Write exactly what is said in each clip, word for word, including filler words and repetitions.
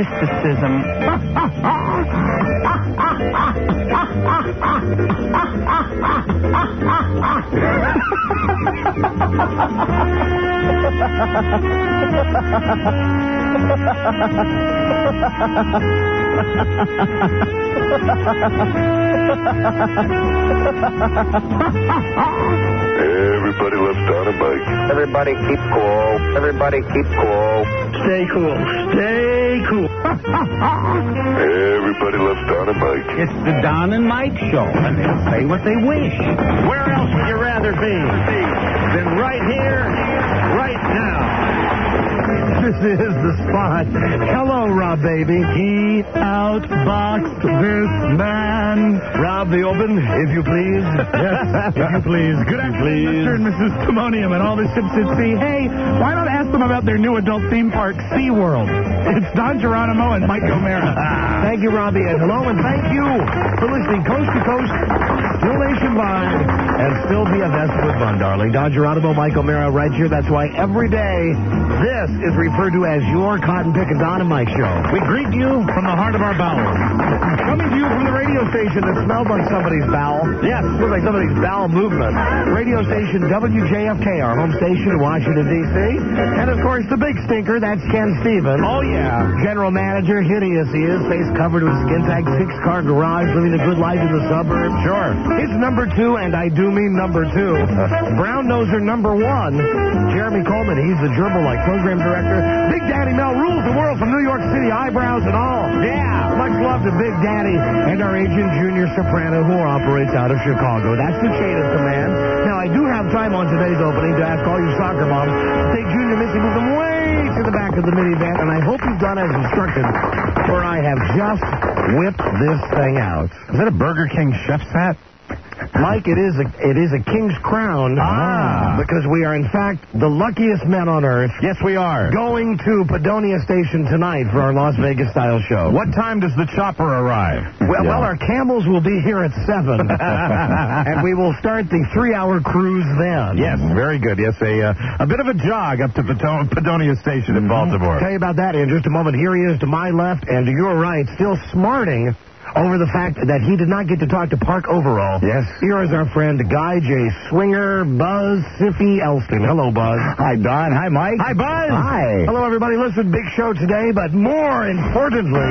mysticism. Everybody loves Dynamite. Everybody keep cool. Everybody keep cool. Stay cool. Stay cool. Everybody loves Dynamite. It's the Don and Mike Show, and they'll say what they wish. Where else would you rather be than right here, right now? This is the spot. Hello, Rob, baby. He outboxed this man. Rob, the open, if you please. Yes, if you please. Good afternoon, Mister and Missus Timonium and all the ships at sea. Hey, why not ask them about their new adult theme park, SeaWorld? It's Don Geronimo and Mike O'Mara. Thank you, Robbie, and hello, and thank you for listening coast to coast, still nationwide, and still B F S with fun, darling. Don Geronimo, Mike O'Mara right here. That's why every day this is referred to as your Cotton Pickin' Don and Mike Show. We greet you from the heart of our bowels. Coming to you from the radio station that smells like somebody's bowel. Yes, looks like somebody's bowel movement. Radio station W J F K, our home station in Washington, D C And, of course, the big stinker, that's Ken Stevens. Oh, yeah. General manager, hideous he is, face covered with skin tag, six-car garage, living a good life in the suburbs. Sure. His number two, and I do mean number two, Brown Noser number one, Jeremy Coleman. He's the gerbil-like program director. Big Daddy Mel rules the world from New York City, eyebrows and all. Yeah. Much love to Big Daddy and our agent, Junior Soprano, who operates out of Chicago. That's the chain of command. Now, I do have time on today's opening to ask all you soccer moms to take Junior Missy, move them way to the back of the minivan, and I hope you've done as instructed, for I have just whipped this thing out. Is that a Burger King chef's hat? Mike, it is a it is a king's crown. Ah. Because we are, in fact, the luckiest men on earth. Yes, we are. Going to Padonia Station tonight for our Las Vegas-style show. What time does the chopper arrive? Well, Yeah. well, our camels will be here at seven. And we will start the three-hour cruise then. Yes, very good. Yes, a uh, a bit of a jog up to Pato- Padonia Station in Baltimore. Tell you about that in just a moment. Here he is to my left and to your right, still smarting over the fact that he did not get to talk to Park Overall. Yes. Here is our friend, Guy J. Swinger, Buzz Siffy Elston. Hello, Buzz. Hi, Don. Hi, Mike. Hi, Buzz. Hi. Hello, everybody. Listen, big show today, but more importantly,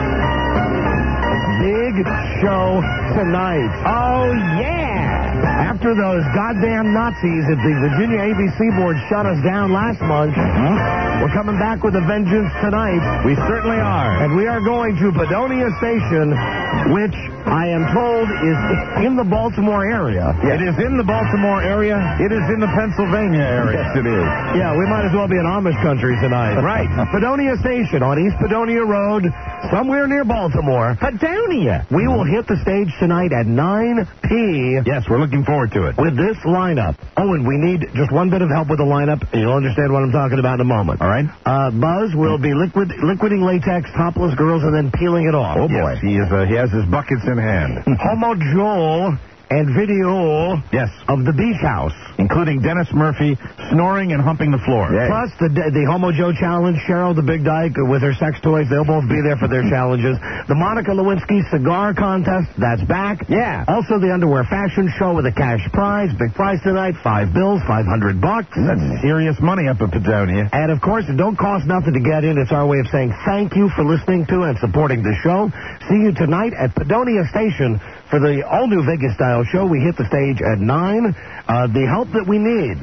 big show tonight. Oh, yeah. After those goddamn Nazis at the Virginia A B C board shut us down last month, Huh? we're coming back with a vengeance tonight. We certainly are. And we are going to Padonia Station, which I am told is in the Baltimore area. It is in the Baltimore area. It is in the Pennsylvania area. Yes, it is. Yeah, we might as well be in Amish country tonight. Right. Padonia Station on East Padonia Road, somewhere near Baltimore. Padonia. We will hit the stage tonight at nine p. Yes, we're looking forward to it. with this lineup. Oh, and we need just one bit of help with the lineup, and you'll understand what I'm talking about in a moment. All right. Uh, Buzz will be liquid, liquiding latex topless girls and then peeling it off. Oh, boy. Yes, he, is, uh, he has his buckets in hand. Homo Joel and video Yes. of the beach house. Including Dennis Murphy snoring and humping the floor. Plus the the Homo Joe challenge, Cheryl the Big Dyke with her sex toys, they'll both be there for their challenges. The Monica Lewinsky cigar contest, that's back. Yeah. Also the underwear fashion show with a cash prize, big prize tonight, five bills, five hundred bucks. That's serious money up at Padonia. And of course, it don't cost nothing to get in. It's our way of saying thank you for listening to and supporting the show. See you tonight at Padonia Station for the all-new Vegas-style show. We hit the stage at nine. Uh, the help that we need.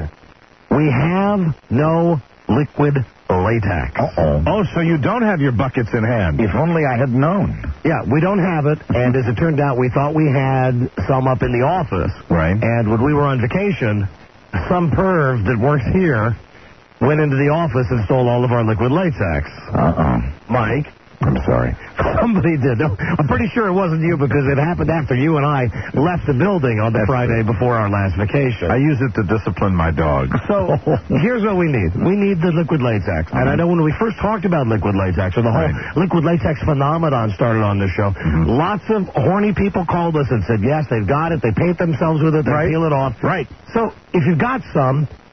We have no liquid latex. Uh-oh. Oh, so you don't have your buckets in hand. If only I had known. Yeah, we don't have it, and as it turned out, we thought we had some up in the office. Right. And when we were on vacation, some perv that works here went into the office and stole all of our liquid latex. Uh-oh. Mike? I'm sorry. Somebody did. No, I'm pretty sure it wasn't you because it happened after you and I left the building on the Friday before our last vacation. I use it to discipline my dog. So here's what we need. We need the liquid latex. And I know when we first talked about liquid latex, or the whole Right. liquid latex phenomenon started on this show, Mm-hmm. lots of horny people called us and said, yes, they've got it. They paint themselves with it. They Right. peel it off. Right. So if you've got some,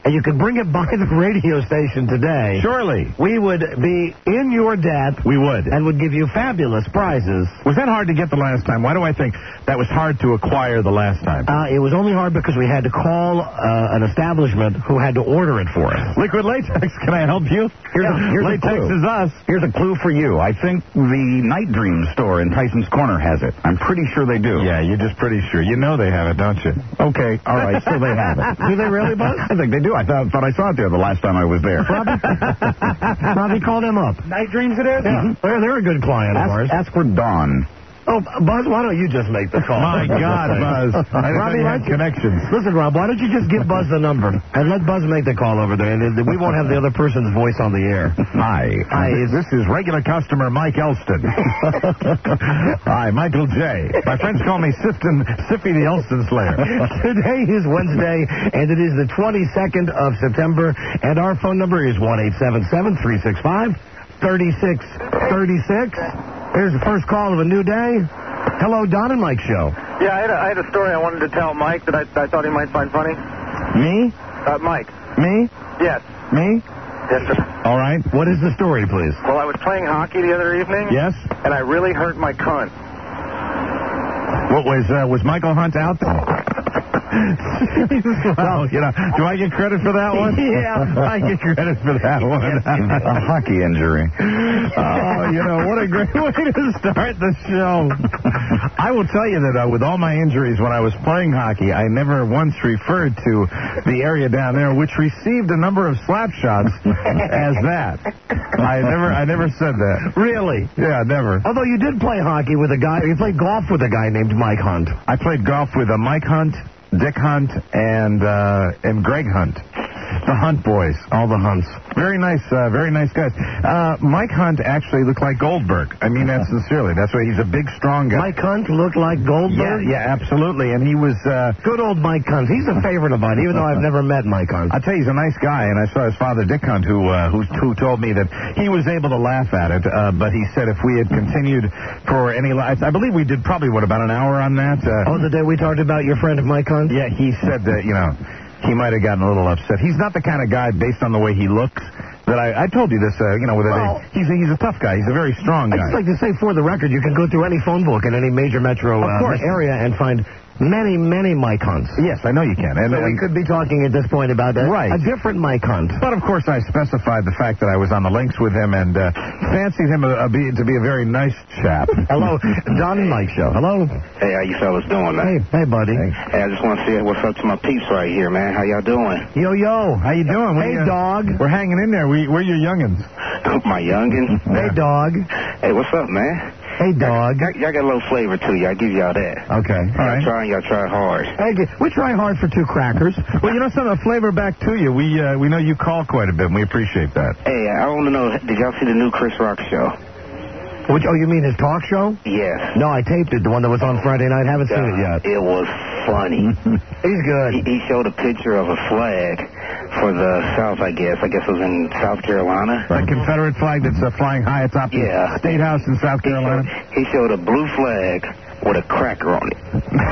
and you could bring it by the radio station today, surely we would be in your debt. We would. And would give you fabulous prizes. Was that hard to get the last time? Why do I think that was hard to acquire the last time? Uh, it was only hard because we had to call uh, an establishment who had to order it for us. Liquid Latex, can I help you? Here's, yeah, a, here's Latex a clue. is us. Here's a clue for you. I think the Night Dream store in Tyson's Corner has it. I'm pretty sure they do. Yeah, you're just pretty sure. You know they have it, don't you? Okay, all right, so they have it. Do they really, Buzz? I think they do. I thought, thought I saw it there the last time I was there. Robbie, Robbie call them up. Night Dreams it is? Yeah. They're, they're a good client of ours. Ask, ask for Dawn. Oh, Buzz, why don't you just make the call? My God, Buzz. I Robbie, had connections. Listen, Rob, why don't you just give Buzz the number and let Buzz make the call over there, and we won't have the other person's voice on the air. Hi. Hi. This is regular customer Mike Elston. Hi, Michael J. My friends call me Sifton, Siffy the Elston Slayer. Today is Wednesday, and it is the twenty-second of September, and our phone number is one eight seven seven, three six five, three six three six. Here's the first call of a new day. Hello, Don and Mike Show. Yeah, I had a, I had a story I wanted to tell Mike that I, I thought he might find funny. Me? Uh, Mike. Me? Yes. Me? Yes, sir. All right. What is the story, please? Well, I was playing hockey the other evening. Yes? And I really hurt my cunt. What was, uh, was Michael Hunt out there? Well, you know, do I get credit for that one? Yeah, I get credit for that one. A hockey injury. Oh, you know, what a great way to start the show. I will tell you that uh, with all my injuries when I was playing hockey, I never once referred to the area down there, which received a number of slap shots, as that. I never, I never said that. Really? Yeah, never. Although you did play hockey with a guy, you played golf with a guy named Mike Hunt. I played golf with a Mike Hunt, Dick Hunt, and uh, and Greg Hunt. The Hunt boys, all the Hunts. Very nice, uh, very nice guys. Uh, Mike Hunt actually looked like Goldberg. I mean that sincerely. That's why he's a big, strong guy. Mike Hunt looked like Goldberg? Yeah, yeah, absolutely. And he was... Uh, Good old Mike Hunt. He's a favorite of mine, even though I've never met Mike Hunt. I'll tell you, he's a nice guy, and I saw his father, Dick Hunt, who, uh, who, who told me that he was able to laugh at it, uh, but he said if we had continued for any... I believe we did probably, what, about an hour on that? Uh, oh, the day we talked about your friend of Mike Hunt? Yeah, he said that, you know... He might have gotten a little upset. He's not the kind of guy, based on the way he looks, that I, I told you this, uh, you know, with well, a, he's, a, he's a tough guy. He's a very strong guy. I'd just like to say, for the record, you can go through any phone book in any major metro uh, area and find many, many Mike Hunts. Yes, I know you can. And, so and we could be talking at this point about that. Right. A different Mike Hunt. But, of course, I specified the fact that I was on the links with him and uh, fancied him a, a be, to be a very nice chap. Hello, Don and Mike Show. Hello. Hey, how you fellas doing, man? Hey, hey, buddy. Hey, hey I just want to say what's up to my peeps right here, man. How y'all doing? Yo, yo. How you doing? Hey, we, uh, dog. We're hanging in there. We, we're your youngins. My youngins? Hey, dog. Hey, what's up, man? Hey, dog. Y'all, y'all got a little flavor to you. I give y'all that. Okay. All right. Y'all try, y'all try hard. Hey, we try hard for two crackers. Well, you know, some of the flavor back to you. We uh, we know you call quite a bit, and we appreciate that. Hey, I want to know, did y'all see the new Chris Rock show? Which, oh, you mean his talk show? Yes. No, I taped it, the one that was on Friday night. Haven't seen it yet. It was funny. He's good. He, he showed a picture of a flag for the South, I guess. I guess it was in South Carolina. The Confederate flag that's uh, flying high atop yeah. the State House in South Carolina? He showed, he showed a blue flag with a cracker on it.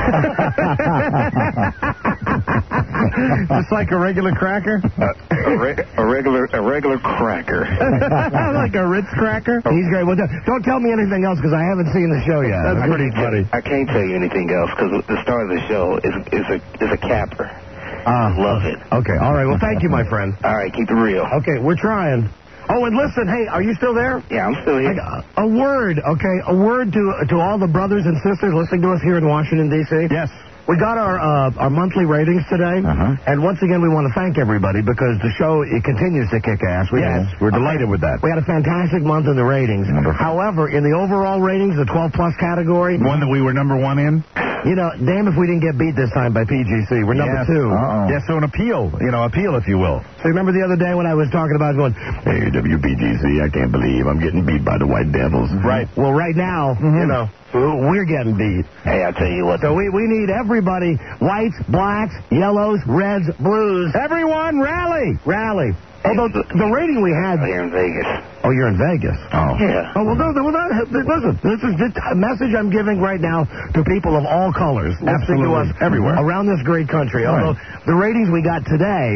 Just like a regular cracker? Uh, a, re- a regular a regular cracker. Like a Ritz cracker? He's great. Well, don't tell me anything else because I haven't seen the show yet. That's pretty funny. I can't tell you anything else because the star of the show is is a is a capper. Ah, uh, love it. Okay, all right. Well, thank you, my friend. All right, keep it real. Okay, we're trying. Oh, and listen, hey, are you still there? Yeah, I'm still here. Like, a word, okay, a word to to all the brothers and sisters listening to us here in Washington, D C Yes. We got our uh, our monthly ratings today, uh-huh. and once again we want to thank everybody because the show it continues to kick ass. We yes, had, we're delighted with that. We had a fantastic month in the ratings. Wonderful. However, in the overall ratings, the twelve plus category, one that we were number one in. You know, damn if we didn't get beat this time by P G C. We're number yes. two. Uh-oh. Yeah, so an appeal, you know, appeal if you will. So remember the other day when I was talking about going, hey, W P G C, I can't believe I'm getting beat by the White Devils. Right. Well, right now, mm-hmm. you know, we're getting beat. Hey, I'll tell you what. So we, we need everybody, whites, blacks, yellows, reds, blues. Everyone rally. Rally. Although the, the rating we had... Here in Vegas. Oh, you're in Vegas. Oh. Yeah. Oh, well, no, well, no, listen, this is just a message I'm giving right now to people of all colors. Listening to us everywhere. Around this great country. Right. Although the ratings we got today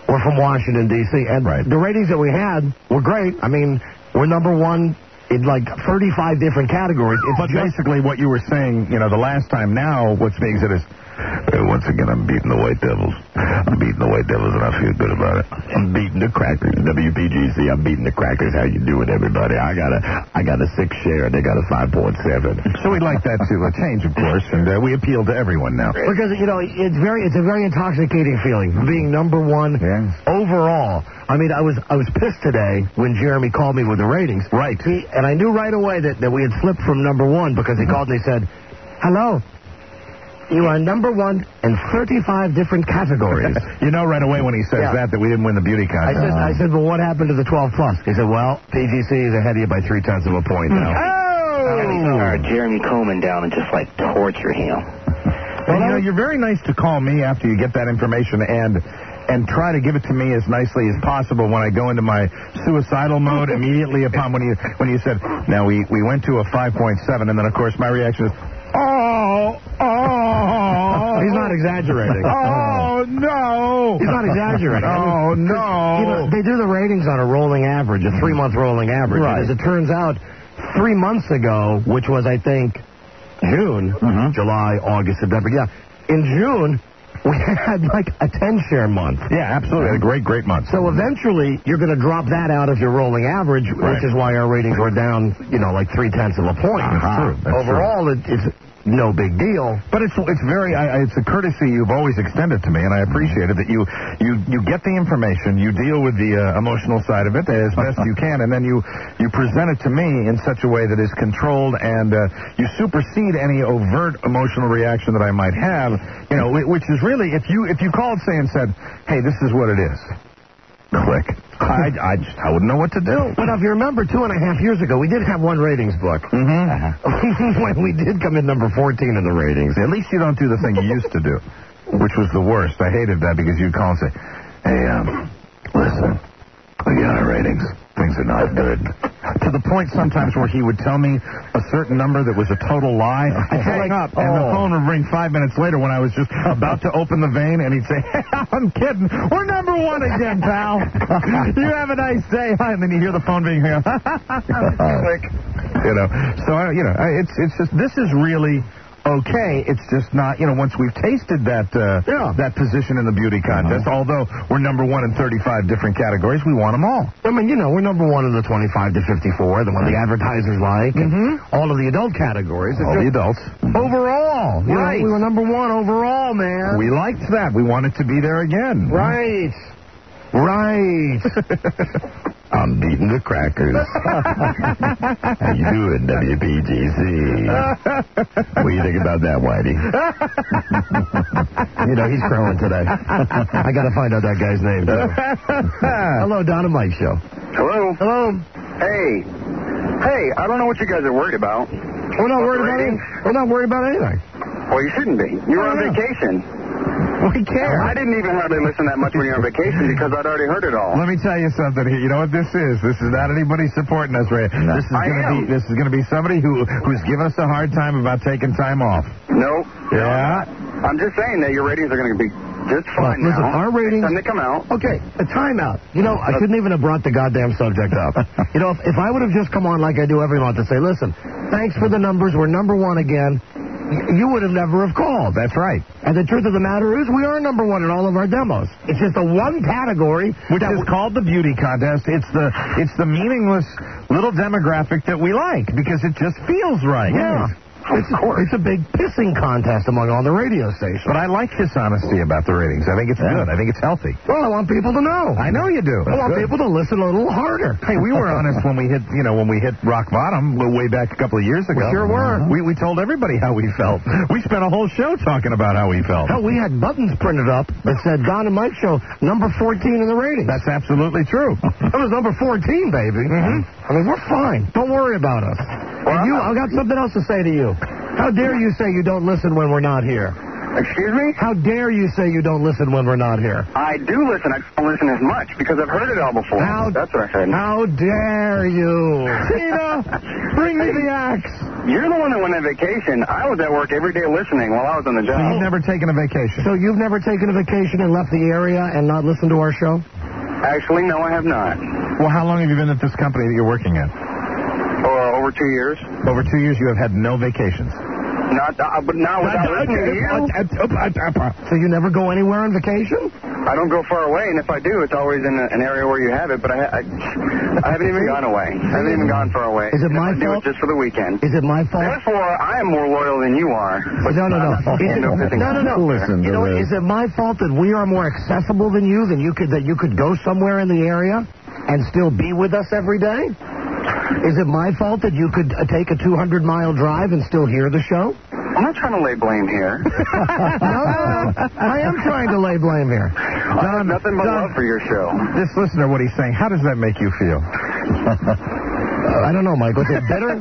were from Washington, D C And Right. the ratings that we had were great. I mean, we're number one in like thirty-five different categories. It's But just, basically what you were saying, you know, the last time now, what's makes it is, Hey, once again, I'm beating the White Devils. I'm beating the White Devils, and I feel good about it. I'm beating the Crackers. W P G C, I'm beating the Crackers. How you doing, everybody? I got a, I got a six share, and they got a five point seven. so we'd like that to uh, change, of course, and uh, we appeal to everyone now. because, you know, it's very, it's a very intoxicating feeling, being number one Yeah. overall. I mean, I was I was pissed today when Jeremy called me with the ratings. Right. He, and I knew right away that, that we had slipped from number one because he called and he said, hello, you are number one in thirty-five different categories. You know right away when he says Yeah. that that we didn't win the beauty I contest. said, I said, well, what happened to the twelve plus? He said, well, P G C is ahead of you by three tenths of a point now. Oh! Or Jeremy Coleman down and just, like, torture him. Well, you know, you're very nice to call me after you get that information and and try to give it to me as nicely as possible when I go into my suicidal mode immediately upon when you when you said, now we, we went to a five point seven, and then, of course, my reaction is, oh, oh. He's not exaggerating. Oh, no. He's not exaggerating. Oh, no. You know, they do the ratings on a rolling average, a three-month rolling average. Right. As it turns out, three months ago, which was, I think, June, Mhm. July, August, September, yeah, in June, we had like a ten-share month. Yeah, absolutely. A great, great month. So eventually, you're going to drop that out of your rolling average, Right. which is why our ratings were down, you know, like three-tenths of a point. That's true. That's Overall, it, it's no big deal. But it's it's very I, I- it's a courtesy you've always extended to me, and I appreciate it that you you you get the information, you deal with the uh, emotional side of it as best you can, and then you you present it to me in such a way that is controlled, and uh, you supersede any overt emotional reaction that I might have. You know, whi- which is really if you if you called say and said, hey, this is what it is. Click. I, I just I wouldn't know what to do. But if you remember, two and a half years ago, we did have one ratings book. Mm-hmm. when we did come in number fourteen in the ratings. At least you don't do the thing you used to do, which was the worst. I hated that because you'd call and say, hey, um, listen, we got our ratings. Things are not good. To the point sometimes where he would tell me a certain number that was a total lie. I'd hang up, and the Oh. phone would ring five minutes later when I was just about to open the vein, and he'd say, I'm kidding. We're number one again, pal. You have a nice day. And then you hear the phone being hung up. Click. You know, so, I, you know, I- it's, it's just, this is really okay. It's just not, you know, once we've tasted that uh, Yeah. that position in the beauty contest, although we're number one in thirty-five different categories, we want them all. I mean, you know, we're number one in the twenty-five to fifty-four, the one the advertisers like, and all of the adult categories. It's All the just- adults. Overall. You know, Right. we were number one overall, man. We liked that. We wanted to be there again. Right. Right. I'm beating the Crackers. How you doing, W P G C? What do you think about that, Whitey? You know, he's crowing today. I got to find out that guy's name, too. Hello, Don and Mike Show. Hello. Hello. Hey. Hey, I don't know what you guys are worried about. We're not worried about Ratings? anything. We're not worried about anything. Well, you shouldn't be. You were on Yeah. vacation. We care. I didn't even hardly listen that much when you were on vacation because I'd already heard it all. Let me tell you something here. You know what this is? This is not anybody supporting us, Ray. This is I going to am. be this is going to be somebody who who's giving us a hard time about taking time off. No. Yeah. I'm just saying that your ratings are going to be just fine Listen, now. our ratings- Next time they come out. Okay, a timeout. You know, I shouldn't even have brought the goddamn subject up. You know, if, if I would have just come on like I do every month and say, listen, thanks for the numbers, we're number one again, y- you would have never have called. That's right. And the truth of the matter is we are number one in all of our demos. It's just the one category Which that is w- called the beauty contest. It's the it's the meaningless little demographic that we like because it just feels right. Yeah. It's, it's a big pissing contest among all the radio stations. But I like his honesty about the ratings. I think it's good. I think it's healthy. Well, I want people to know. I know you do. I want people to listen a little harder. Hey, we were honest when we hit, you know, when we hit rock bottom way back a couple of years ago. We sure were. We, we told everybody how we felt. We spent a whole show talking about how we felt. Hell, we had buttons printed up that said Don and Mike Show, number fourteen in the ratings. That's absolutely true. That was number fourteen, baby. Mhm. I mean, we're fine. Don't worry about us. And you, I've got something else to say to you. How dare you say you don't listen when we're not here? Excuse me? How dare you say you don't listen when we're not here? I do listen. I don't listen as much because I've heard it all before. How- That's what I said. How dare you? Tina, bring me the axe. You're the one that went on vacation. I was at work every day listening while I was on the job. So you've never taken a vacation? So you've never taken a vacation and left the area and not listened to our show? Actually, no, I have not. Well, how long have you been at this company that you're working at? Uh, over two years. Over two years, you have had no vacations. Not, uh, but now without listening to you. So you never go anywhere on vacation? I don't go far away, and if I do, it's always in a, an area where you have it. But I, I, I haven't even gone away. I haven't even gone far away. Is it my I do fault? it just for the weekend. Is it my fault? Therefore, I am more loyal than you are. But No, no, no. I'm not Is it, no, no, no, no. Listen You to know, this. is it my fault that we are more accessible than you? Than you could that you could go somewhere in the area and still be with us every day? Is it my fault that you could uh, take a two hundred mile drive and still hear the show? I'm not trying to lay blame here. No, no, no. I am trying to lay blame here. I have nothing but John, love for your show. Just listen to what he's saying. How does that make you feel? Uh, I don't know, Mike. Was it bitter?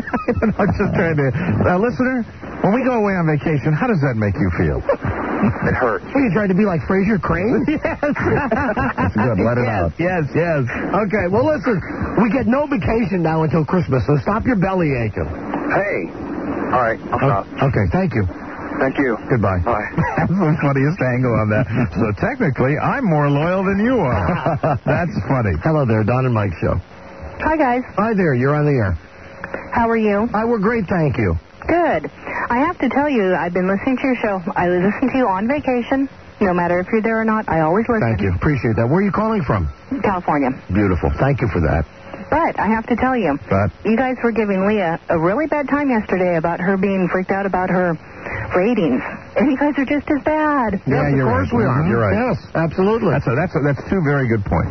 I'm just trying to... Uh, listener, when we go away on vacation, how does that make you feel? It hurts. What, you trying to be like Fraser Crane? Yes. That's good. Let it out. Yes, yes. Okay, well, listen. We get no vacation now until Christmas, so stop your belly aching. Hey. All right, I'll stop. Okay, thank you. Thank you. Goodbye. Bye. That's the funniest angle on that. So technically, I'm more loyal than you are. That's funny. Hello there, Don and Mike show. Hi, guys. Hi there, you're on the air. How are you? Hi, we're great, thank you. Good. I have to tell you, I've been listening to your show. I listen to you on vacation. No matter if you're there or not, I always listen. Thank you. Appreciate that. Where are you calling from? California. Beautiful. Thank you for that. But I have to tell you, But you guys were giving Leah a really bad time yesterday about her being freaked out about her ratings. And you guys are just as bad. Yeah, yes, you're of course right. we are. Mhm, you're right. Yes, absolutely. That's a, that's a, that's two very good points.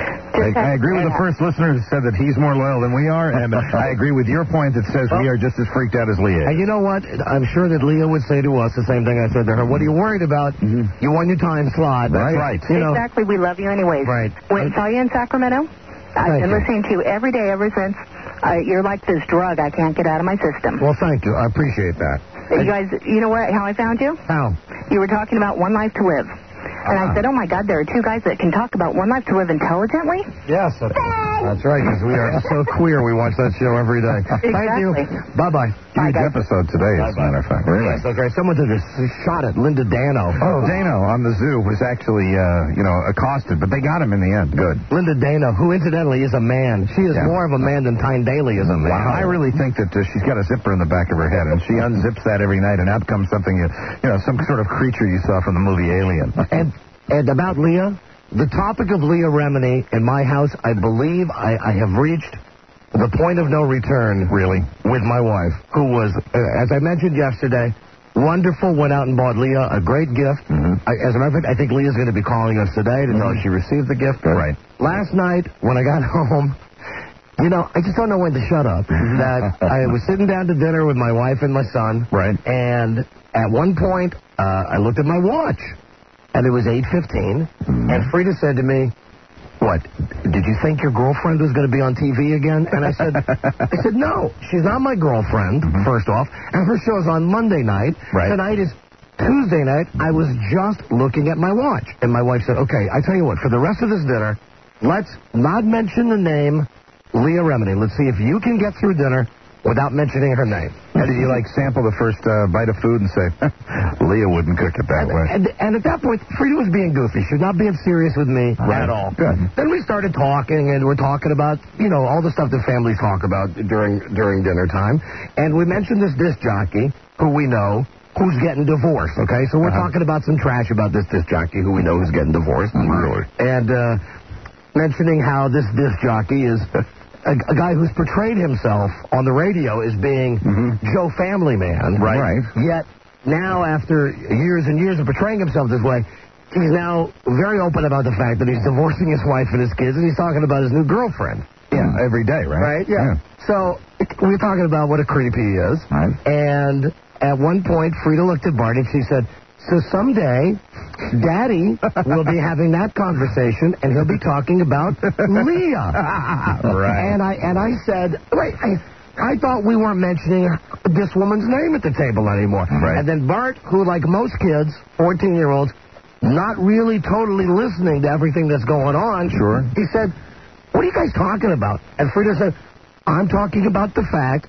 I, Just I have- agree with the yeah. first listener who said that he's more loyal than we are, and I agree with your point that says we are just as freaked out as Leah. And you know what? I'm sure that Leah would say to us the same thing I said to her. What are you worried about? Mm-hmm. You won your time slot. That's right. You know, Exactly. We love you anyways. Right. When I saw you in Sacramento, I've Thank been you. listening to you every day ever since. Uh, you're like this drug I can't get out of my system. well, thank you. I appreciate that. You guys, you know what? How I found you? How? You were talking about One Life to Live. And I said, oh, my God, there are two guys that can talk about One Life to Live intelligently? Yes, that's, that's right, because we are so queer. We watch that show every day. Thank you. Exactly. Bye-bye. Huge episode today, as a matter of fact. Really? Yes, that's right. Someone took a s- shot at Linda Dano. Oh, Dano on the zoo was actually, uh, you know, accosted, but they got him in the end. Good. Linda Dano, who incidentally is a man. She is Yeah. more of a man than Tyne Daly is a man. I really think that uh, she's got a zipper in the back of her head, and she unzips that every night, and out comes something, you, you know, some sort of creature you saw from the movie Alien. And, and about Leah, the topic of Leah Remini in my house, I believe I, I have reached the point of no return, really, with my wife, who was, uh, as I mentioned yesterday, wonderful, went out and bought Leah a great gift. Mm-hmm. I, as a matter of fact, I think Leah's going to be calling us today to tell us she received the gift. Right. Last night, when I got home, you know, I just don't know when to shut up. That I was sitting down to dinner with my wife and my son. Right. And at one point, uh, I looked at my watch, and it was eight fifteen, Mm-hmm. and Frida said to me, what, did you think your girlfriend was going to be on T V again? And I said, I said, no, she's not my girlfriend, first off, and her show's on Monday night. Right. Tonight is Tuesday night. I was just looking at my watch. And my wife said, okay, I tell you what, for the rest of this dinner, let's not mention the name Leah Remini. Let's see if you can get through dinner without mentioning her name. And did you, like, sample the first uh, bite of food and say, Leah wouldn't cook it that And, way? and, and at that point, Frida was being goofy. She was not being serious with me Right. at all. Good. Then we started talking, and we're talking about, you know, all the stuff that families talk about during during dinner time. And we mentioned this disc jockey, who we know, who's getting divorced, okay? So we're Uh-huh. talking about some trash about this disc jockey who we know who's getting divorced. Really? And uh, mentioning how this disc jockey is a, a guy who's portrayed himself on the radio as being Joe Family Man. Right. Right. Yet now, after years and years of portraying himself this way, he's now very open about the fact that he's divorcing his wife and his kids, and he's talking about his new girlfriend. Yeah, every day, right? Right? Yeah. So we were talking about what a creep he is. Right. And at one point, Frida looked at Barney and she said, so someday, Daddy will be having that conversation, and he'll be talking about Leah. Right. And I and I said, wait, I, I thought we weren't mentioning this woman's name at the table anymore. Right. And then Bart, who like most kids, fourteen-year-olds, not really totally listening to everything that's going on. Sure. He said, what are you guys talking about? And Frida said, I'm talking about the fact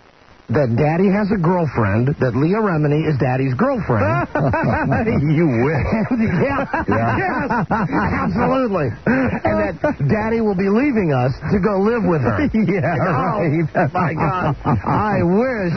that Daddy has a girlfriend, that Leah Remini is Daddy's girlfriend. You wish. yeah. Yeah. Yes, absolutely. And that Daddy will be leaving us to go live with her. Yeah, Oh, right. my God. I wish.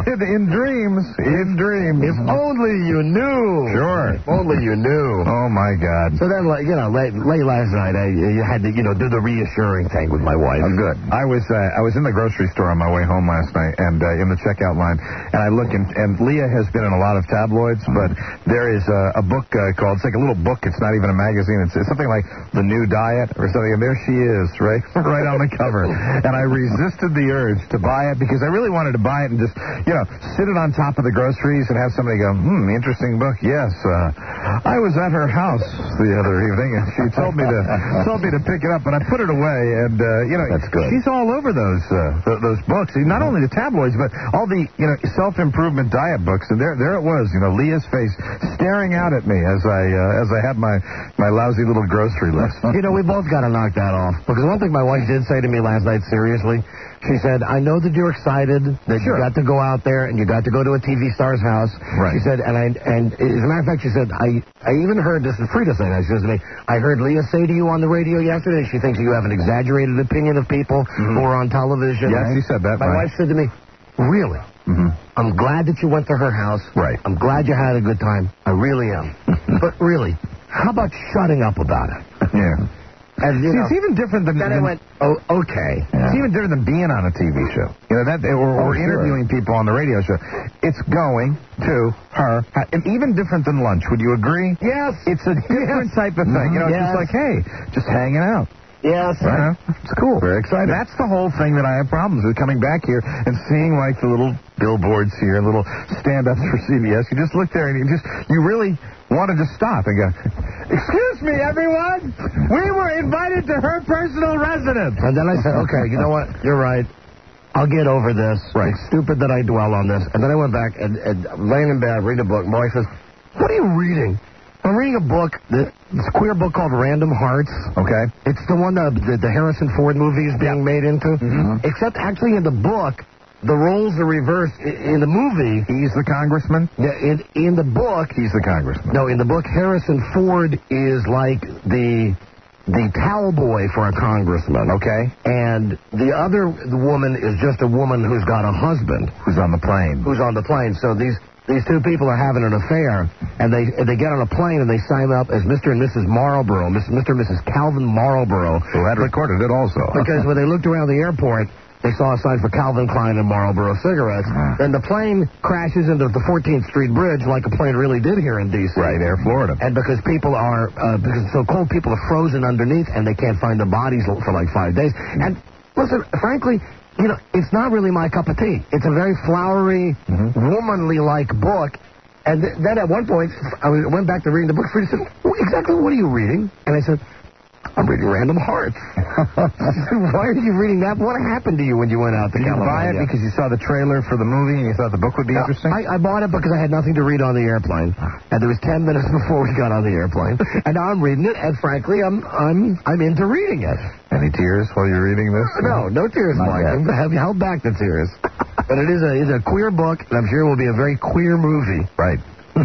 In dreams. In dreams. If only you knew. Sure. If only you knew. Oh, my God. So then, like, you know, late, late last night, I you had to, you know, do the reassuring thing with my wife. Oh, good. I was uh, I was in the grocery store on my way home last night, and uh, in the checkout line, and I look, and, and Leah has been in a lot of tabloids, but there is a, a book uh, called, it's like a little book, it's not even a magazine, it's, it's something like The New Diet or something, and there she is, right, right on the cover. And I resisted the urge to buy it because I really wanted to buy it and just, you know, sit it on top of the groceries and have somebody go, hmm, interesting book, yes. Uh, I was at her house the other evening, and she told me to told me to pick it up, but I put it away, and, uh, you know, That's good. she's all over those uh, th- those books. Not only the tabloids, but all the, you know, self-improvement diet books. And there there it was, you know, Leah's face staring out at me as I uh, as I had my, my lousy little grocery list. You know, we both got to knock that off. Because one thing my wife did say to me last night, seriously, she said, I know that you're excited that Sure. you got to go out there and you got to go to a T V star's house. Right. She said, and I and as a matter of fact, she said, I, I even heard, this is Frida saying that, she says to me, I heard Leah say to you on the radio yesterday, she thinks you have an exaggerated opinion of people who are on television. Yes, right? she said that, My right. wife said to me, really? Mm-hmm. I'm glad that you went to her house. Right. I'm glad you had a good time. I really am. But really, how about shutting up about it? Yeah. And, you See, know, it's even different than... then I than- went, oh, okay. It's even different than being on a T V show. You know, that or, or Oh, sure. interviewing people on the radio show. It's going to her, and even different than lunch. Would you agree? Yes. It's a different type of thing. You know, it's Yes. just like, hey, just hanging out. Yes. You know? It's cool. Very exciting. That's the whole thing that I have problems with, coming back here and seeing, like, the little billboards here, little stand-ups for C B S. You just look there and you just, you really want to just stop and go, excuse me, everyone, we were invited to her personal residence. And then I said, okay, you know what? You're right. I'll get over this. Right. It's stupid that I dwell on this. And then I went back and, and laying in bed, reading a book. My wife says, what are you reading? I'm reading a book, this queer book called Random Hearts. Okay. It's the one that the, the Harrison Ford movie is being made into. Mm-hmm. Except actually in the book, the roles are reversed. I- In the movie, He's the congressman? yeah, in, in the book, He's the congressman. no, in the book, Harrison Ford is like the the towel boy for a congressman. Okay. And the other woman is just a woman who's got a husband Who's on the plane? who's on the plane. So these these two people are having an affair, and they they get on a plane and they sign up as Mister and Missus Marlborough, Mister and Missus Calvin Marlborough. Who had recorded it also. Because when they looked around the airport, they saw a sign for Calvin Klein and Marlboro cigarettes. Then the plane crashes into the fourteenth Street Bridge like a plane really did here in D C Right, Air Florida. And because people are, uh, because it's so cold, people are frozen underneath, and they can't find the bodies for like five days. And listen, frankly, you know, it's not really my cup of tea. It's a very flowery, womanly-like book. And th- then at one point, I was- went back to reading the book. Frida said, "Well, exactly what are you reading?" And I said, I'm reading Random Hearts. Why are you reading that? What happened to you when you went out to Did you California? buy it because you saw the trailer for the movie and you thought the book would be No, interesting? I, I bought it because I had nothing to read on the airplane, and there was ten minutes before we got on the airplane, and now I'm reading it, and frankly, I'm I'm I'm into reading it. Any tears while you're reading this? No, no tears, Mike. I have held back the tears, but it is a it's a queer book, and I'm sure it will be a very queer movie. Right.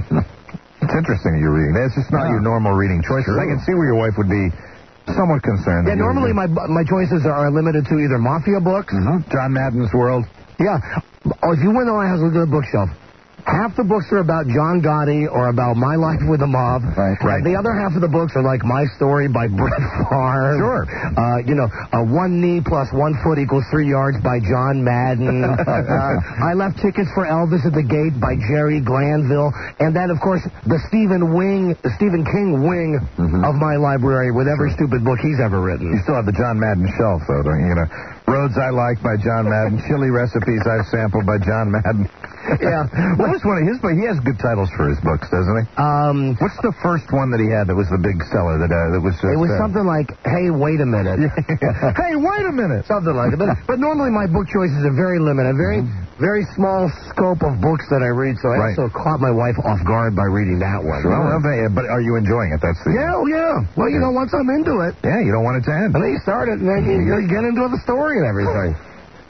It's interesting that you're reading. It's just not your normal reading choices. I can see where your wife would be somewhat concerned. Yeah, normally my my choices are limited to either mafia books. John Madden's World. Yeah. Oh, if you went to my house, look at the bookshelf. Half the books are about John Gotti or about my life with the mob. Right, right. And the other half of the books are like My Story by Brett Favre. Sure. Uh, you know, uh, One Knee plus One Foot equals Three Yards by John Madden. uh, I Left Tickets for Elvis at the Gate by Jerry Glanville. And then, of course, the Stephen Wing, the Stephen King wing of my library with every stupid book he's ever written. You still have the John Madden shelf, though, don't you? You know, Roads I Like by John Madden, Chili Recipes I've Sampled by John Madden. Yeah. What was one of his books? He has good titles for his books, doesn't he? Um, What's the first one that he had that was the big seller? That uh, that was just, it was uh, something like, hey, wait a minute. Hey, wait a minute. Something like it. But, but normally my book choices are very limited, very, very small scope of books that I read. So I Right. also caught my wife off guard by reading that one. Well, well, they- but are you enjoying it? That's the Yeah, oh, yeah. Well, you know, once I'm into it, yeah. You don't want it to end. and then you start it, and then you, you get into the story and everything.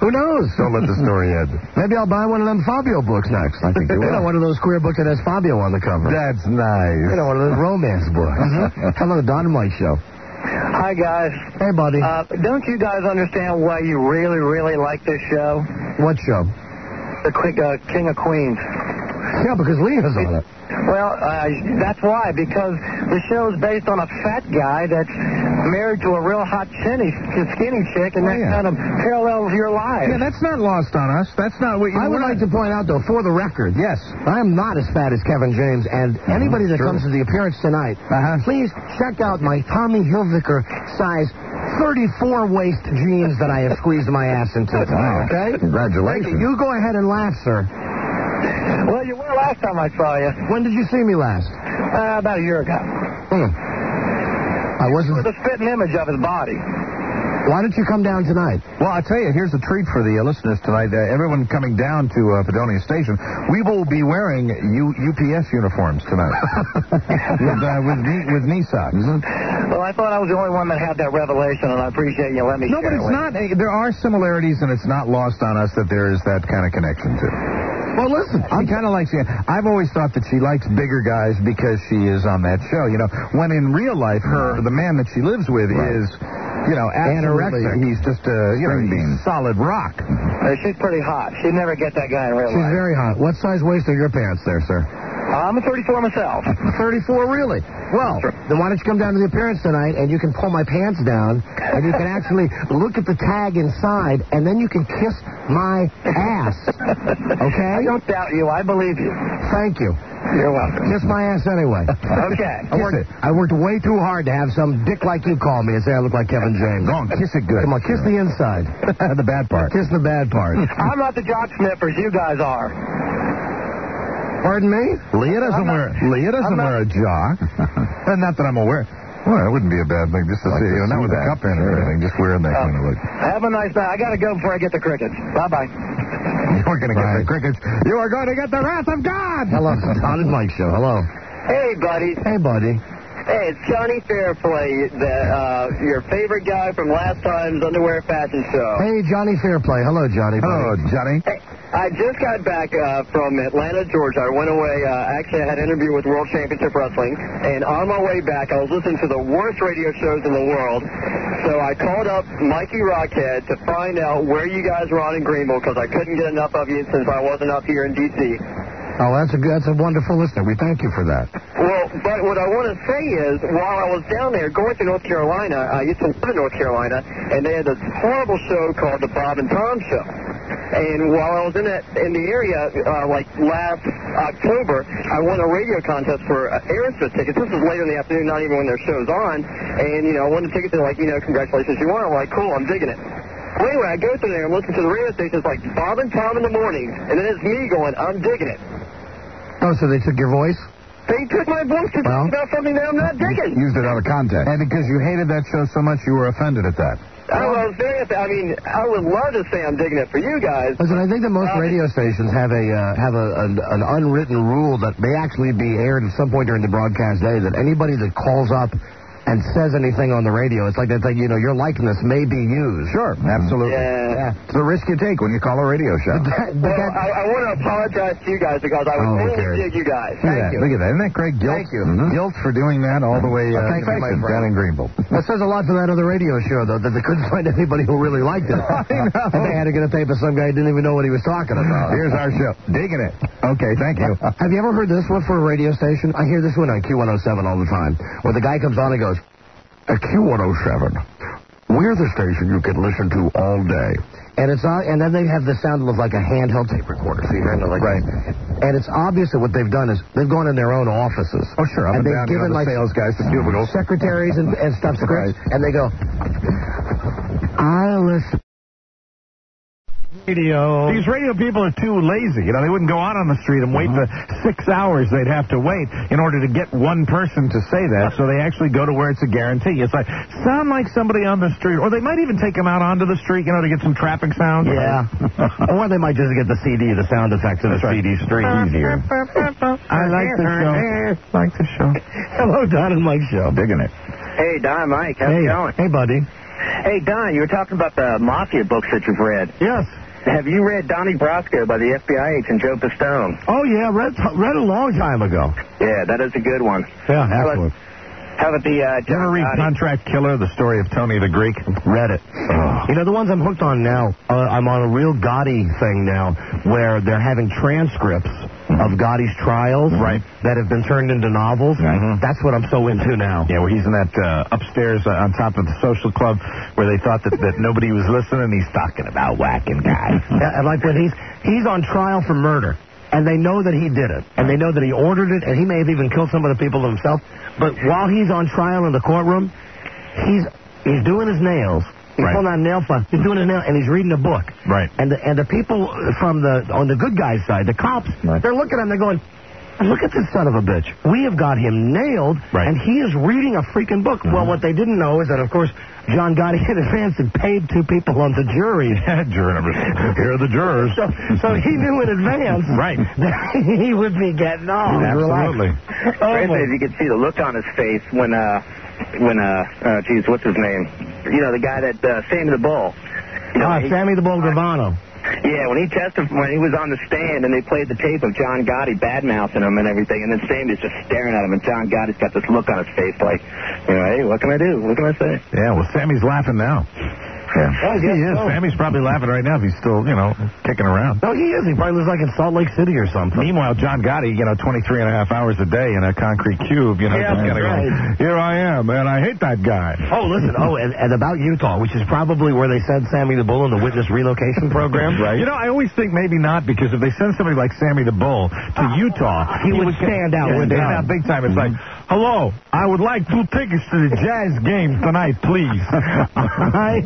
Who knows? Don't let the story end. Maybe I'll buy one of them Fabio books next. I think you will. know, one of those queer books that has Fabio on the cover. That's nice. You know, one of those romance books. Uh-huh. Hello, Don and Mike Show. Hi, guys. Hey, buddy. Uh, don't you guys understand why you really, really like this show? What show? The Quick, uh, King of Queens. Yeah, because Leah's on it. Well, uh, that's why, because the show is based on a fat guy that's married to a real hot skinny, skinny chick, and Oh, that yeah. kind of parallels your life. Yeah, that's not lost on us. That's not what you I would want. like to point out, though, for the record, Yes. I am not as fat as Kevin James, and anybody that sure. comes to the appearance tonight, Uh-huh. please check out my Tommy Hilfiger size thirty-four waist jeans that I have squeezed my ass into. Wow. Okay? Congratulations. You go ahead and laugh, sir. Well, you were last time I saw you, When did you see me last? uh, about a year ago. Hmm. I wasn't. With a spitting image of his body. Why don't you come down tonight? Well, I tell you, here's a treat for the uh, listeners tonight. Uh, everyone coming down to uh, Padonia Station, we will be wearing U- UPS uniforms tonight with, uh, with knee with knee socks. Mm-hmm. Well, I thought I was the only one that had that revelation, and I appreciate you letting me No, share but it it's with not. Uh, there are similarities, and it's not lost on us that there is that kind of connection too. Well, listen. She kind of likes you. I've always thought that she likes bigger guys because she is on that show. You know, when in real life, her the man that she lives with Right. is, you know, absolutely. Anorexic. He's just a you know String bean. he's solid rock. Uh, she's pretty hot. She'd never get that guy in real She's life. very hot. What size waist are your pants there, sir? I'm a thirty-four myself. thirty-four, really? Well, then why don't you come down to the appearance tonight, and you can pull my pants down, and you can actually look at the tag inside, and then you can kiss my ass. Okay? I don't doubt you. I believe you. Thank you. You're welcome. Kiss my ass anyway. Okay. I worked, I worked way too hard to have some dick like you call me and say I look like Kevin James. Go on, kiss it good. Come on, kiss the inside. the bad part. Kiss the bad part. I'm not the jock sniffers you guys are. Pardon me? Leah doesn't I'm not- wear Leah doesn't I'm not- wear a jock. Uh, not that I'm aware. Well, that wouldn't be a bad thing just to see. You know, not with a cup in or anything, just wearing that kind of look. Have a nice night. I gotta go before I get the crickets. Bye bye. You're going to get the crickets. You are going to get the wrath of God. Hello, Don and Mike Show. Hello. Hey, buddy. Hey, buddy. Hey, it's Johnny Fairplay, the, uh, your favorite guy from last time's Underwear Fashion Show. Hey, Johnny Fairplay. Hello, Johnny. Hello, buddy. Johnny. Hey, I just got back uh, from Atlanta, Georgia. I went away. Uh, actually, I had an interview with World Championship Wrestling. And on my way back, I was listening to the worst radio shows in the world. So I called up Mikey Rockhead to find out where you guys were on in Greenville because I couldn't get enough of you since I wasn't up here in D C Oh, that's a good, that's a wonderful listener. We thank you for that. Well, but what I want to say is, while I was down there going to North Carolina, I used to live in North Carolina, and they had this horrible show called the Bob and Tom Show. And while I was in that in the area, uh, like last October, I won a radio contest for uh, Aerosmith tickets. This was later in the afternoon, not even when their show's on. And you know, I won the tickets. They're like, you know, congratulations, you won. I'm like, cool, I'm digging it. Well, anyway, I go through there and listen to the radio station. It's like Bob and Tom in the morning, and then it's me going, I'm digging it. Oh, so they took your voice? They took my voice to Well, talk about something that I'm not digging. Used it out of context. And because you hated that show so much, you were offended at that. I was very. I mean, I would love to say I'm digging it for you guys. Listen, I think that most Uh, radio stations have a uh, have a, an, an unwritten rule that may actually be aired at some point during the broadcast day that anybody that calls up and says anything on the radio, it's like that thing, you know, your likeness may be used. Sure, absolutely. Yeah. It's the risk you take when you call a radio show. But Well, that- I, I want to apologize to you guys because I would Oh, only okay. dig you guys. Look at that. Look at that. Isn't that great? Guilt. Thank you. Mhm. Guilt for doing that all the way uh, Thank you, my confession friend. down in Greenville. That says a lot for that other radio show, though, that they couldn't find anybody who really liked it. I know. And they had to get a tape of some guy who didn't even know what he was talking about. Here's our show. Digging it. Okay, thank you. Have you ever heard this one for a radio station? I hear this one on Q one oh seven all the time, where the guy comes on and goes, at Q one oh seven, we're the station you can listen to all day. And it's uh, and then they have the sound of like a handheld tape recorder. So you're hearing it like Right. And it's obvious that what they've done is they've gone in their own offices. Oh, sure. Up and, they've down, you know, given the like sales guys, the cubicles. secretaries and, and stuff scripts, and they go, I listen. Radio. These radio people are too lazy. You know, they wouldn't go out on the street and wait the six hours they'd have to wait in order to get one person to say that. So they actually go to where it's a guarantee. It's like, sound like somebody on the street. Or they might even take them out onto the street, you know, to get some traffic sounds. Yeah. Or they might just get the C D, the sound effects of the C D street. Easier. I like the show. like the show. Hello, Don and Mike Show. Digging it. Hey, Don, Mike, how's Hey, it going? hey, buddy. Hey, Don, you were talking about the Mafia books that you've read. Yes. Have you read Donnie Brasco by the F B I agent Joe Pistone? Oh, yeah, read, read a long time ago. Yeah, that is a good one. Yeah, How about, excellent. how about the uh, Did you ever John read Gotti? Contract Killer, the story of Tony the Greek? Read it. You know, the ones I'm hooked on now, uh, I'm on a real Gotti thing now, where they're having transcripts of Gotti's trials Right. that have been turned into novels. Mhm. That's what I'm so into now. Yeah, where he's in that uh, upstairs uh, on top of the social club where they thought that, that nobody was listening. He's talking about whacking guys. Yeah, and like when he's he's on trial for murder, and they know that he did it, and they know that he ordered it, and he may have even killed some of the people himself. But while he's on trial in the courtroom, he's he's doing his nails. He's Right. pulling out a nail file. He's doing his nail, and he's reading a book. Right. And the, and the people from the on the good guys' side, the cops, Right. they're looking at him. They're going, "Look at this son of a bitch. We have got him nailed, Right. and he is reading a freaking book." Well, what they didn't know is that, of course, John Gotti in advance had paid two people on the jury. Yeah, juror number. Here are the jurors. So, so he knew in advance Right. that he would be getting off. Absolutely. Relax. Oh, Frankly, my- if you could see the look on his face when, uh, when, uh, uh, geez, what's his name? You know, the guy that, uh, Sammy the Bull. You know, Ah, he- Sammy the Bull Gravano. Yeah, when he testified, when he was on the stand and they played the tape of John Gotti bad-mouthing him and everything, and then Sammy's just staring at him, and John Gotti's got this look on his face like, you know, hey, what can I do? What can I say? Yeah, well, Sammy's laughing now. Yeah. Oh, he yeah, is. so. Sammy's probably laughing right now if he's still, you know, kicking around. No, he is. He probably lives like in Salt Lake City or something. Meanwhile, John Gotti, you know, twenty-three and a half hours a day in a concrete cube, you know, Yeah, just that's kind of right. going, here I am, and I hate that guy. Oh, listen. Oh, and, and about Utah, which is probably where they sent Sammy the Bull in the witness relocation program. Right. You know, I always think maybe not, because if they send somebody like Sammy the Bull to Utah, He would stand out Yeah, with stand them. out big time. It's like, hello, I would like two tickets to the Jazz game tonight, please. I,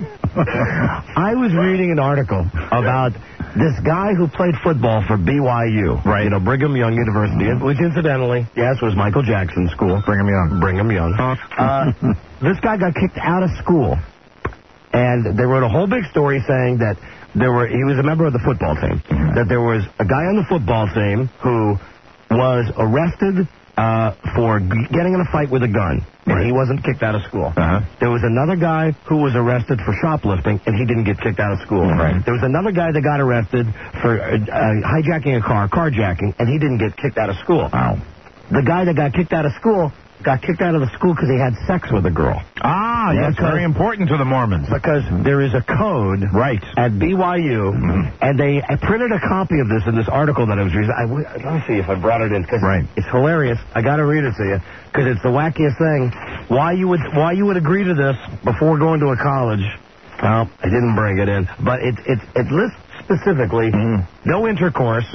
I was reading an article about this guy who played football for B Y U, Right. You know, Brigham Young University, which incidentally, yes, was Michael Jackson's school. Brigham Young. Brigham Young. Uh, this guy got kicked out of school, and they wrote a whole big story saying that there were he was a member of the football team, that there was a guy on the football team who was arrested uh, for g- getting in a fight with a gun, and he wasn't kicked out of school. Uh-huh. There was another guy who was arrested for shoplifting, and he didn't get kicked out of school. Right. There was another guy that got arrested for uh, uh, hijacking a car, carjacking, and he didn't get kicked out of school. Wow. The guy that got kicked out of school got kicked out of the school because he had sex with a girl. Ah, Yeah, yes, because- very important to the Mormons. Because there is a code Right. at B Y U, and they I printed a copy of this in this article that I was reading. I, w- let me see if I brought it in, because Right. it's hilarious. I got to read it to you, because it's the wackiest thing. Why you would why you would agree to this before going to a college? Well, I didn't bring it in, but it it it lists specifically no intercourse,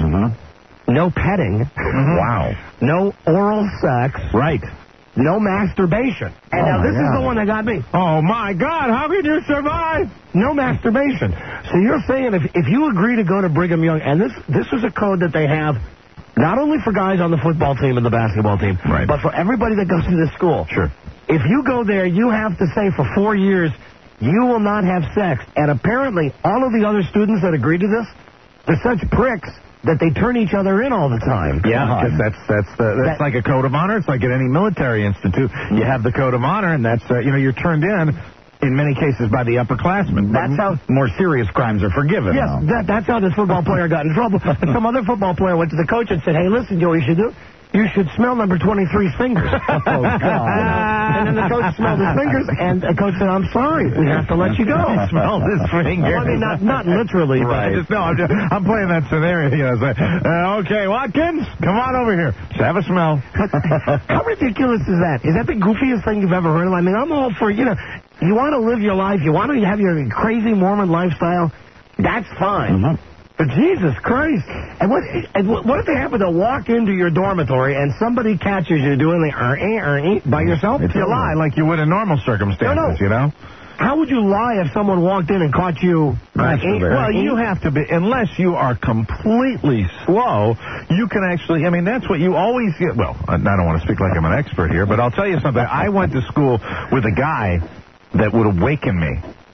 no petting, Wow. no oral sex, Right. no masturbation. And Oh, now my this is God. the one that got me. Oh, my God, how could you survive? No masturbation. So you're saying if if you agree to go to Brigham Young, and this this is a code that they have not only for guys on the football team and the basketball team, Right. but for everybody that goes to this school. Sure. If you go there, you have to say for four years you will not have sex. And apparently all of the other students that agree to this, they're such pricks that they turn each other in all the time. Yeah, because that's that's the, that's That- like a code of honor. It's like at any military institute, you have the code of honor, and that's uh, you know you're turned in in many cases by the upperclassmen. That's how. More serious crimes are forgiven. Yes, though. that, that's how this football player got in trouble. And some other football player went to the coach and said, hey, listen, you know what you should do? You should smell number twenty-three's fingers. Oh, God. And then the coach smelled his fingers, and the coach said, I'm sorry, we have to let you go. Smelled his fingers. Well, I mean, not, not literally, Right. but... Just, no, I'm, just, I'm playing that scenario. You know, it's like, uh, okay, Watkins, come on over here. Let's have a smell. How ridiculous is that? Is that the goofiest thing you've ever heard of? I mean, I'm all for, you know, you want to live your life, you want to have your crazy Mormon lifestyle, that's fine. Mm-hmm. But Jesus Christ. And what and what what if they happen to walk into your dormitory and somebody catches you doing the er-eh, er-eh by yourself? If you lie like you would in normal circumstances, No, no. you know? How would you lie if someone walked in and caught you? Masturbating. Well, you have to be, unless you are completely slow, you can actually, I mean, that's what you always get. Well, I don't want to speak like I'm an expert here, but I'll tell you something. I went to school with a guy that would awaken me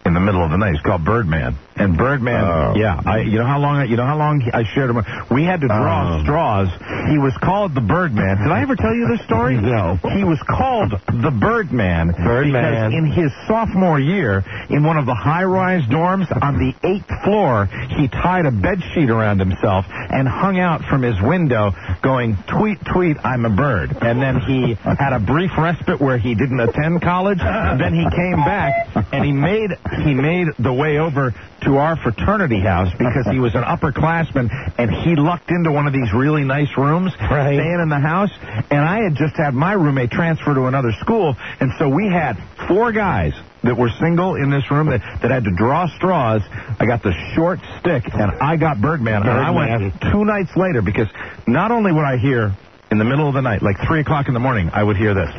in the middle of the night. He's called Birdman. And Birdman, Oh. yeah, I, you know how long I, you know how long I shared him. We had to draw Oh. straws. He was called the Birdman. Did I ever tell you this story? No. He was called the Birdman, Birdman. because in his sophomore year, in one of the high-rise dorms on the eighth floor, he tied a bed sheet around himself and hung out from his window, going, "Tweet, tweet, I'm a bird." And then he had a brief respite where he didn't attend college. Then he came back and he made he made the way over to our fraternity house because he was an upperclassman, and he lucked into one of these really nice rooms, Right. staying in the house, and I had just had my roommate transfer to another school, and so we had four guys that were single in this room that, that had to draw straws. I got the short stick, and I got Birdman, and I went two nights later, because not only would I hear in the middle of the night, like three o'clock in the morning, I would hear this.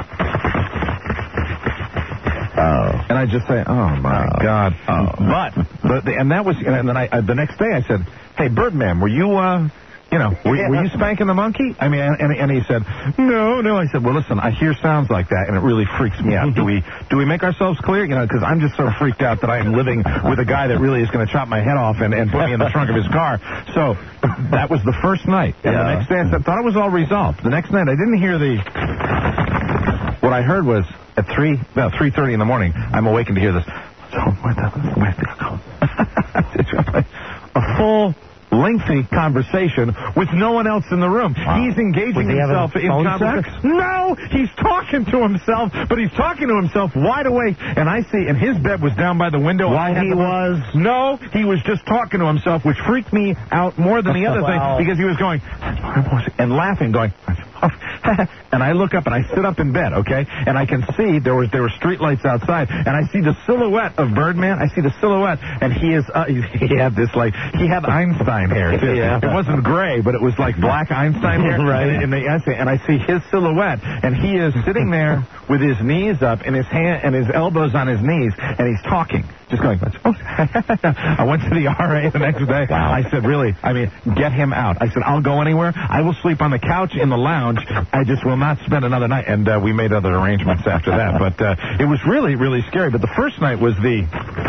Oh. And I just say, "Oh my Oh. God!" Oh. But, but the, and that was, and then I, I the next day I said, "Hey, Birdman, were you, uh, you know, were, Yeah. were you spanking the monkey?" I mean, and, and he said, "No, no." I said, "Well, listen, I hear sounds like that, and it really freaks me out. Do we, do we make ourselves clear? You know, because I'm just so freaked out that I am living with a guy that really is going to chop my head off and, and put me in the trunk of his car." So that was the first night, and Yeah. the next day I said, thought it was all resolved. The next night I didn't hear the. What I heard was at three, about three thirty in the morning, I'm awakened to hear this. A full, lengthy conversation with no one else in the room. Wow. He's engaging Was he having himself in phone conversation. sex? No, he's talking to himself, but he's talking to himself wide awake. And I see, and his bed was down by the window. While I had he the- was- No, he was just talking to himself, which freaked me out more than the other Wow. thing, because he was going and laughing, going. And I look up and I sit up in bed, okay, and I can see there was there were street lights outside, and I see the silhouette of Birdman. I see the silhouette, and he is uh, he, he had this like he had Einstein hair too. Yeah. It wasn't gray, but it was like black Einstein hair. Right. And, and, they, I see, and I see his silhouette, and he is sitting there with his knees up and his hand and his elbows on his knees, and he's talking, just going. Oh. I went to the R A the next day. Wow. I said, really, I mean, get him out. I said, I'll go anywhere. I will sleep on the couch in the lounge. I just will not spend another night. And uh, we made other arrangements after that. But uh, it was really, really scary. But the first night was the...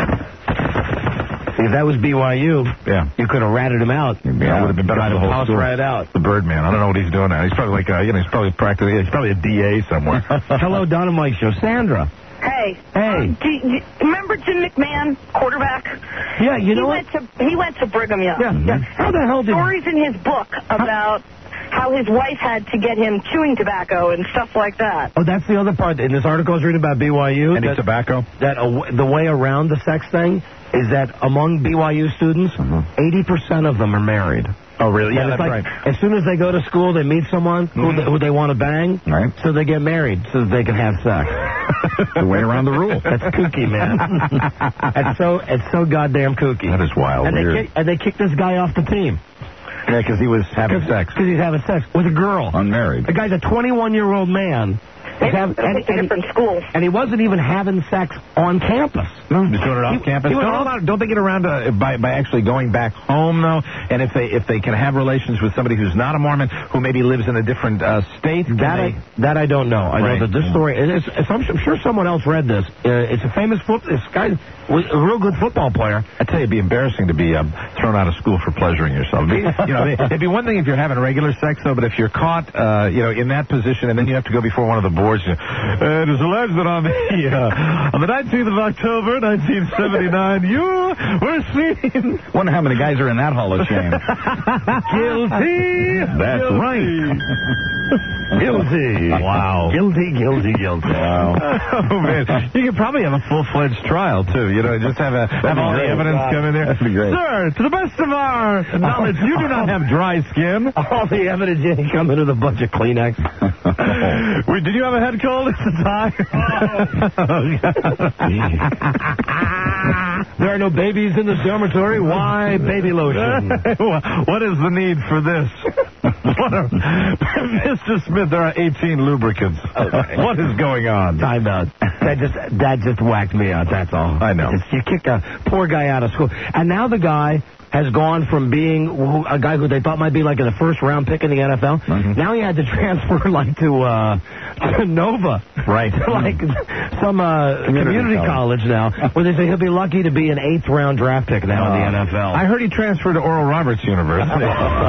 If that was B Y U, Yeah. you could have ratted him out. Yeah, it would have been better Got for the him whole house school. right out. The Birdman. I don't know what he's doing now. He's probably like, uh, you know, he's probably practically, he's probably a D A somewhere. Hello, Don and Mike Show. Sandra. Hey. Hey. Do you, remember Jim McMahon, quarterback? Yeah, you he know what? went to he went to Brigham Young. Yeah, yeah. How the hell did... Stories in his book about how his wife had to get him chewing tobacco and stuff like that. Oh, that's the other part. In this article I was reading about B Y U, Any that, tobacco? that a, the way around the sex thing is that among B Y U students, eighty percent of them are married. Oh, really? Yeah, And it's that's like, right. as soon as they go to school, they meet someone who, they, who they want to bang, Right. so they get married so that they can have sex. The way around the rule. That's kooky, man. It's so it's so goddamn kooky. That is wild. And they, Weird. kick, and they kicked this guy off the team. Yeah, because he was having sex. Because he's having sex with a girl. Unmarried. The guy's a twenty-one-year-old man. He's Maybe having- it's and, a and, different school. and he wasn't even having sex on campus. No, just doing it off He- campus. he was Don't, off- allow- don't they get around to by by actually going back home though? And if they if they can have relations with somebody who's not a Mormon who maybe lives in a different uh, state, can That they? I, that I don't know. I Right. know that this story. It's, it's, I'm, I'm sure someone else read this. Uh, it's a famous foot. This guy was a real good football player. I tell you, it'd be embarrassing to be um, thrown out of school for pleasuring yourself. It'd be, you know, it'd be one thing if you're having regular sex, though, but if you're caught, uh, you know, in that position, and then you have to go before one of the boards, you know, uh, it is alleged that on the uh, on the nineteenth of October, nineteen seventy-nine, you were seen. Wonder how many guys are in that Hall of Shame. Guilty. That's Guilty. right. Guilty. Wow. Guilty, guilty, guilty. Wow. Oh man, you could probably have a full-fledged trial too. You know, just have a have all the great. evidence come in there. That'd be great. Sir, to the best of our knowledge, you do not have dry skin. All the evidence you come in with a bunch of Kleenex. Wait, did you have a head cold at the time? There are no babies in the dormitory. Why baby lotion? What is the need for this? What a, Mister Smith, there are eighteen lubricants. Okay. What is going on? Time out. That just that just whacked me out, that's all. I know. Just, you kicked a poor guy out of school. And now the guy has gone from being who, a guy who they thought might be like in the first round pick in the N F L. Mm-hmm. Now he had to transfer like to, uh, to Nova. Right. like some uh, community, community college. college now, where they say he'll be lucky to be an eighth round draft pick now uh, in the N F L. I heard he transferred to Oral Roberts University.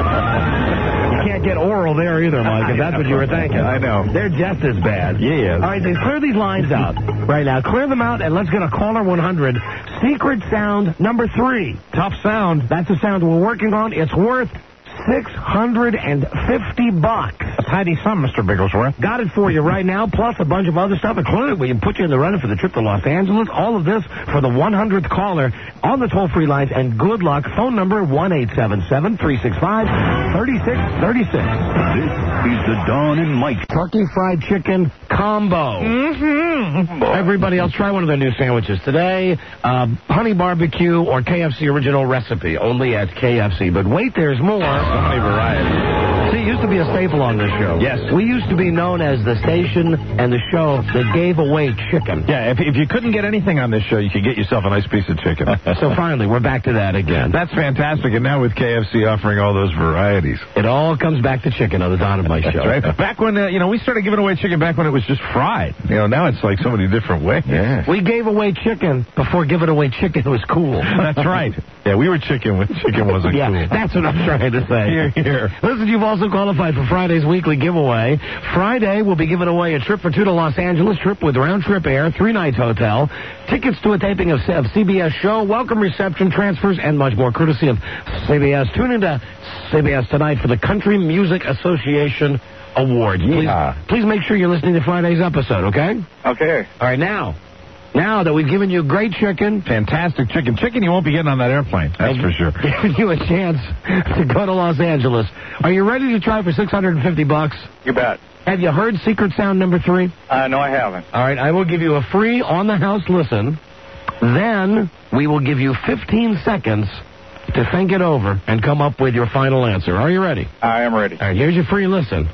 You can't get oral there either, Mike, if that's what you were thinking. I know. They're just as bad. Yeah. All right, then clear these lines out right now. Clear them out, and let's get a caller one hundred. Secret sound number three. Tough sound. That's the sound we're working on. It's worth six hundred fifty bucks. A tidy sum, Mister Bigglesworth. Got it for you right now, plus a bunch of other stuff included. We can put you in the running for the trip to Los Angeles. All of this for the one hundredth caller on the toll-free lines. And good luck. Phone number one eight seven seven, three six five, three six three six. This is the Dawn and Mike Turkey fried chicken combo. Mm-hmm. Everybody else, try one of their new sandwiches today. Uh, honey barbecue or K F C original recipe, only at K F C. But wait, there's more. So many varieties. See, it used to be a staple on this show. Yes. We used to be known as the station and the show that gave away chicken. Yeah, if, if you couldn't get anything on this show, you could get yourself a nice piece of chicken. So finally, we're back to that again. That's fantastic. And now with K F C offering all those varieties. It all comes back to chicken on the Don and Mike show. Right. Back when, uh, you know, we started giving away chicken back when it was just fried. You know, now it's like so many different ways. Yeah. We gave away chicken before giving away chicken was cool. That's right. Yeah, we were chicken when chicken wasn't yeah, cool. Yeah, that's what I'm trying to say. Here, here. Listen, you've also qualified for Friday's weekly giveaway. Friday, we'll be giving away a trip for two to Los Angeles, trip with round-trip air, three nights hotel, tickets to a taping of, of C B S show, welcome reception, transfers, and much more, courtesy of C B S. Tune into C B S tonight for the Country Music Association Awards. Please, yeah. please make sure you're listening to Friday's episode, okay? Okay. All right, now. Now that we've given you great chicken. Fantastic chicken. Chicken you won't be getting on that airplane, that's for sure. Giving you a chance to go to Los Angeles. Are you ready to try for six hundred fifty bucks? You bet. Have you heard secret sound number three? Uh, no, I haven't. All right, I will give you a free on-the-house listen. Then we will give you fifteen seconds to think it over and come up with your final answer. Are you ready? I am ready. All right, here's your free listen.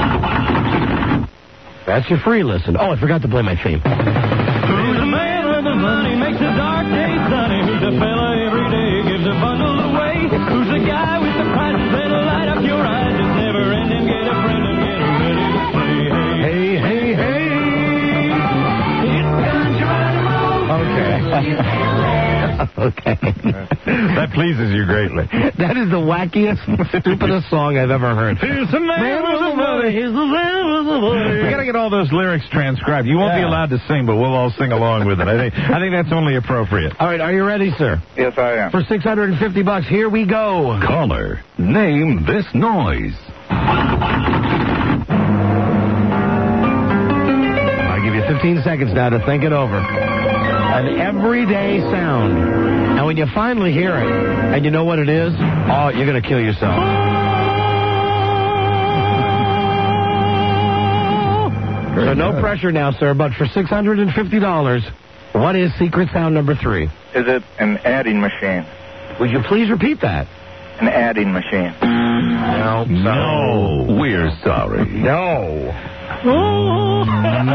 That's your free listen. Oh, I forgot to play my theme. Who's a man with the money, makes a dark day sunny? Who's a fella every day, gives a bundle away? Who's the guy with the prizes that'll light up your eyes? It's never ending, get a friend and get ready to play. Hey, hey, hey. It's country animal. Okay. Okay. That pleases you greatly. That is the wackiest, stupidest song I've ever heard. Here's the man with the money. Here's the man with the money. We got to get all those lyrics transcribed. You won't Yeah. be allowed to sing, but we'll all sing along with it. I think I think that's only appropriate. All right, are you ready, sir? Yes, I am. For six hundred fifty bucks, here we go. Caller, name this noise. I'll give you fifteen seconds now to think it over. An everyday sound. And when you finally hear it, and you know what it is, oh, you're going to kill yourself. So no pressure now, sir, but for six hundred fifty dollars, what is secret sound number three? Is it an adding machine? Would you please repeat that? An adding machine. No. No, we're sorry. No. No.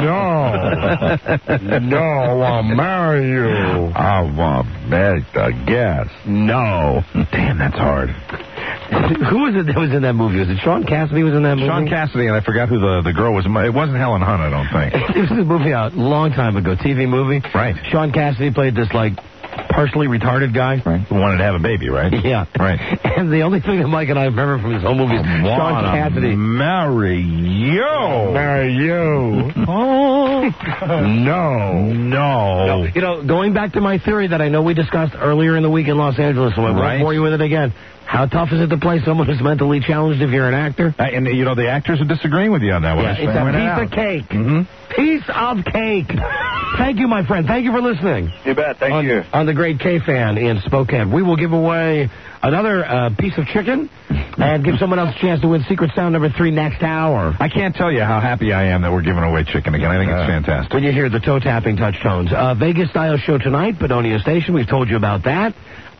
No, I'll marry you. I want make the guess. No. Damn, that's hard. Who was it that was in that movie? Was it Sean Cassidy was in that movie? Sean Cassidy, and I forgot who the, the girl was. It wasn't Helen Hunt, I don't think. It was a movie out a long time ago, T V movie. Right. Sean Cassidy played this, like, partially retarded guy. Right. Who wanted to have a baby, right? Yeah. Right. And the only thing that Mike and I remember from his whole movie is Sean Cassidy. Marry you. Marry you. Oh. no. No. No. You know, going back to my theory that I know we discussed earlier in the week in Los Angeles, so I won't Right. bore you with it again. How tough is it to play someone who's mentally challenged if you're an actor? Uh, and, you know, the actors are disagreeing with you on that one. Yeah, it's a piece of cake. Mm-hmm. Piece of cake. Thank you, my friend. Thank you for listening. You bet. Thank on, you. On the Great K-Fan in Spokane. We will give away another uh, piece of chicken and give someone else a chance to win secret sound number three next hour. I can't tell you how happy I am that we're giving away chicken again. I think it's fantastic. When you hear the toe-tapping touch tones. Uh, Vegas-style show tonight, Bedonia Station. We've told you about that.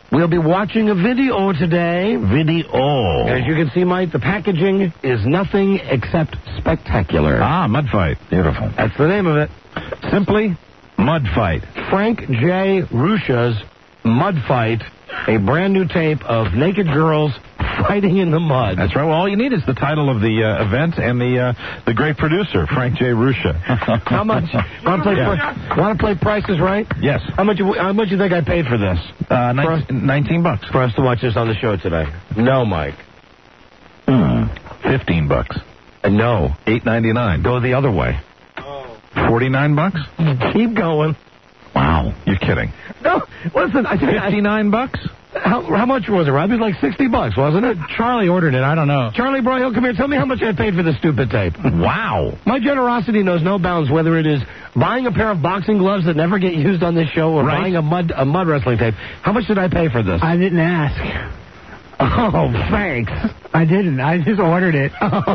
We'll be watching a video today. Video. As you can see, Mike, the packaging is nothing except spectacular. Ah, Mud Fight. Beautiful. That's the name of it. Simply Mud Fight. Frank J. Ruscia's Mud Fight, a brand new tape of naked girls fighting in the mud. That's right. Well, all you need is the title of the uh, event and the uh, the great producer, Frank J. Ruscia. How much? Want to play, Yeah. want to play Prices Right? Yes. How much? you- How much you think I paid for this? Uh, For us- nineteen, nineteen bucks. For us to watch this on the show today? No, Mike. Hmm. Fifteen bucks. Uh, no. Eight ninety nine. Go the other way. Forty nine bucks. Keep going. Wow. You're kidding. No, listen. I think Fifty nine bucks. How, how much was it, Rob? It was like sixty bucks, wasn't it? Charlie ordered it. I don't know. Charlie Broyhill, come here. Tell me how much I paid for this stupid tape. Wow. My generosity knows no bounds, whether it is buying a pair of boxing gloves that never get used on this show or Right. buying a mud a mud wrestling tape. How much did I pay for this? I didn't ask. Oh, thanks. I didn't. I just ordered it.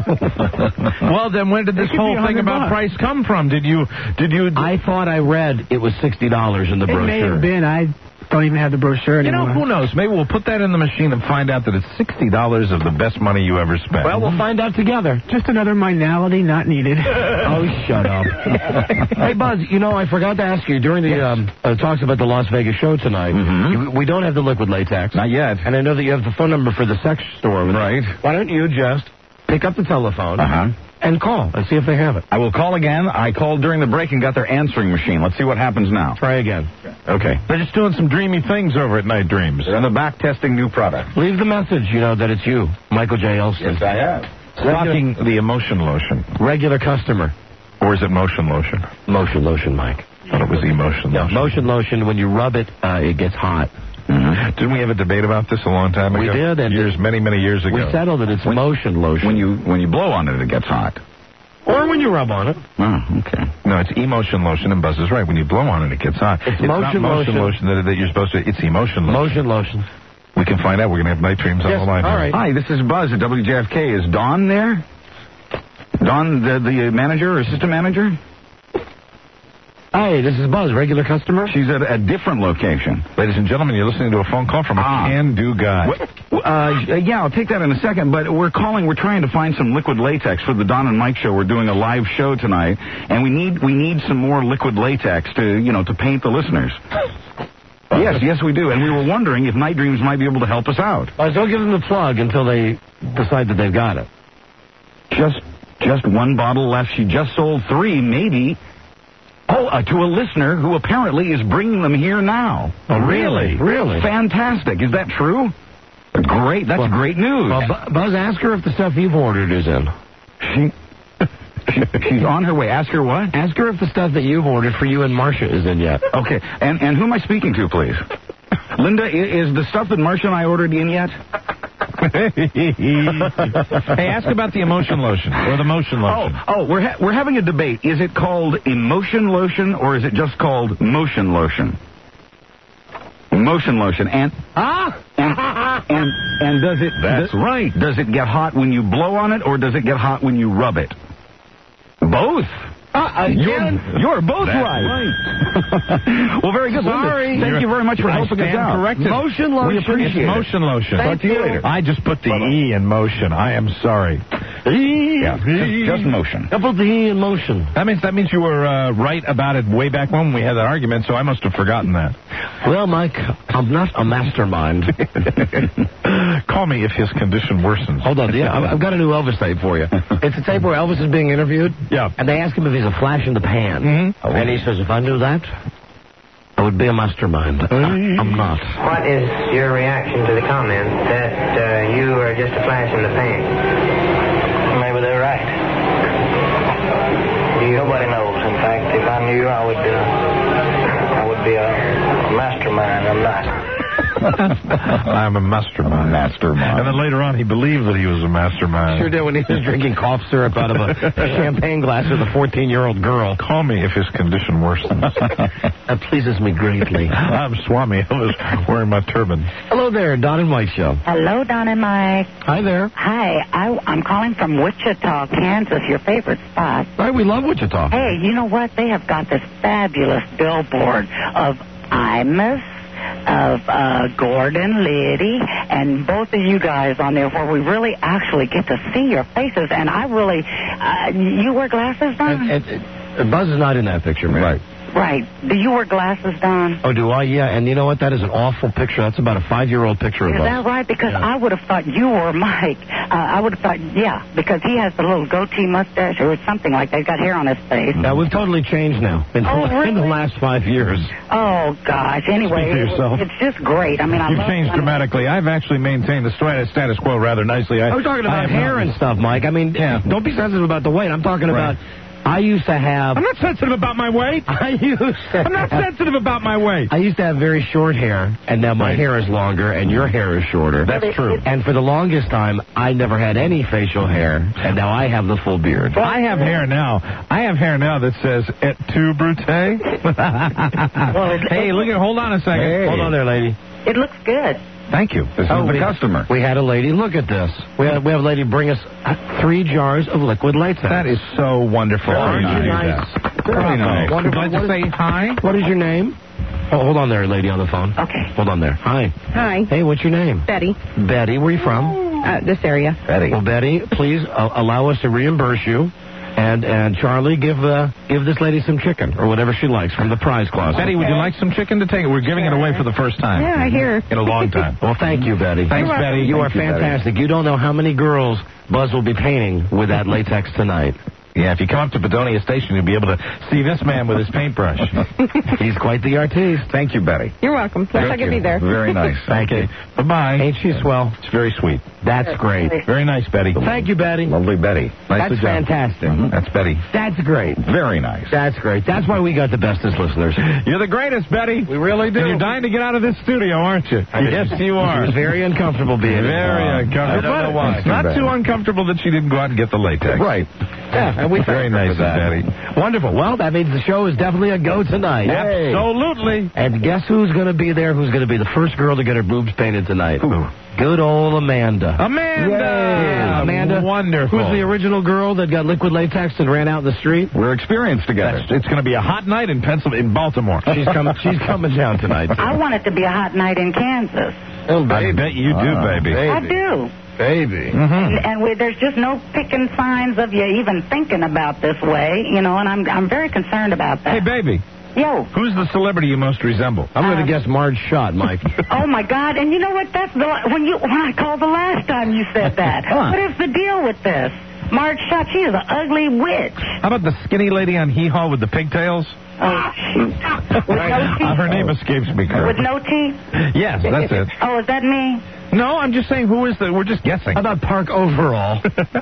Well, then when did this It could whole be thing one hundred about bucks. price come from? Did you did you I thought I read it was sixty dollars in the It brochure. may have been. I don't even have the brochure You know, anymore. who knows? Maybe we'll put that in the machine and find out that it's sixty dollars of the best money you ever spent. Well, we'll find out together. Just another minority not needed. Oh, shut up. Hey, Buzz, you know, I forgot to ask you, during the um, uh, talks about the Las Vegas show tonight, you, we don't have the liquid latex. Not yet. And I know that you have the phone number for the sex store over there. Right. Why don't you just pick up the telephone Uh-huh. and call and see if they have it? I will call again. I called during the break and got their answering machine. Let's see what happens now. Try again. Okay. They're just doing some dreamy things over at Night Dreams. They're in the back testing new product. Leave the message, you know, that it's you, Michael J. Elston. I have. Stocking the emotion lotion. Regular customer. Or is it motion lotion? Motion lotion, Mike. I thought it was emotion No, lotion. motion lotion, when you rub it, uh, it gets hot. Mm-hmm. Didn't we have a debate about this a long time We ago? did, and years, many, many years ago. We settled that it's When- motion lotion. When you when you blow on it, it gets hot. Or when you rub on it. Oh, okay. No, it's emotion lotion, and Buzz is right. When you blow on it, it gets hot. It's not motion motion lotion. lotion that, that you're supposed to. It's emotion lotion. Motion lotion. We can find out. We're going to have Night Dreams Yes, on the line. all right. Hi, this is Buzz at W J F K. Is Dawn there? Dawn, the, the manager or assistant manager? Hey, this is Buzz, regular customer. She's at a different location. Ladies and gentlemen, you're listening to a phone call from a Ah. can-do guy. Uh, yeah, I'll take that in a second, but we're calling, we're trying to find some liquid latex for the Don and Mike show. We're doing a live show tonight, and we need we need some more liquid latex to, you know, to paint the listeners. Yes, yes, we do. And we were wondering if Night Dreams might be able to help us out. Buzz, don't give them the plug until they decide that they've got it. Just just one bottle left. She just sold three, maybe. Oh, uh, to a listener who apparently is bringing them here now. Oh, really? Really? Fantastic. Is that true? Great. That's Well- great news. Well, Bu- Buzz, ask her if the stuff you've ordered is in. She, she she's on her way. Ask her what? Ask her if the stuff that you've ordered for you and Marcia is in yet. Okay. And and who am I speaking to, please? Linda, i- is the stuff that Marcia and I ordered in yet? Hey, ask about the emotion lotion or the motion lotion. Oh, oh, we're ha- we're having a debate. Is it called emotion lotion or is it just called motion lotion? Motion lotion. And Ah! and and, and does it? That's does, right. Does it get hot when you blow on it or does it get hot when you rub it? Both. Uh, You're, again? you're both That's right. Well, very good. Linda, Sorry. Thank you very much for I helping us stand out. corrected. Motion We lotion. appreciate It's it. motion lotion. Thank Talk to you you. later. I just put the E in motion. I am sorry. Yeah, just, just motion. How about the E in motion? That means that means you were uh, right about it way back when we had that argument, so I must have forgotten that. Well, Mike, I'm not a mastermind. Call me if his condition worsens. Hold on. Yeah, I've I've got a new Elvis tape for you. It's a tape where Elvis is being interviewed. Yeah. And they ask him if he's a flash in the pan. Mm-hmm. And he says, if I knew that, I would be a mastermind. I, I'm not. What is your reaction to the comment that uh, you are just a flash in the pan? Maybe they're right. Nobody knows. In fact, if I knew, I would, uh, I would be a, a mastermind. I'm not. I'm a mastermind. Mastermind. And then later on, he believed that he was a mastermind. Sure did when he was drinking cough syrup out of a champagne glass with a fourteen-year-old girl. Call me if his condition worsens. That pleases me greatly. I'm Swami. I was wearing my turban. Hello there, Don and Mike Show. Hello, Don and Mike. Hi there. Hi, I, I'm calling from Wichita, Kansas, your favorite spot. Hi, we love Wichita. Hey, you know what? They have got this fabulous billboard of I miss of uh, Gordon, Liddy, and both of you guys on there where we really actually get to see your faces. And I really, uh, you wear glasses, Don? And, and, and Buzz is not in that picture, man. Right. Right. Do you wear glasses, Don? Oh, do I? Yeah. And you know what? That is an awful picture. That's about a five-year-old picture of Is Buzz. that right? Because Yeah. I would have thought you were Mike. Uh, I would have thought, yeah, because he has the little goatee mustache or something like that. He's got hair on his face. Now, we've totally changed now in, Oh, the, really? in the last five years. Oh, gosh. Anyway, Speak for yourself. it's just great. I mean, I You've love changed when- dramatically. I've actually maintained the sta- status quo rather nicely. I, I was talking about I have hair not- and stuff, Mike. I mean, Yeah. don't be sensitive about the weight. I'm talking Right. about... I used to have... I'm not sensitive about my weight. I used to I'm not have- sensitive about my weight. I used to have very short hair, and now my Right. hair is longer, and your hair is shorter. That's true. And for the longest time, I never had any facial hair, and now I have the full beard. I have hair now. I have hair now that says "et tu, Brute." Hey, look at. Hold on a second. Hey. Hold on there, lady. It looks good. Thank you. This Oh, is the we- customer. We had a lady. Look at this. We had, we have a lady bring us uh, three jars of liquid latex. That is so wonderful. Very Aren't you nice. that? Very nice. Would Wonderful. you like to What say hi? What is your name? Oh, hold on there, lady on the phone. Okay. Hold on there. Hi. Hi, Hey, what's your name? Betty. Betty. Where are you from? Uh, this area. Betty. Well, Betty, please uh, allow us to reimburse you. And and Charlie, give uh, give this lady some chicken or whatever she likes from the prize closet. Betty, would you like some chicken to take? We're giving it away for the first time. Yeah, I hear. In a long time. Well, thank you, Betty. Thanks, You're Betty. You are Thank you, Betty. fantastic. You don't know how many girls Buzz will be painting with that latex tonight. Yeah, if you come up to Bedonia Station, you'll be able to see this man with his paintbrush. He's quite the artiste. Thank you, Betty. You're welcome. Looks Thank like you. you'll be there. Very nice. Thank you. Bye-bye. Ain't she swell? It's very sweet. That's great. Very nice, Betty. Thank you, Betty. Lovely Betty. Nicely That's done. fantastic. Mhm. That's Betty. That's great. Very nice. That's great. That's why we got the bestest listeners. You're the greatest, Betty. We really do. And you're dying to get out of this studio, aren't you? Yes, you are. She's very uncomfortable being Very here. uncomfortable. I don't know But why. It's not too uncomfortable that she didn't go out and get the latex. Right. Yeah, and we Very thank her nice for that. of Betty. Wonderful. Well, that means the show is definitely a go tonight. Absolutely. And guess who's going to be there? Who's going to be the first girl to get her boobs painted tonight? Who? Good old Amanda. Amanda. Yeah, Amanda. Wonderful. Who's the original girl that got liquid latex and ran out in the street? We're experienced together. It's going to be a hot night in Pennsylvania, in Baltimore. She's coming. She's coming down tonight. I want it to be a hot night in Kansas. Oh, I bet you do, Oh, baby. I do. Baby. Mm-hmm. And, and we, there's just no picking signs of you even thinking about this way, you know, and I'm I'm very concerned about Hey, that. baby. Yo. Who's the celebrity you most resemble? I'm going to Um, guess Marge Schott, Mike. Oh my God! And you know what? That's the when you when I called the last time you said that. Huh. What is the deal with this? Marge Schott, she is an ugly witch. How about the skinny lady on Hee Haw with the pigtails? Oh shoot! With no Uh, teeth. her name escapes me, With currently. no teeth. Yes, that's it. Oh, is that me? No, I'm just saying, who is the... We're just guessing. How about Park Overall?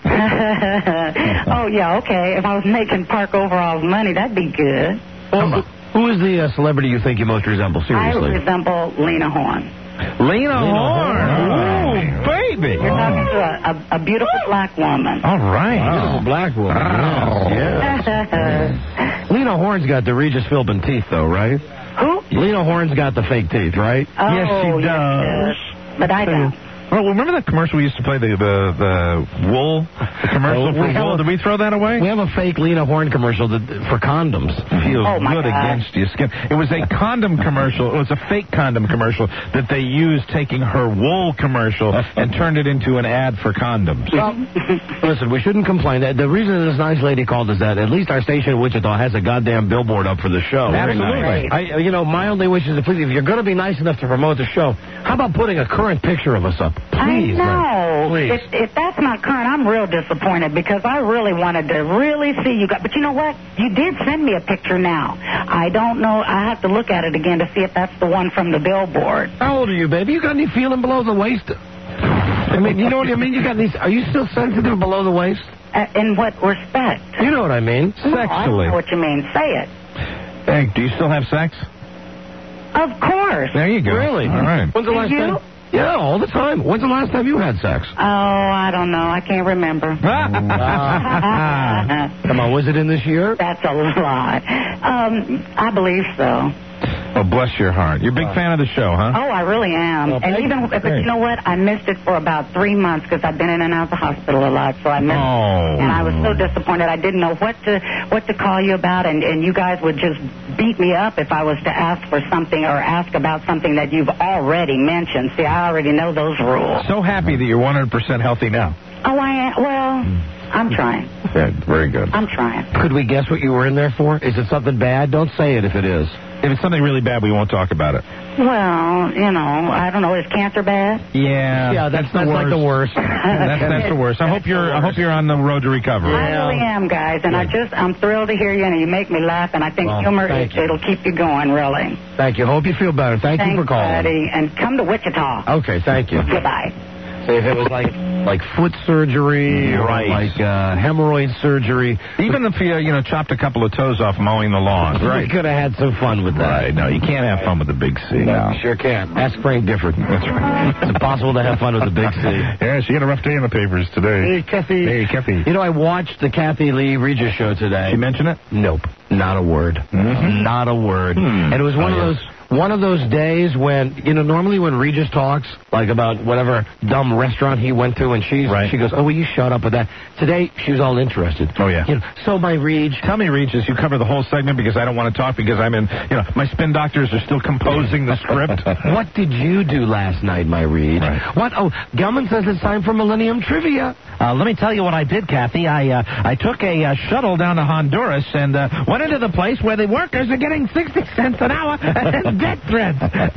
Oh yeah, okay. If I was making Park Overall's money, that'd be good. Well, who is the uh, celebrity you think you most resemble? I Seriously. resemble Lena Horne. Lena Horne. Horne. Ooh, baby. You're talking to a, a, a beautiful black woman. All right. Beautiful black woman. Wow. Yes. Lena Horne's got the Regis Philbin teeth, though, right? Who? Lena Horne's got the fake teeth, right? Oh, Yes, she yes, does. yes. But I don't. Well, remember that commercial we used to play, the the, the wool, the commercial Oh, for we have wool? a- Did we throw that away? We have a fake Lena Horne commercial that, for condoms. Feels Oh, my good God. against your skin. It was a condom commercial. It was a fake condom commercial that they used taking her wool commercial and turned it into an ad for condoms. Well, listen, we shouldn't complain. The reason this nice lady called us that, at least our station in Wichita has a goddamn billboard up for the show. Absolutely. I, you know, my only wish is to please, if you're going to be nice enough to promote the show, how about putting a current picture of us up? Please. I know. Please. If, if that's not current, I'm real disappointed because I really wanted to really see you guys. But you know what? You did send me a picture now. I don't know. I have to look at it again to see if that's the one from the billboard. How old are you, baby? You got any feeling below the waist? I mean, you know what I mean? You got these. Are you still sensitive below the waist? Uh, in what respect? You know what I mean? No, I don't know what you mean. Say it. Hey, do you still have sex? Of course. There you go. Really? All right. When's the Do last you? time? Yeah, all the time. When's the last time you had sex? Oh, I don't know. I can't remember. Come on, was it in this year? That's a lot. Um, I believe so. Oh, bless your heart. You're a big fan of the show, huh? Oh, I really am. Well, and thank- even, but great. you know what? I missed it for about three months because I've been in and out of the hospital a lot, so I missed Oh. it. And I was so disappointed. I didn't know what to what to call you about, and, and you guys would just beat me up if I was to ask for something or ask about something that you've already mentioned. See, I already know those rules. So happy that you're one hundred percent healthy now. Oh, I am. Well, I'm trying. Yeah, very good. I'm trying. Could we guess what you were in there for? Is it something bad? Don't say it if it is. If it's something really bad, we won't talk about it. Well, you know, I don't know. Is cancer bad? Yeah. Yeah, that's, that's like the worst. that's, that's the worst. I hope you're. I hope you're on the road to recovery. I really am, guys, and I just, I'm thrilled to hear you, and you make me laugh, and I think Well, humor, thank it, you. it'll keep you going, really. Thank you. Hope you feel better. Thank Thanks, you for calling. buddy, and come to Wichita. Okay, thank you. Goodbye. So if it was like like foot surgery or Right. like uh, hemorrhoid surgery, Even if you, you know, chopped a couple of toes off mowing the lawn. we could have had some fun with that. Right. No, you can't have fun with the big C. No, you sure can. Ask Frank Difford. That's right. It's impossible to have fun with the big C. Yeah, she had a rough day in the papers today. Hey, Kathy. Hey, Kathy. You know, I watched the Kathy Lee Regis show today. She mention it? Nope. Not a word. Mhm. Not a word. Hmm. And it was one Oh, of yeah. those one of those days when, you know, normally when Regis talks, like about whatever dumb restaurant he went to, and she's, Right. she goes, oh, will you shut up with that? Today, she was all interested. Oh, yeah. You know, so my Reg, Tell me, Regis, you cover the whole segment because I don't want to talk because I'm in, you know, my spin doctors are still composing the script. what did you do last night, my Reg? Right. What? Oh, Gelman says it's time for Millennium Trivia. Uh, let me tell you what I did, Kathy. I uh, I took a uh, shuttle down to Honduras and uh, went into the place where the workers are getting sixty cents an hour and death threats.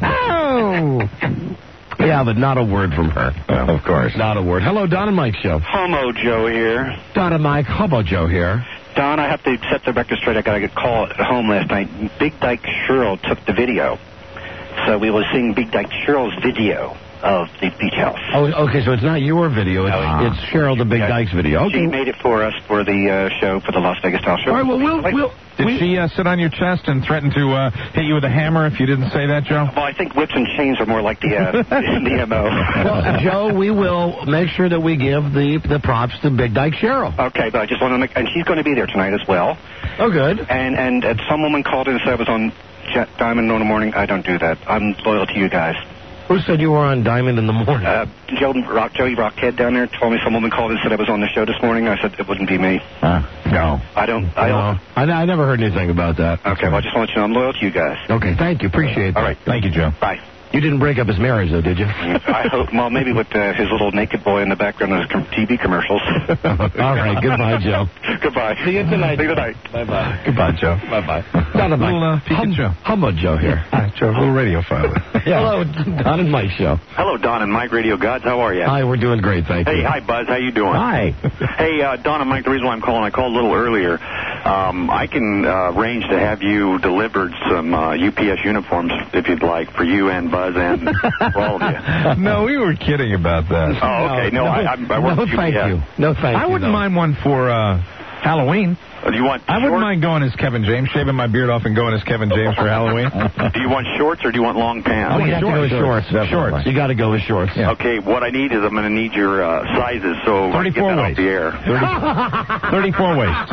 Oh! Yeah, but not a word from her. Well, of course. Not a word. Hello, Don and Mike show. Homo Joe here. Don and Mike, Hobo Joe here. Don, I have to set the record straight. I got a call at home last night. Big Dyke Cheryl took the video. So we were seeing Big Dyke Cheryl's video of the beach house. Oh, okay, so it's not your video. It's, No, it's Cheryl the Big Yeah. Dykes video. She Okay. made it for us for the uh, show, for the Las Vegas Style Show. All right, well, we'll... we'll Did we, she uh, sit on your chest and threaten to uh, hit you with a hammer if you didn't say that, Joe? Well, I think whips and chains are more like the, uh, the M O. well, Joe, we will make sure that we give the the props to Big Dyke Cheryl. Okay, but I just want to make... And she's going to be there tonight as well. Oh, good. And and uh, some woman called in and said I was on Jet Diamond in the morning. I don't do that. I'm loyal to you guys. Who said you were on Diamond in the morning? Uh, Joe Rock, Joey Rockhead down there told me some woman called and said I was on the show this morning. I said it wouldn't be me. Uh, no. I don't. I don't. No, I, I never heard anything about that. Okay, well, I just want you to know I'm loyal to you guys. Okay, thank you. Appreciate that. All right. Thank you, Joe. Bye. You didn't break up his marriage, though, did you? I hope. Well, maybe with uh, his little naked boy in the background of his com- T V commercials. All right, goodbye, Joe. Goodbye. See you tonight. See you tonight. Bye-bye. Goodbye, Joe. Bye-bye. Don and Mike. Little uh, peek at Joe. How about Joe here? Hi, Joe. Little radio file. Hello, Don and Mike show. Hello, Don and Mike Radio Gods. How are you? Hi, we're doing great, thank Hey, you. hi, Buzz. How you doing? Hi. Hey, uh, Don and Mike, the reason why I'm calling, I called a little earlier. Um, I can uh, arrange to have you delivered some uh, U P S uniforms, if you'd like, for you and Buzz and for all of you. No, we were kidding about that. Oh, okay. No, no, I, I, I work no with thank U P S. you. No, thank I you. wouldn't no. mind one for uh, Halloween. Uh, do you want I wouldn't shorts? mind going as Kevin James, shaving my beard off and going as Kevin James for Halloween. Do you want shorts or do you want long pants? Oh, you have to go with shorts. Shorts. Shorts. You got to go with shorts. Yeah. Okay, what I need is I'm going to need your uh, sizes so I can get thirty-four that waist. off the air. thirty-four waist.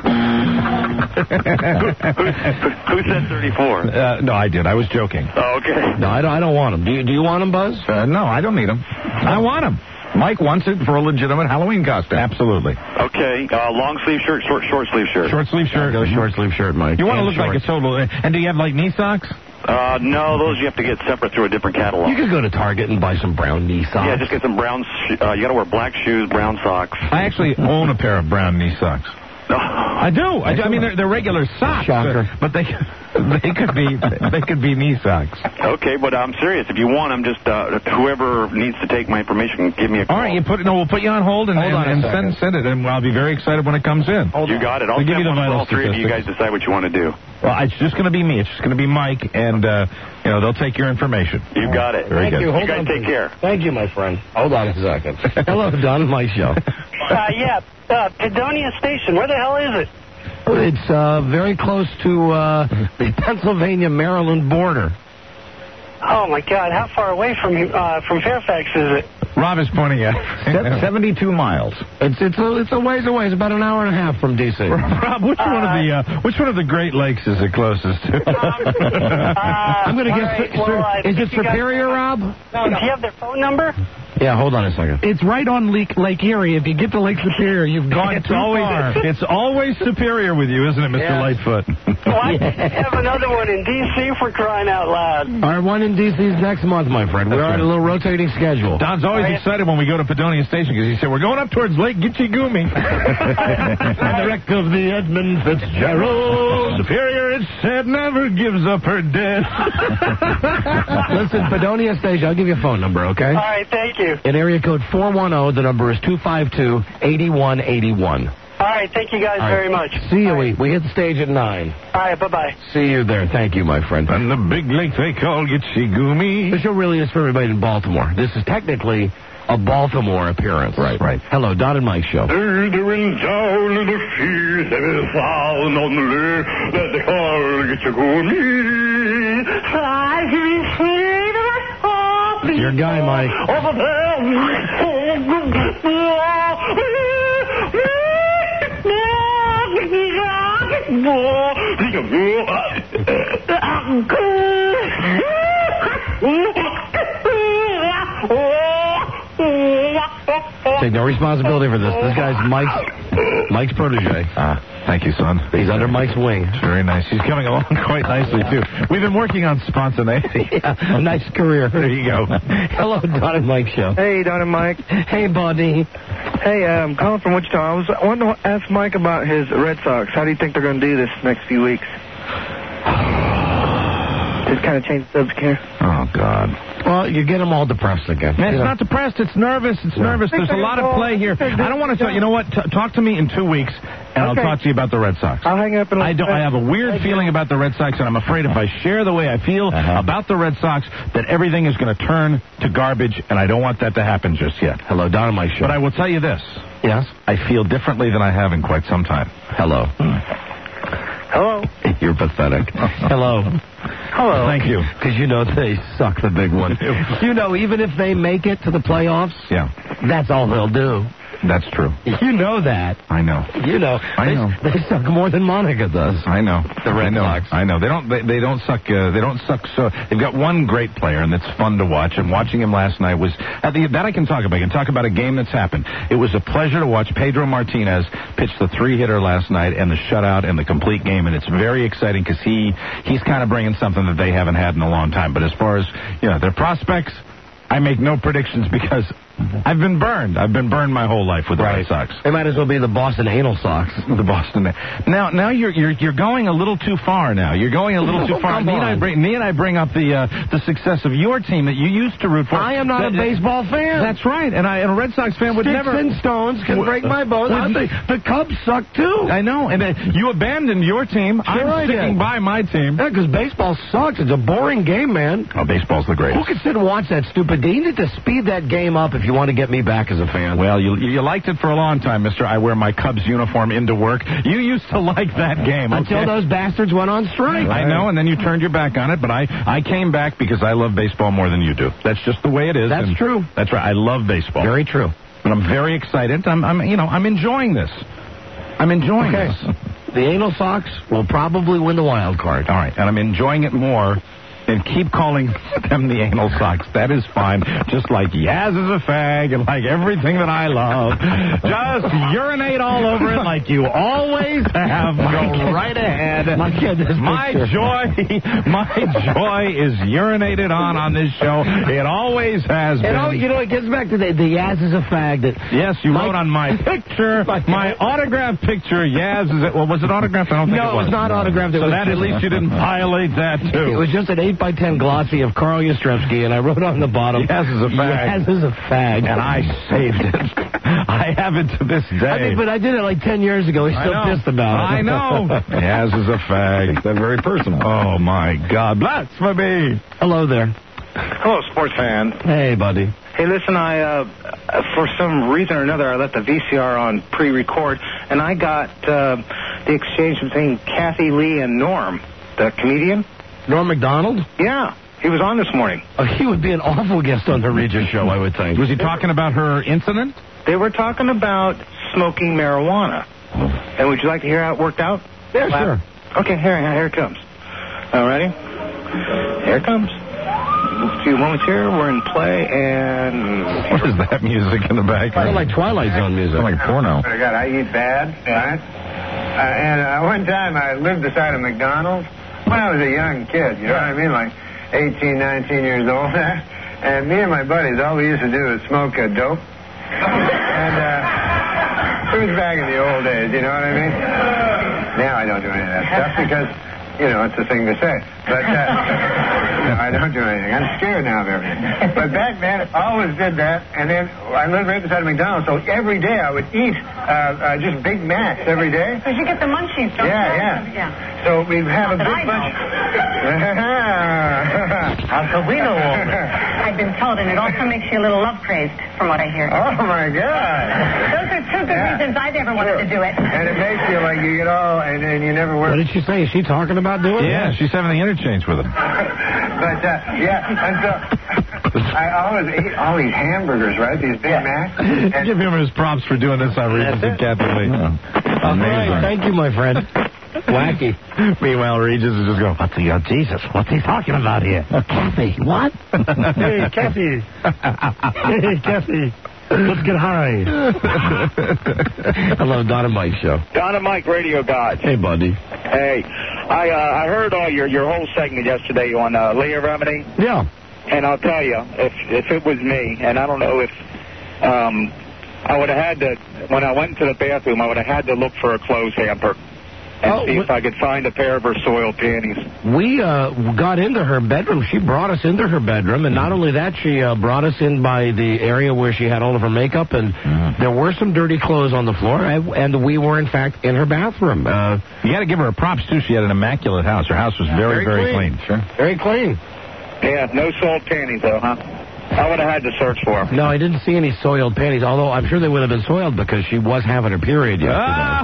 Who said thirty-four? Uh, no, I did. I was joking. Oh, okay. No, I don't. I don't want them. Do you? Do you want them, Buzz? Uh, no, I don't need them. I want them. Mike wants it for a legitimate Halloween costume. Absolutely. Okay, uh, long sleeve shirt, short short sleeve shirt. Short sleeve shirt. Go short sleeve shirt, Mike. You want to And look like shorts. a total. And do you have like knee socks? Uh, no, those you have to get separate through a different catalog. You could go to Target and buy some brown knee socks. Yeah, just get some brown. Sh- uh, you got to wear black shoes, brown socks. I actually own a pair of brown knee socks. I do. I do. I mean, they're, they're regular socks, Shocker. but they they could be they could be knee socks. Okay, but I'm serious. If you want them, just uh, whoever needs to take my information, give me a call. All right, you put no. We'll put you on hold and, Hold on a and, and send second. send it, and I'll be very excited when it comes in. You got it. I'll I'll give you the send one for vital all three of you guys statistics. decide what you want to do. Well, it's just going to be me. It's just going to be Mike, and uh, you know they'll take your information. You got it. Very Thank good. you. Hold guys on, take please. care. Thank you, my friend. Hold on a second. Hello, Don and Mike show. Uh, yeah, uh, Padonia Station. Where the hell is it? It's uh, very close to uh, the Pennsylvania-Maryland border. Oh my God! How far away from uh, from Fairfax is it? Rob is pointing at seventy-two miles. It's it's a, it's a ways away. It's about an hour and a half from D C. Rob, which one of the uh, which one of the Great Lakes is it closest to? I'm going to guess. right, Sur- well, I is it think you guys- Superior, Rob? No, do you have their phone number? Yeah, hold on a second. It's right on Lake, Lake Erie. If you get to Lake Superior, you've gone It's too always far. it's always Superior with you, isn't it, Mister Yeah. Lightfoot? Well, I have another one in D C for crying out loud. Our one in D C's next month, my friend. We're on a little rotating schedule. Don's always excited when we go to Padonia Station because he said, we're going up towards Lake Gitchigumi. The wreck of the Edmund Fitzgerald. Superior, it said, never gives up her dead. Listen, Padonia Station, I'll give you a phone number, okay? All right, thank you. In area code four one zero, the number is two five two, eight one eight one. All right, thank you guys All right. very much. See you. We, we hit the stage at nine. All right, bye-bye. See you there. Thank you, my friend. And the big lake they call Gitchigumi. The show really is for everybody in Baltimore. This is technically a Baltimore appearance. Right, right. Hello, Don and Mike show. There's the wind down in the fields that is found on the lake that they call Gitchigumi. Your guy, Mike. Over there. Take no responsibility for this. This guy's Mike's Mike's protege. Ah, thank you, son. He's under Mike's wing. Very nice. He's coming along quite nicely, too. We've been working on spontaneity. Yeah, nice career. There you go. Hello, Don and Mike show. Hey, Don and Mike. Hey, buddy. Hey, uh, I'm calling from Wichita. I was I wanted to ask Mike about his Red Sox. How do you think they're going to do this next few weeks? Just kind of change the subject here. Oh, God. Well, you get them all depressed again. Man, it's You know? not depressed. It's nervous. It's nervous. There's a lot of play here. I don't want to talk. You know what? T- talk to me in two weeks, and I'll Okay. talk to you about the Red Sox. I'll hang up and I don't. I have a weird feeling about the Red Sox, and I'm afraid if I share the way I feel about the Red Sox, that everything is going to turn to garbage, and I don't want that to happen just yet. Hello, Don and Mike show. But I will tell you this. Yes? I feel differently than I have in quite some time. Hello. Hello. You're pathetic. Hello. Hello. Thank you. Because you know they suck the big one. You know, even if they make it to the playoffs, Yeah, that's all they'll do. that's true. You know that. I know. You know. I they, know. They suck more than Monica does. I know. The Red I know. Sox. I know. They don't. They, they don't suck. Uh, they don't suck. So they've got one great player, and it's fun to watch. And watching him last night was at the, that I can talk about. I can talk about a game that's happened. It was a pleasure to watch Pedro Martinez pitch the three hitter last night and the shutout and the complete game. And it's very exciting because he he's kind of bringing something that they haven't had in a long time. But as far as you know, their prospects, I make no predictions because I've been burned. I've been burned my whole life with the Right. Red Sox. They might as well be the Boston Anal Sox. The Boston. Now, now you're you're you're going a little too far. Now you're going a little too far. Come Me and I on. bring me and I bring up the uh, the success of your team that you used to root for. I am not That- a baseball fan. That's right, and I and a Red Sox fan would Sticks never. and stones can break my bones. Would- I think the Cubs suck too. I know, and uh, you abandoned your team. Sure I'm I sticking did. by my team. Yeah, because baseball sucks. It's a boring game, man. Oh, baseball's the Who greatest. can sit and watch that stupid game? You need to speed that game up if you want to get me back as a fan. Well, you you liked it for a long time, Mister. I wear my Cubs uniform into work. You used to like that game Until okay? those bastards went on strike. I know, and then you turned your back on it, but I, I came back because I love baseball more than you do. That's just the way it is. That's and true. That's right. I love baseball. Very true. And I'm very excited. I'm, I'm, you know, I'm enjoying this. I'm enjoying Okay. this. The Anal Sox will probably win the wild card. All right, and I'm enjoying it more. And keep calling them the Anal Sox. That is fine. Just like Yaz is a fag and like everything that I love. Just urinate all over it like you always have. Go right ahead. My kid, this My picture. joy, my joy is urinated on on this show. It always has You know, been. you know, it gets back to the, the Yaz is a fag. That Yes, you My- wrote on my picture, my autographed picture. Yaz is it? Well, was it autographed? I don't think No, it it was. was not autographed. It So was that at just- least you didn't violate that too. It was just an eight by ten glossy of Carl Yastrzemski, and I wrote on the bottom, Yaz is a fag. Yaz is a fag. And I saved it. I have it to this day. I mean, but I did it like ten years ago. He's I still know. pissed about it. I know. Yaz is a fag. That's very personal. Oh, my God. Blasphemy. Hello there. Hello, sports fan. Hey, buddy. Hey, listen, I, uh, for some reason or another, I let the V C R on pre-record, and I got uh, the exchange between Kathy Lee and Norm, the comedian. Norm MacDonald? Yeah. He was on this morning. Oh, he would be an awful guest on the Regis show, I would think. Was he talking about her incident? They were talking about smoking marijuana. And would you like to hear how it worked out? Yeah, sure. Okay, here, here it comes. All ready? Here it comes. A few moments here, we're in play, and... What is that music in the background? Kind of like Twilight Zone music. Like porno. I got, I eat bad, right? Uh, and uh, one time I lived beside a McDonald's when I was a young kid, you know what I mean? Like eighteen, nineteen years old. And me and my buddies, all we used to do was smoke a dope. And uh, it was back in the old days, you know what I mean? Now I don't do any of that stuff because, you know, it's a thing to say. But uh, no, I don't do anything. I'm scared now of everything. But back then, I always did that. And then I lived right beside McDonald's, so every day I would eat uh, uh, just Big Macs every day. Because you get the munchies, don't Yeah, you? yeah. Yeah. So we'd have a Not big that I bunch. How come we know all this? I've been told, and it also makes you a little love crazed, from what I hear. Oh, my God. Those are two good Yeah. reasons I've ever wanted to do it. And it makes you like you get all, and then you never work. What did she say? Is she talking about doing it? Yeah, she's having the interchange with him. But, uh, yeah, and so I always ate all these hamburgers, right? These Big Macs. And Give him his props for doing this on Regis and Kathy Lee. All right, thank you, my friend. Wacky. Meanwhile, Regis is just going, what's he, uh, Jesus, what's he talking about here? Kathy, what? Hey, Kathy. Hey, Kathy. Let's get high. Hello, Don and Mike show. Don and Mike, radio gods. Hey, buddy. Hey, I uh, I heard all your, your whole segment yesterday on uh, Leah Remini. Yeah. And I'll tell you, if if it was me, and I don't know if um, I would have had to, when I went to the bathroom, I would have had to look for a clothes hamper and Oh, see wh- if I could find a pair of her soiled panties. We uh, got into her bedroom. She brought us into her bedroom, and not only that, she uh, brought us in by the area where she had all of her makeup, and there were some dirty clothes on the floor, and and we were, in fact, in her bathroom. Uh, You got to give her props, too. She had an immaculate house. Her house was very, Very very, clean. clean. Sure. very clean. Yeah, no soiled panties, though, huh? I would have had to search for them. No, I didn't see any soiled panties, although I'm sure they would have been soiled because she was having her period yesterday.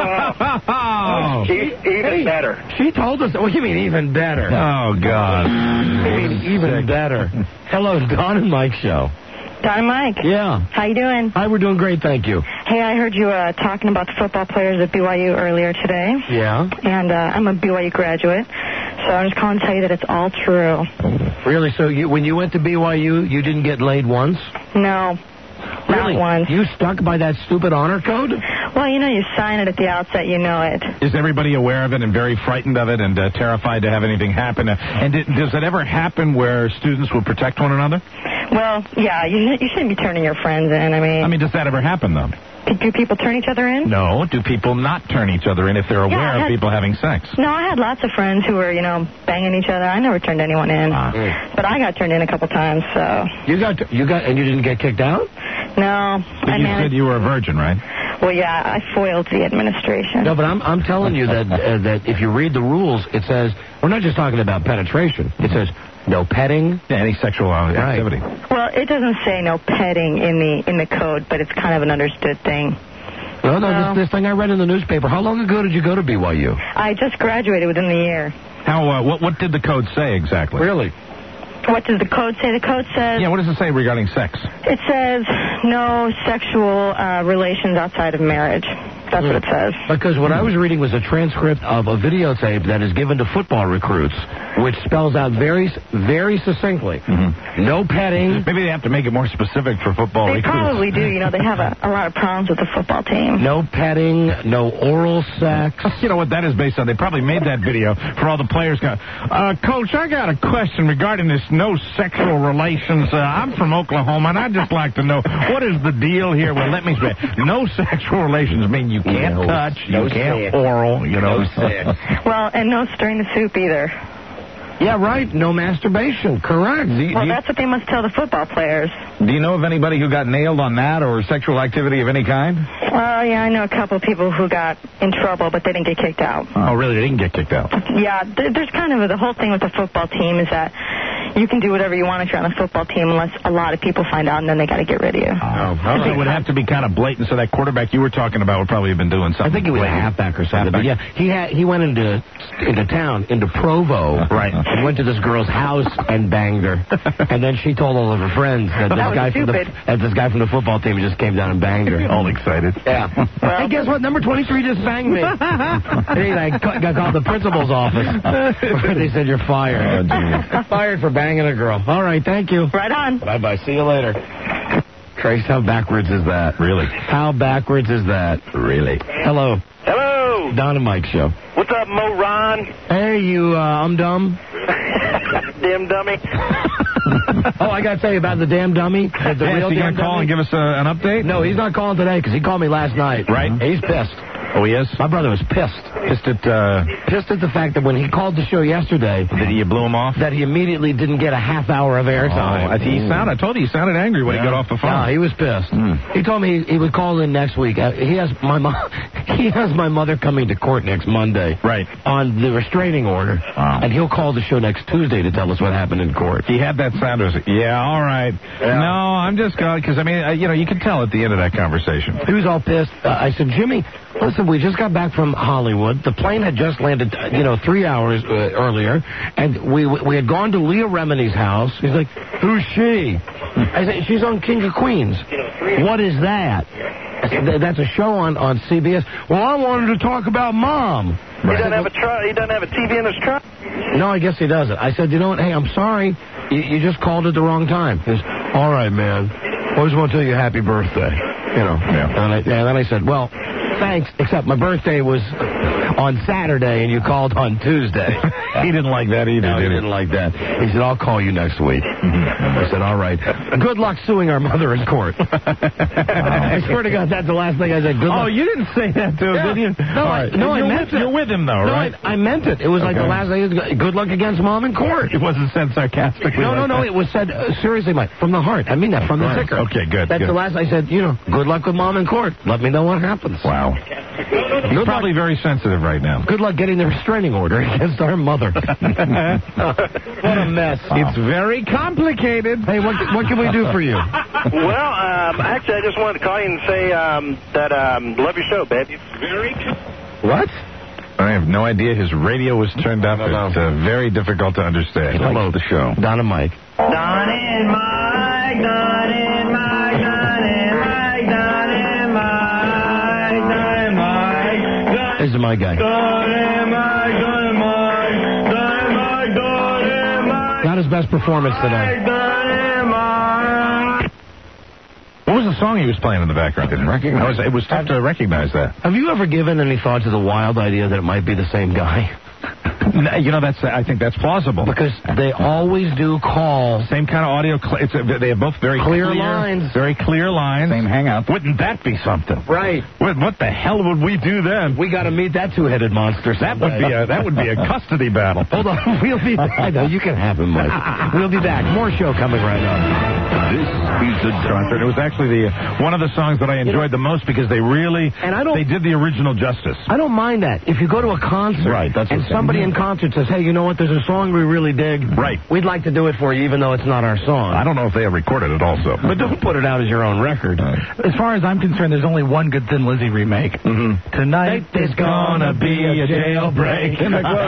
Oh, E- even better. She told us. What do you mean even better? oh God. I mean even better. Hello, Don and Mike show. Don and Mike. Yeah. How you doing? Hi, we're doing great, thank you. Hey, I heard you uh, talking about the football players at B Y U earlier today. Yeah. And uh, I'm a B Y U graduate, so I'm just calling to tell you that it's all true. Really? So you, when you went to B Y U, you didn't get laid once? No. Really? Not once. You stuck by that stupid honor code? Well, you know, you sign it at the outset, you know it. Is everybody aware of it and very frightened of it and uh, terrified to have anything happen? Uh, and did, does it ever happen where students will protect one another? Well, yeah, you, you shouldn't be turning your friends in. I mean, I mean, does that ever happen, though? do people turn each other in? No. Do people not turn each other in if they're aware Yeah, I of had- people having sex? No, I had lots of friends who were, you know, banging each other. I never turned anyone in. Ah. But I got turned in a couple times, so. You got, you got, and you didn't get kicked out? No. But I you managed- said you were a virgin, right? Well, yeah, I foiled the administration. No, but I'm, I'm telling you that, uh, that if you read the rules, it says, we're not just talking about penetration. It says, no petting. Yeah, any sexual uh, activity. Well, it doesn't say no petting in the in the code, but it's kind of an understood thing. No, no, No. this, this thing I read in the newspaper. How long ago did you go to B Y U? I just graduated within the year. How? Uh, what? What did the code say exactly? Really? What does the code say? The code says Yeah. What does it say regarding sex? it says no sexual uh, relations outside of marriage. That's what it says. Because what I was reading was a transcript of a videotape that is given to football recruits, which spells out very, very succinctly, no petting. Maybe they have to make it more specific for football They recruits. probably do. You know, they have a, a lot of problems with the football team. No petting, no oral sex. You know what that is based on? They probably made that video for all the players. Going, uh, Coach, I got a question regarding this no sexual relations. Uh, I'm from Oklahoma, and I'd just like to know, what is the deal here? Well, let me say, no sexual relations mean you can't No, touch, no you can't sex. oral, you know. No sex. Well, and no stirring the soup either. Yeah, right. No masturbation. Correct. Do you, Well, do, you, that's what they must tell the football players. do you know of anybody who got nailed on that or sexual activity of any kind? Well, yeah, I know a couple of people who got in trouble, but they didn't get kicked out. Oh, really? They didn't get kicked out. Yeah, th- there's kind of a, the whole thing with the football team is that, You can do whatever you want if you're on a football team, unless a lot of people find out, and then they got to get rid of you. Oh, so it would have to be kind of blatant. So that quarterback you were talking about would probably have been doing something. I think he was a halfback or something. Halfback. But yeah, he had he went into into town, into Provo, right, and went to this girl's house and banged her. And then she told all of her friends that this That was guy from the stupid. that this guy from the football team just came down and banged her. All excited. Yeah. Hey, guess what? Number twenty-three just banged me. Hey, I ca- got called the principal's office. They said you're fired. Oh, fired for banging a girl. All right, thank you. Right on. Bye bye. See you later. Trace, how backwards is that? Really? How backwards is that? Really? Hello. Hello. Don and Mike show. What's up, Mo Ron? Hey, you, uh, I'm dumb. Damn dummy. Oh, I got to tell you about the damn dummy. The, the Yeah, real is he damn going to call dummy? and give us uh, an update? No, he's not calling today because he called me last night. Right. He's pissed. Oh, he is? My brother was pissed. Pissed at, uh... Pissed at the fact that when he called the show yesterday... That you blew him off? That he immediately didn't get a half hour of airtime. Oh, he sounded, I told you, he sounded angry when yeah. he got off the phone. No, he was pissed. Mm. He told me he, he would call in next week. Uh, he has my mom. He has my mother coming to court next Monday. Right. On the restraining order. Wow. And he'll call the show next Tuesday to tell us what happened in court. He had that sound. As, yeah, all right. Yeah. No, I'm just going, because, I mean, uh, you know, you could tell at the end of that conversation. He was all pissed. Uh, I said, Jimmy, listen, we just got back from Hollywood. The plane had just landed, uh, you know, three hours uh, earlier, and we we had gone to Leah Remini's house. He's like, who's she? I said, she's on King of Queens. What is that? I said, that's a show on, on C B S. Well, I wanted to talk about Mom. He doesn't have a tru- He doesn't have a T V in his truck. No, I guess he doesn't. I said, you know what? Hey, I'm sorry. You, you just called at the wrong time. He goes, all right, man. I always want to tell you happy birthday. You know. Yeah. And, I, and then I said, well, thanks, except my birthday was on Saturday and you called on Tuesday. He didn't like that either, no, did he? didn't like that. He said, I'll call you next week. I said, all right. Good luck suing our mother in court. I swear to God, that's the last thing I said. Good luck. Oh, you didn't say that to him, yeah. did you? No, all I, right. no, I you're meant with, it. You're with him, though, no, right? I, I meant it. It was like okay. the last thing. Good luck against Mom in court. It wasn't said sarcastically. No, no, like no. that. It was said uh, seriously, Mike, from the heart. I mean that, from the Right. ticker. Okay, good. That's good. the last I said, you know, good luck with Mom in court. Let me know what happens. Wow. He's Good probably luck. very sensitive right now. Good luck getting the restraining order against our mother. What a mess. It's very complicated. Hey, what, what can we do for you? Well, um, actually, I just wanted to call you and say um, that um, love your show, babe. It's very. What? I have no idea. His radio was turned up. It's uh, very difficult to understand. Hello, the show. Don and Mike. Don and Mike, Don and Mike, Don and Mike, Don and Mike, Don and Mike. This is my guy. Don and Mike, Don and Mike, Don and Mike, Don and Mike. Not his best performance today. Don and Mike. What was the song he was playing in the background? Didn't recognize. I was, it was tough to recognize that. Have you ever given any thought to the wild idea that it might be the same guy? You know, that's. I think that's plausible. Because they always do call. Same kind of audio. Cl- it's a, they have both very Clear clear, lines. Very clear lines. Same hangout. Wouldn't that be something? Right. What, what the hell would we do then? We got to meet that two-headed monster. That would be a that would be a custody battle. Hold on. We'll be back. I know, you can have him, Mike. We'll be back. More show coming right up. This is the concert. It was actually the one of the songs that I enjoyed you know, the most because they really and I don't, they did the original justice. I don't mind that. If you go to a concert right, that's and somebody in concert says, hey, you know what, there's a song we really dig. Right. We'd like to do it for you even though it's not our song. I don't know if they have recorded it also. But don't put it out as your own record. Right. As far as I'm concerned, there's only one Good Thin Lizzy remake. Mm-hmm. Tonight there's gonna be a jailbreak.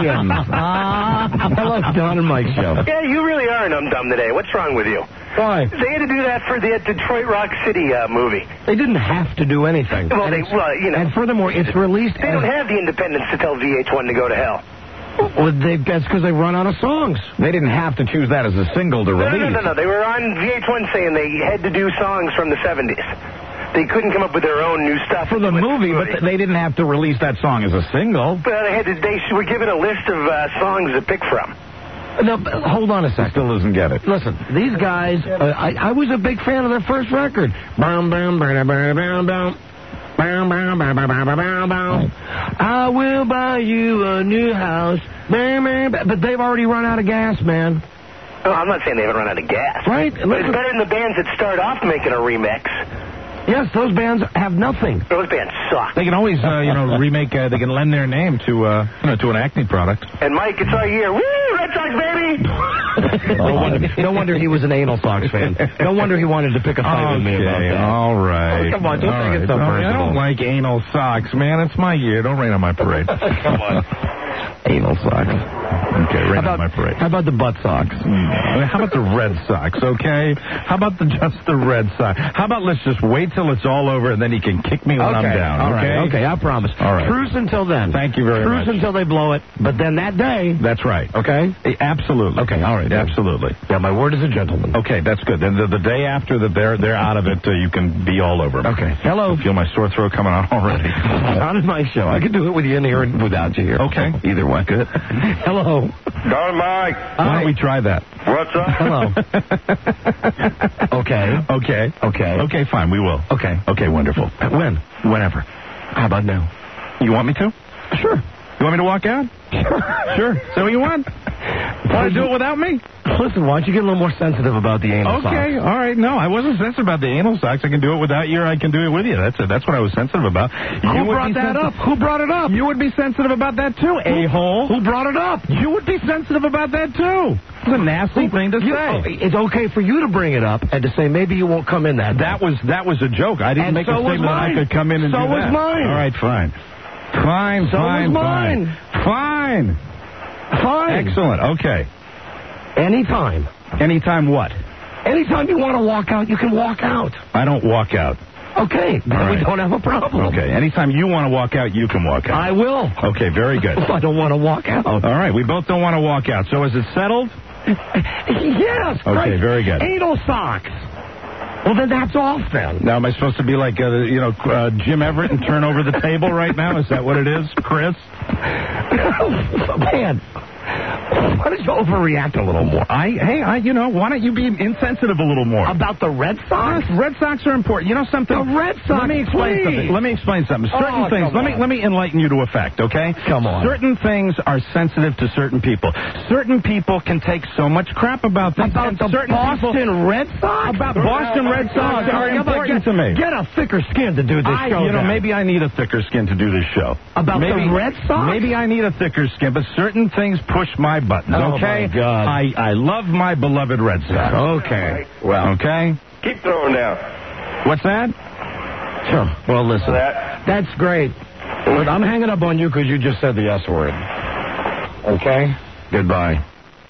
Hello, Don and Mike show. Yeah, you really are an um-dum today. What's wrong with you? Why? They had to do that for the Detroit Rock City uh, movie. They didn't have to do anything. Well, and they, well, you know. And furthermore, it's released. They don't have the independence to tell V H one to go to hell. Well, they, that's because they run out of songs. They didn't have to choose that as a single to no, release. No, no, no, no. They were on V H one saying they had to do songs from the seventies. They couldn't come up with their own new stuff for the movie, the movie, but they didn't have to release that song as a single. Well, they had to, they were given a list of uh, songs to pick from. No, hold on a second. Still doesn't get it. Listen, these guys, uh, I, I was a big fan of their first record. Boom, boom, boom, boom, boom, boom. Boom, boom, boom, boom, boom, boom, boom. I will buy you a new house. Boom, boom, boom. But they've already run out of gas, man. No, I'm not saying they haven't run out of gas. Right? But it's better than the bands that start off making a remix. Yes, those bands have nothing. Those bands suck. They can always, uh, you know, remake. Uh, they can lend their name to, uh, you know, to an Acme product. And Mike, it's our year. Woo! Red Sox, baby! no, wonder, no wonder he was an anal Sox fan. No wonder he wanted to pick a fight with me about Okay, that. all right. Oh, come on, don't All take it right. so No, I personal. don't like anal socks, man. It's my year. Don't rain on my parade. Come on. Anal Sox. Okay, rain How on my parade. How about the butt socks? Mm. How about the Red Sox, okay? How about the just the Red Sox? How about let's just wait till it's all over and then he can kick me when okay. I'm down, all okay? right. Okay, I promise. All right. Truce until then. Thank you very Truce much. until they blow it. But then that day. That's right. Okay? Absolutely. Okay, all right. Absolutely. Yeah, my word is a gentleman. Okay, that's good. Then the, the day after that they're they're out of it, uh, you can be all over me. Okay. Hello. I feel my sore throat coming on already. Not in my show. I can do it with you in here and without you here. Okay. Either way. Good. Hello. Don Mike. Why don't we try that? What's up? Hello. Okay. Okay. Okay. Okay, fine. We will. Okay. Okay, wonderful. When? Whenever. How about now? You want me to? Sure. You want me to walk out? Sure. Is that what you want? Want to do it without me? Listen, why don't you get a little more sensitive about the anal socks? Okay, all right. No, I wasn't sensitive about the anal socks. I can do it without you, or I can do it with you. That's it. That's what I was sensitive about. Who you would brought be that sensitive- up? Who brought it up? You would be sensitive about that too, a-hole. Who brought it up? You would be sensitive about that too. It's a nasty thing to You- say. It's okay for you to bring it up and to say maybe you won't come in that. That was that was a joke. I didn't And make so a was statement that I mine. could come in and So do was that. mine. All right, fine. Fine, So fine, was fine. mine. Fine. Fine. Excellent. Okay. Anytime. Anytime what? Anytime you want to walk out, you can walk out. I don't walk out. Okay, then All we right. don't have a problem. Okay. Anytime you want to walk out, you can walk out. I will. Okay, very good. I don't want to walk out. All right, we both don't want to walk out. So is it settled? Yes. Okay, right. very good. Anal socks. Well, then that's off then. Now, am I supposed to be like, uh, you know, uh, Jim Everett and turn over the table right now? Is that what it is, Chris? Man, why don't you overreact a little more? I, hey, I, you know, why don't you be insensitive a little more? About the Red Sox? Yes, Red Sox are important. You know something? The Red Sox, Let me explain please. something. Let me explain something. Certain Oh, things. come Let me on. let me enlighten you to a fact, okay? Come on. Certain things are sensitive to certain people. Certain people can take so much crap about things. About and the certain Boston people, Red Sox? About Boston Red Sox are How about important get, to me. Get a thicker skin to do this I, show. you know, then. maybe I need a thicker skin to do this show. About maybe, the Red Sox? Maybe I need a thicker skin, but certain things push my buttons, Oh, okay? my God. I, I love my beloved Red Sox. Okay. Well, okay? Keep throwing down. What's that? Sure. Well, listen. That. That's great. But I'm hanging up on you because you just said the S word. Okay? Goodbye.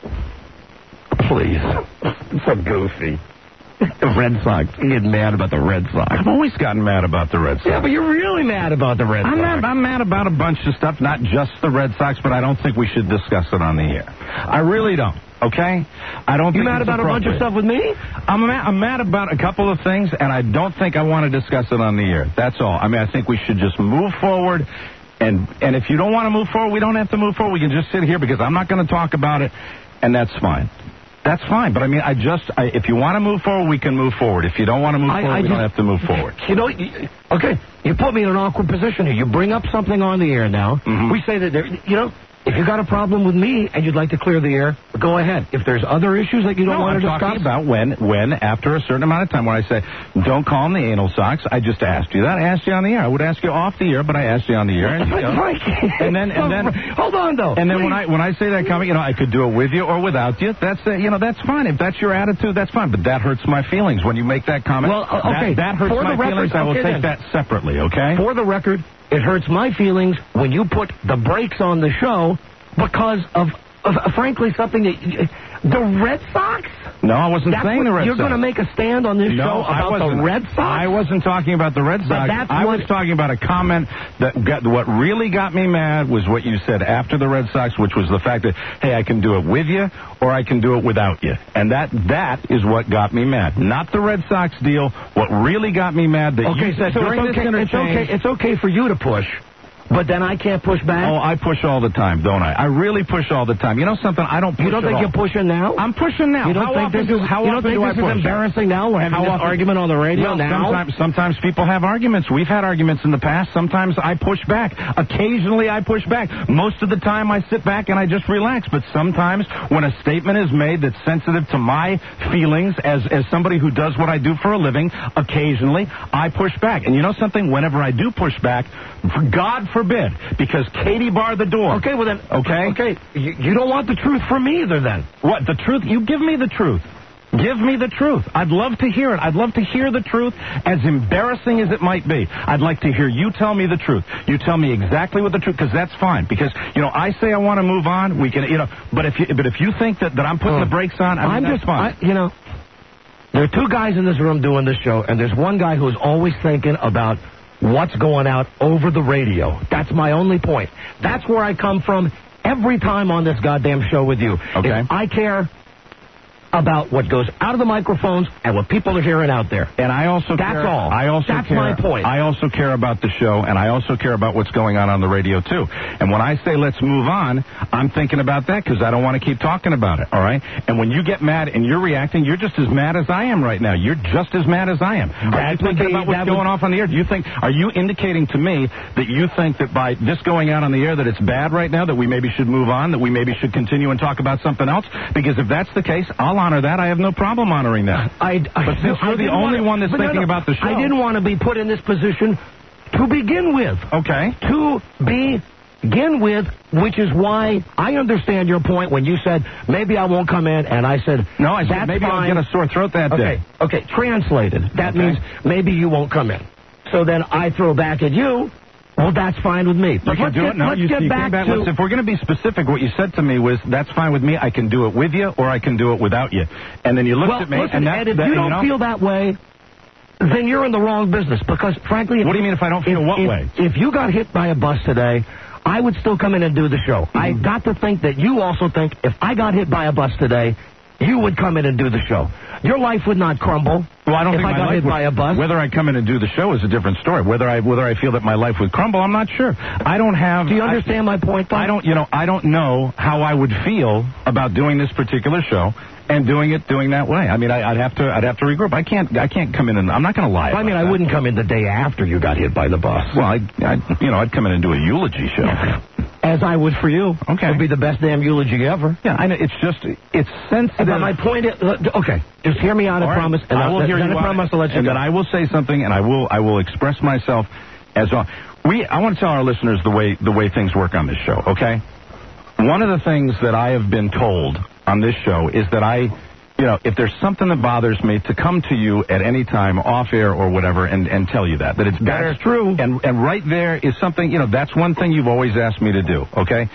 Please. It's so goofy. The Red Sox. You get mad about the Red Sox. I've always gotten mad about the Red Sox. Yeah, but you're really mad about the Red I'm Sox. mad, I'm mad about a bunch of stuff, not just the Red Sox, but I don't think we should discuss it on the air. I really don't, okay? I don't You think mad it's about a bunch of appropriate. stuff with me? I'm mad, I'm mad about a couple of things, and I don't think I want to discuss it on the air. That's all. I mean, I think we should just move forward, and, and if you don't want to move forward, we don't have to move forward. We can just sit here because I'm not going to talk about it, and that's fine. That's fine, but I mean, I just, I, if you want to move forward, we can move forward. If you don't want to move I- forward, I we just- don't have to move forward. You know, you- okay, you put me in an awkward position here. You bring up something on the air now. Mhm. We say that, there, you know, if you got a problem with me and you'd like to clear the air, go ahead. If there's other issues that you don't No, want I'm to discuss, talking about when, when, after a certain amount of time, when I say, don't call them the anal socks, I just asked you that. I asked you on the air. I would ask you off the air, but I asked you on the air. And, you know, and then, and then, hold on though. and then when Please. I when I say that comment, you know, I could do it with you or without you. That's uh, you know, that's fine. If that's your attitude, that's fine. But that hurts my feelings when you make that comment. Well, uh, okay. That, that hurts For the my record- feelings. I will okay, take then. that separately. Okay. For the record, it hurts my feelings when you put the brakes on the show because of, of uh, frankly, something that... The Red Sox? No, I wasn't That's saying what- the Red You're Sox. going to make a stand on this No, show I about the wasn't. Red Sox? I wasn't talking about the Red Sox. But that's I what- was talking about a comment that got, what really got me mad was what you said after the Red Sox, which was the fact that, hey, I can do it with you or I can do it without you. And that that is what got me mad. Not the Red Sox deal. What really got me mad that Okay, you said so during it's this okay, it's interchange... okay, it's okay for you to push, but then I can't push back? Oh, I push all the time, don't I? I really push all the time. You know something? I don't push You don't at think all. you're pushing now? I'm pushing now. You don't how think often this do, is, how you don't often think do I this is push? embarrassing now? We're having How this often- argument on the radio Well, now? Sometimes, sometimes people have arguments. We've had arguments in the past. Sometimes I push back. Occasionally I push back. Most of the time I sit back and I just relax. But sometimes when a statement is made that's sensitive to my feelings as, as somebody who does what I do for a living, occasionally I push back. And you know something? Whenever I do push back, for God forbid, because Katie barred the door. Okay, well then. Okay? Okay, you, you don't want the truth from me either then. What, the truth? You give me the truth. Give me the truth. I'd love to hear it. I'd love to hear the truth, as embarrassing as it might be. I'd like to hear you tell me the truth. You tell me exactly what the truth, because that's fine. Because, you know, I say I want to move on. We can, you know, but if you, but if you think that, that I'm putting Oh. the brakes on, I mean, I'm that's just, fine. I, you know, there are two guys in this room doing this show, and there's one guy who's always thinking about what's going out over the radio. That's my only point. That's where I come from every time on this goddamn show with you. Okay. If I care about what goes out of the microphones and what people are hearing out there. And I also That's care, all. I also That's care, my point. I also care about the show, and I also care about what's going on on the radio, too. And when I say let's move on, I'm thinking about that because I don't want to keep talking about it, all right? And when you get mad and you're reacting, you're just as mad as I am right now. You're just as mad as I am. Are you That would thinking be- about what's that going would- off on the air? Do you think, are you indicating to me that you think that by this going out on the air that it's bad right now, that we maybe should move on, that we maybe should continue and talk about something else? Because if that's the case, I'll honor that. I have no problem honoring that. I, I, but since I you're the didn't only wanna- one that's but no, thinking no, about the show. I didn't want to be put in this position to begin with. Okay. To begin with, which is why I understand your point when you said, maybe I won't come in, and I said, No, I said that's maybe fine. I'll get a sore throat that okay. day. Okay, translated. That Okay. means maybe you won't come in. So then I throw back at you, well, that's fine with me. You But can let's do get, it. No, let's you, get you back came back. to... Listen, if we're going to be specific, what you said to me was, that's fine with me. I can do it with you, or I can do it without you. And then you looked well, at me, listen, and that, Ed, if that, you don't know, feel that way, then you're in the wrong business. Because, frankly... What do you mean if I don't feel if, what if, way? If you got hit by a bus today, I would still come in and do the show. Mm-hmm. I got to think that you also think if I got hit by a bus today, you would come in and do the show. Your life would not crumble. Well, I don't if think I my got life hit would, by a bus. Whether I come in and do the show is a different story. Whether I whether I feel that my life would crumble, I'm not sure. I don't have. Do you understand I, my point, though? I don't. You know, I don't know how I would feel about doing this particular show and doing it doing that way. I mean, I, I'd have to I'd have to regroup. I can't I can't come in and I'm not going to lie. I mean, I that. wouldn't come in the day after you got hit by the bus. Well, I, I you know I'd come in and do a eulogy show. As I would for you. Okay. It would be the best damn eulogy ever. Yeah, I know. It's just, it's sensitive. But my point is, okay, just hear me out, All I right. promise. And I will I'll, hear then you I out, promise to let you and go. then I will say something, and I will, I will express myself as well. We, I want to tell our listeners the way, the way things work on this show, okay? One of the things that I have been told on this show is that I, you know, if there's something that bothers me, to come to you at any time, off air or whatever, and, and tell you that. That it's better. That's true. And, and right there is something, you know, that's one thing you've always asked me to do, okay?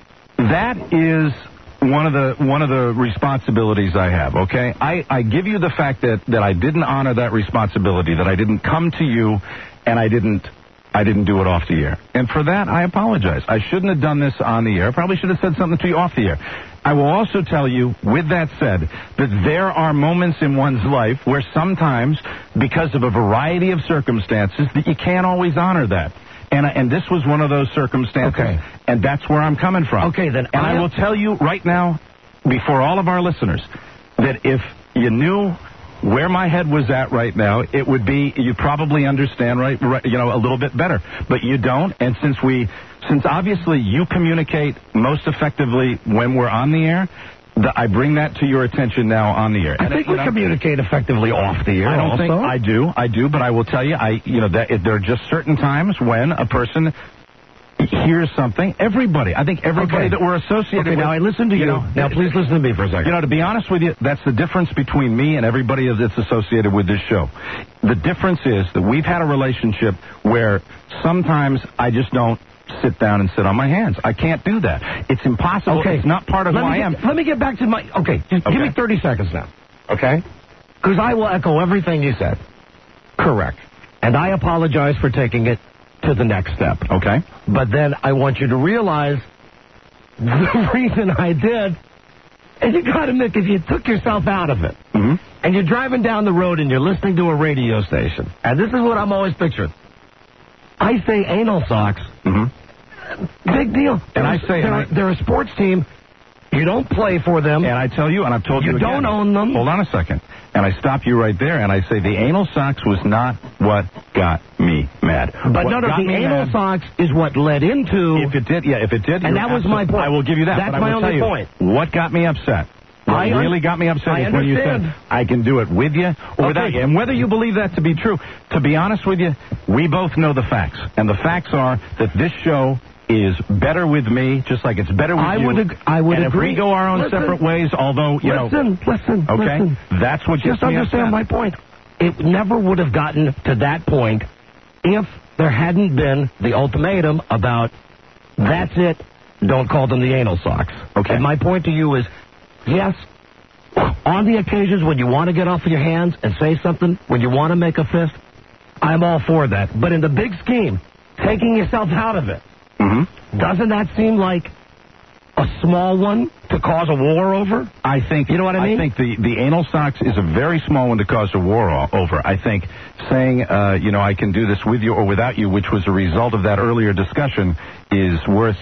That is one of the one of the responsibilities I have, okay? I, I give you the fact that, that I didn't honor that responsibility, that I didn't come to you, and I didn't I didn't do it off the air. And for that, I apologize. I shouldn't have done this on the air. I probably should have said something to you off the air. I will also tell you, with that said, that there are moments in one's life where sometimes, because of a variety of circumstances, that you can't always honor that. And, and this was one of those circumstances, okay. And that's where I'm coming from. Okay, then. And I, I will tell you right now, before all of our listeners, that if you knew where my head was at right now, it would be, you probably understand, right, right, you know, a little bit better. But you don't, and since we, since obviously you communicate most effectively when we're on the air, the, I bring that to your attention now on the air. I And think if, you we know, communicate effectively off the air I don't also. think I do. I do, but I will tell you, I you know that there are just certain times when a person hears something. Everybody, I think everybody Okay. that we're associated Okay, with. now I listen to you. know, Now please listen to me for a second. You know, to be honest with you, that's the difference between me and everybody that's associated with this show. The difference is that we've had a relationship where sometimes I just don't sit down and sit on my hands. I can't do that. It's impossible. Okay. It's not part of let who me I get, am. Let me get back to my... Okay, just Okay. give me thirty seconds now. Okay? Because I will echo everything you said. Correct. And I apologize for taking it to the next step. Okay. But then I want you to realize the reason I did, and you got to admit, if you took yourself out of it, Mm-hmm. and you're driving down the road and you're listening to a radio station, and this is what I'm always picturing. I say anal socks. Mm-hmm. Big deal. And They're, I say- they're, and I- they're a sports team. You don't play for them. And I tell you, and I've told you, You again, don't own them. Hold on a second. And I stop you right there, and I say the anal socks was not what got me mad. But What no, no, got the me anal mad- socks is what led into... If it did, yeah, if it did, And you're that was my absolute- point. I will give you that. That's but I my will only tell you, point. What got me upset? What I un- really got me upset I is when you said, understand. I can do it with you or without Okay. you. And whether you believe that to be true, to be honest with you, we both know the facts. And the facts are that this show is better with me, just like it's better with I you. Would ag- I would and agree. if we go our own Listen. separate ways, although, you listen, know... Listen, okay, listen. that's what Just gets me understand upset. my point. It never would have gotten to that point if there hadn't been the ultimatum about, that's it, don't call them the anal socks. Okay. And my point to you is, yes, on the occasions when you want to get off of your hands and say something, when you want to make a fist, I'm all for that. But in the big scheme, taking yourself out of it, mm-hmm. doesn't that seem like a small one to cause a war over? I think, you know what I mean? I think the, the anal socks is a very small one to cause a war o- over. I think saying, uh, you know, I can do this with you or without you, which was a result of that earlier discussion, is worth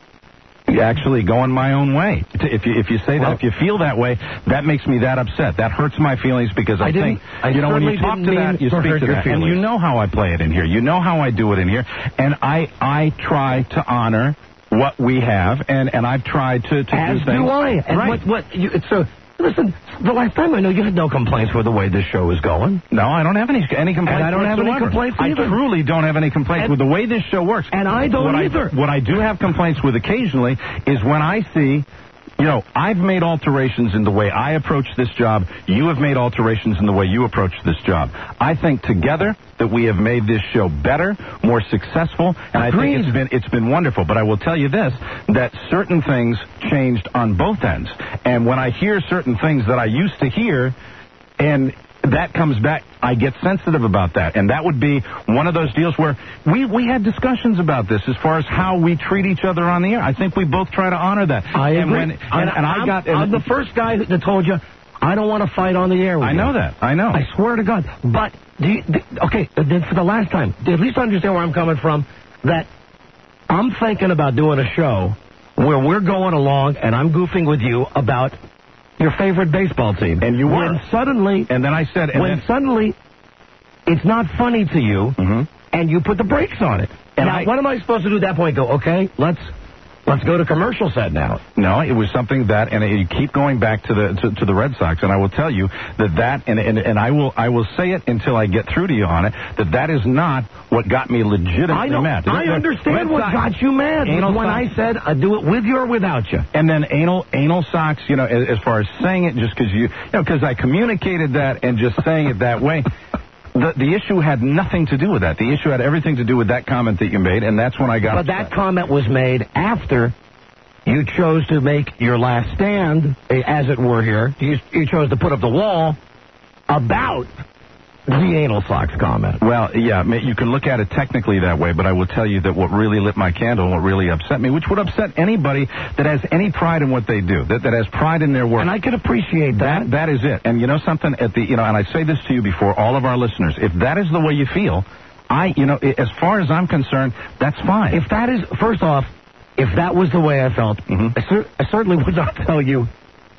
actually going my own way. If you if you say that, Well, if you feel that way, that makes me that upset. That hurts my feelings because I, I think, didn't- I you know, when you certainly talk didn't to mean that, you to speak hurt to your that. And you feelings. know how I play it in here. You know how I do it in here. And I I try to honor what we have, and, and I've tried to, to As do things. do I. And right. what, what you, so, listen, the last time I know you had no complaints with the way this show is going. No, I don't have any any complaints. And I don't have any whatsoever. complaints either. I truly don't have any complaints And- with the way this show works. And I don't what either. I, what I do have complaints with occasionally is when I see, you know, I've made alterations in the way I approach this job. You have made alterations in the way you approach this job. I think together that we have made this show better, more successful, and I Agreed. think it's been it's been wonderful. But I will tell you this, that certain things changed on both ends. And when I hear certain things that I used to hear, and that comes back, I get sensitive about that. And that would be one of those deals where we, we had discussions about this as far as how we treat each other on the air. I think we both try to honor that. I and agree. When, and, and, and I I'm, got... I'm the first guy that told you, I don't want to fight on the air with I you. know that. I know. I swear to God. But, do you, do, okay, then for the last time, at least understand where I'm coming from, that I'm thinking about doing a show where we're going along and I'm goofing with you about your favorite baseball team. And you were. When suddenly... And then I said... And when then, suddenly it's not funny to you, mm-hmm. and you put the brakes on it. And now, I- what am I supposed to do at that point? Go, okay, let's let's go to commercial set now. No, it was something that, and you keep going back to the to, to the Red Sox, and I will tell you that that, and, and and I will I will say it until I get through to you on it, that that is not what got me legitimately I know. mad. I The- the understand Red what Sox- got you mad Anal when Sox- I said I'd do it with you or without you. And then anal anal socks, you know, as, as far as saying it, just because you, you know, because I communicated that and just saying it that way. The the issue had nothing to do with that. The issue had everything to do with that comment that you made, and that's when I got. But that comment was made after you chose to make your last stand, eh, as it were here. You, you chose to put up the wall about the anal socks comment. Well, yeah, ma- you can look at it technically that way, but I will tell you that what really lit my candle and what really upset me, which would upset anybody that has any pride in what they do, that, that has pride in their work. And I can appreciate that. That that is it. And you know something, at the you know, and I say this to you before all of our listeners, if that is the way you feel, I you know, I- as far as I'm concerned, that's fine. If that is, first off, if that was the way I felt, Mm-hmm. I, cer- I certainly would not tell you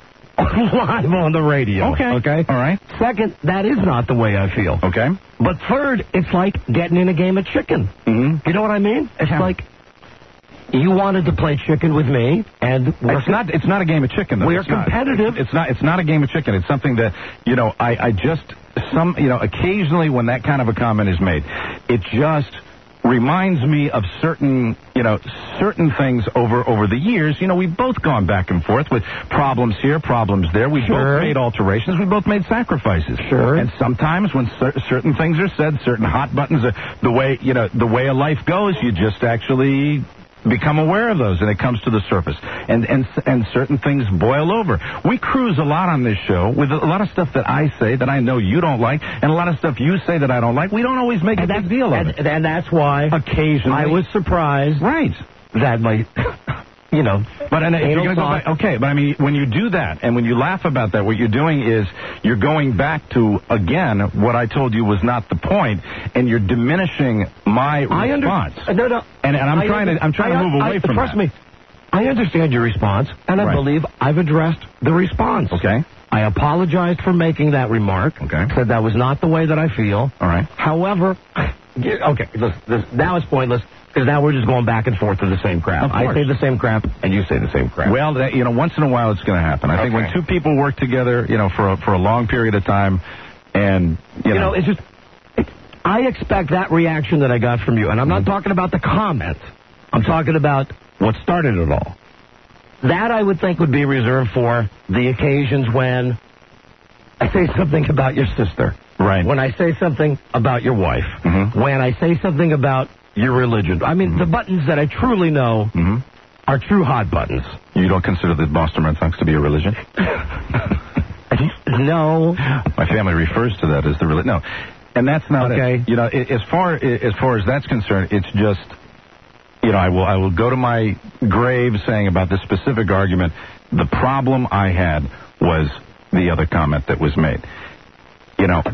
live on the radio. Okay. Okay. All right. Second, that is not the way I feel. Okay. But third, it's like getting in a game of chicken. Mm-hmm. You know what I mean? It's Yeah. like you wanted to play chicken with me, and we're It's not. It's not a game of chicken. Though. We're It's not. competitive. It's not. It's not a game of chicken. It's something that you know. I, I just some you know. Occasionally, when that kind of a comment is made, it just reminds me of certain you know certain things over over the years. You know, we've both gone back and forth with problems here, problems there. We Sure. both made alterations. We both made sacrifices. Sure. And sometimes when cer- certain things are said, certain hot buttons are the way you know the way a life goes. You just actually become aware of those, and it comes to the surface. And and and certain things boil over. We cruise a lot on this show with a lot of stuff that I say that I know you don't like, and a lot of stuff you say that I don't like. We don't always make and a big deal of and, it. and that's why Occasionally. I was surprised Right. that my, you know, But and if anal you're gonna go sock- back, okay, but I mean, when you do that and when you laugh about that, what you're doing is you're going back to, again, what I told you was not the point, and you're diminishing my I under- response. No, no. And, and I'm I trying under- to I'm trying I- to move I- away from trust that. me. I understand your response, and I Right. believe I've addressed the response. Okay. I apologized for making that remark. Okay. Said that was not the way that I feel. All right. However, yeah, okay, listen, this, now it's pointless because now we're just going back and forth to the same crap. Of I course. say the same crap, and you say the same crap. Well, that, you know, once in a while it's going to happen. I think Okay. when two people work together, you know, for a, for a long period of time, and you, you know, it's just. It, I expect that reaction that I got from you, and I'm not talking about the comment. I'm talking about what started it all. That I would think would be reserved for the occasions when I say something about your sister. Right. When I say something about your wife. Mm-hmm. When I say something about your religion. I mean, mm-hmm. the buttons that I truly know mm-hmm. are true hot buttons. You don't consider the Boston Red Sox to be a religion? No. My family refers to that as the religion. No. And that's not okay. it. You know, as far as far as that's concerned, it's just, you know, I will I will go to my grave saying about this specific argument, the problem I had was the other comment that was made. You know,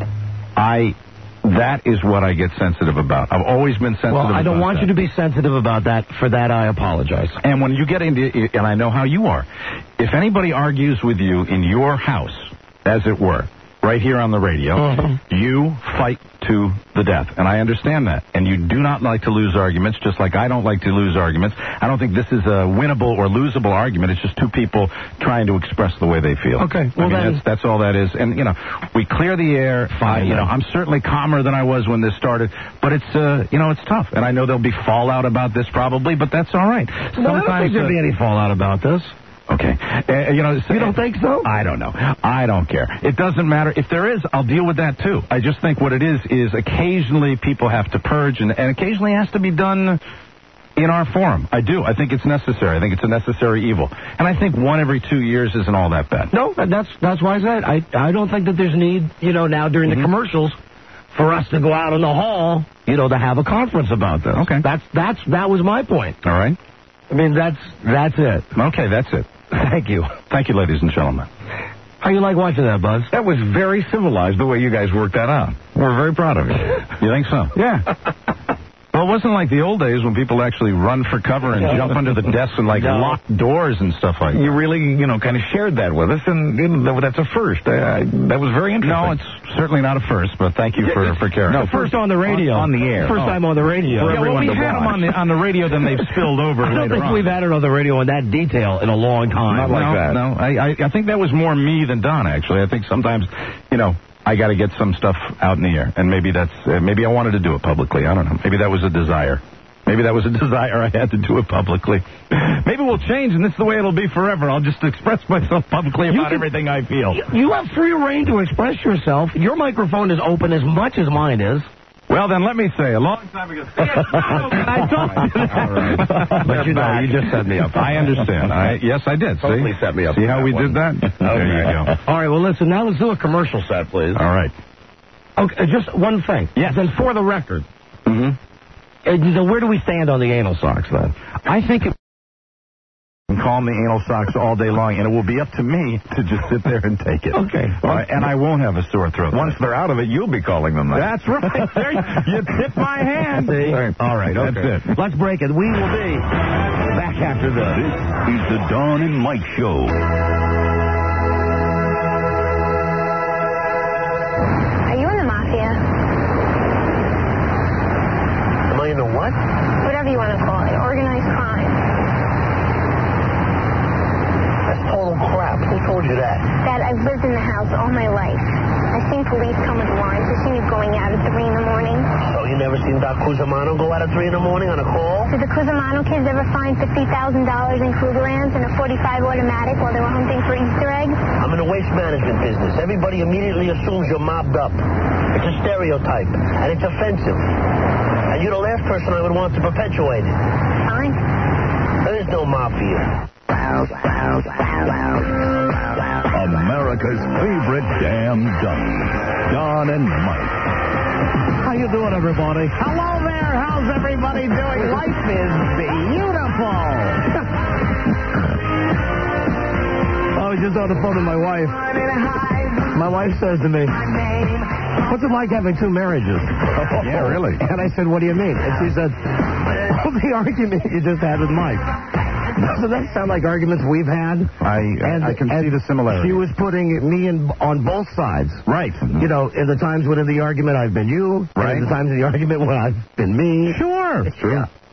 I that is what I get sensitive about. I've always been sensitive about that. Well, I don't want that. you to be sensitive about that. For that, I apologize. And when you get into, and I know how you are, if anybody argues with you in your house, as it were, right here on the radio, mm-hmm. you fight to the death. And I understand that. And you do not like to lose arguments, just like I don't like to lose arguments. I don't think this is a winnable or losable argument. It's just two people trying to express the way they feel. Okay. Well, I mean, then... that's, that's all that is. And, you know, we clear the air. Fine. You know, I'm certainly calmer than I was when this started. But it's, uh, you know, it's tough. And I know there'll be fallout about this probably, but that's all right. Well, Sometimes, I don't think there'll uh, be any fallout about this. Okay. Uh, you know, you don't think so? I don't know. I don't care. It doesn't matter. If there is, I'll deal with that, too. I just think what it is is occasionally people have to purge, and, and occasionally it has to be done in our forum. I do. I think it's necessary. I think it's a necessary evil. And I think one every two years isn't all that bad. No, that's that's why I said I, I don't think that there's need, you know, now during mm-hmm. the commercials for us to go out in the hall, you know, to have a conference about this. Okay. That's, that's, that was my point. All right. I mean, that's that's it. Okay, that's it. Thank you. Thank you, ladies and gentlemen. How you like watching that, Buzz? That was very civilized, the way you guys worked that out. We're very proud of you. You think so? Yeah. Well, it wasn't like the old days when people actually run for cover and no. jump under the desks and, like, no. lock doors and stuff like that. You really, you know, kind of shared that with us, and you know, that's a first. Uh, that was very interesting. No, it's certainly not a first, but thank you for, for caring. No, first on the radio. On, on the air. First oh. time on the radio. Yeah, well, we had them on the, on the radio, then they've spilled over I don't later think on. we've had it on the radio in that detail in a long time. Not like no, that. No, I, I, I think that was more me than Don, actually. I think sometimes, you know, I got to get some stuff out in the air, and maybe that's, uh, maybe I wanted to do it publicly. I don't know. Maybe that was a desire. Maybe that was a desire I had to do it publicly. Maybe we'll change, and this is the way it'll be forever. I'll just express myself publicly about can, everything I feel. You have free reign to express yourself. Your microphone is open as much as mine is. Well, then let me say, a long time ago... I talked to you. Right. But you know, you just set me up. I understand. I, yes, I did. Totally See? set me up. See how we one. did that? Okay. There you go. All right, well, listen, now let's do a commercial set, please. All right. Okay, just one thing. Yes. Then for the record... Mm-hmm. Uh, where do we stand on the anal socks, then? I think it... Call them the anal socks all day long, and it will be up to me to just sit there and take it. Okay. All right, and I won't have a sore throat. Once they're out of it, you'll be calling them that. That's right. There you, you tip my hand. See? All right, okay. That's it. Let's break it. We will be back after this. This is the Don and Mike Show. Are you in the mafia? Am I in the what? Whatever you want to call it. Organized crime. That's total crap. Who told you that? Dad, I've lived in the house all my life. I've seen police come with warrants. I've seen you going out at three in the morning. So you never seen Doc Cusimano go out at three in the morning on a call? Did the Cusimano kids ever find fifty thousand dollars in Krugerrands and a forty-five automatic while they were hunting for Easter eggs? I'm in the waste management business. Everybody immediately assumes you're mobbed up. It's a stereotype, and it's offensive. And you're the last person I would want to perpetuate it. Fine. There is no mafia. America's favorite damn dummy, Don and Mike. How you doing, everybody? Hello there. How's everybody doing? Life is beautiful. I was just on the phone with my wife. My wife says to me, "What's it like having two marriages?" Yeah, really? And I said, "What do you mean?" And she said, "Well, the argument you just had with Mike." Doesn't that sound like arguments we've had? I and, I can see the similarity. She was putting me in on both sides. Right. You know, in the times when in the argument I've been you, right. and in the times in the argument when I've been me. Sure. It's true. Yeah.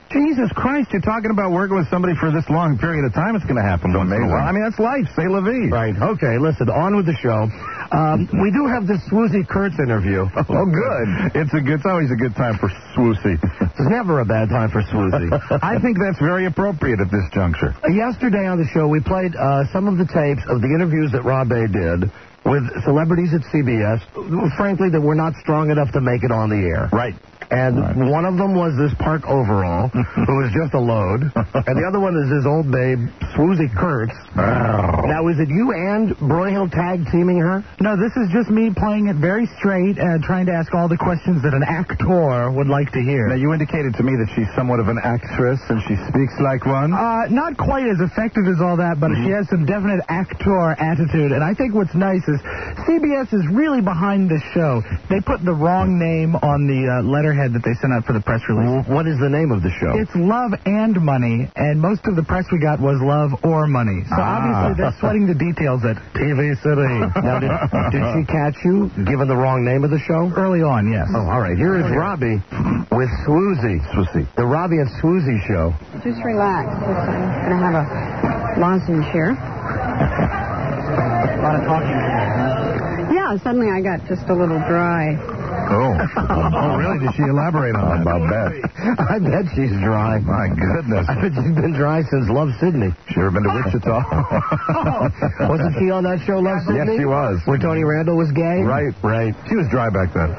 Jesus Christ, you're talking about working with somebody for this long period of time. It's going to happen once in a while. I mean, that's life. Say la vie. Right. Okay, listen, on with the show. Um, we do have this Swoozy Kurtz interview. Oh, good. It's a good. It's always a good time for Swoozy. It's never a bad time for Swoozy. I think that's very appropriate at this juncture. Yesterday on the show, we played uh, some of the tapes of the interviews that Rob A did with celebrities at C B S, frankly, that were not strong enough to make it on the air. Right. And right. one of them was this Park Overall, who was just a load. And the other one is this old babe, Swoozy Kurtz. Oh. Now, is it you and Broyhill tag teaming her? No, this is just me playing it very straight and trying to ask all the questions that an actor would like to hear. Now, you indicated to me that she's somewhat of an actress and she speaks like one. Uh, not quite as effective as all that, but mm-hmm. she has some definite actor attitude. And I think what's nice is C B S is really behind this show. They put the wrong name on the uh, letterhead that they sent out for the press release. What is the name of the show? It's Love and Money, and most of the press we got was Love or Money. So ah. obviously they're sweating the details at T V City. Now, did, did she catch you, given the wrong name of the show? Early on, yes. Oh, all right. Here is Robbie with Swoozy. Swoozy. The Robbie and Swoozy show. Just relax. I'm going to have a lozenge here. A lot of talking. Yeah, suddenly I got just a little dry. Oh. Oh, really? Did she elaborate on that? I bet. I bet she's dry. My goodness. I bet she's been dry since Love Sydney. She ever been to Wichita? Wasn't she on that show, Love Sydney? Yes, she was. Where Tony Randall was gay? Right, right. She was dry back then.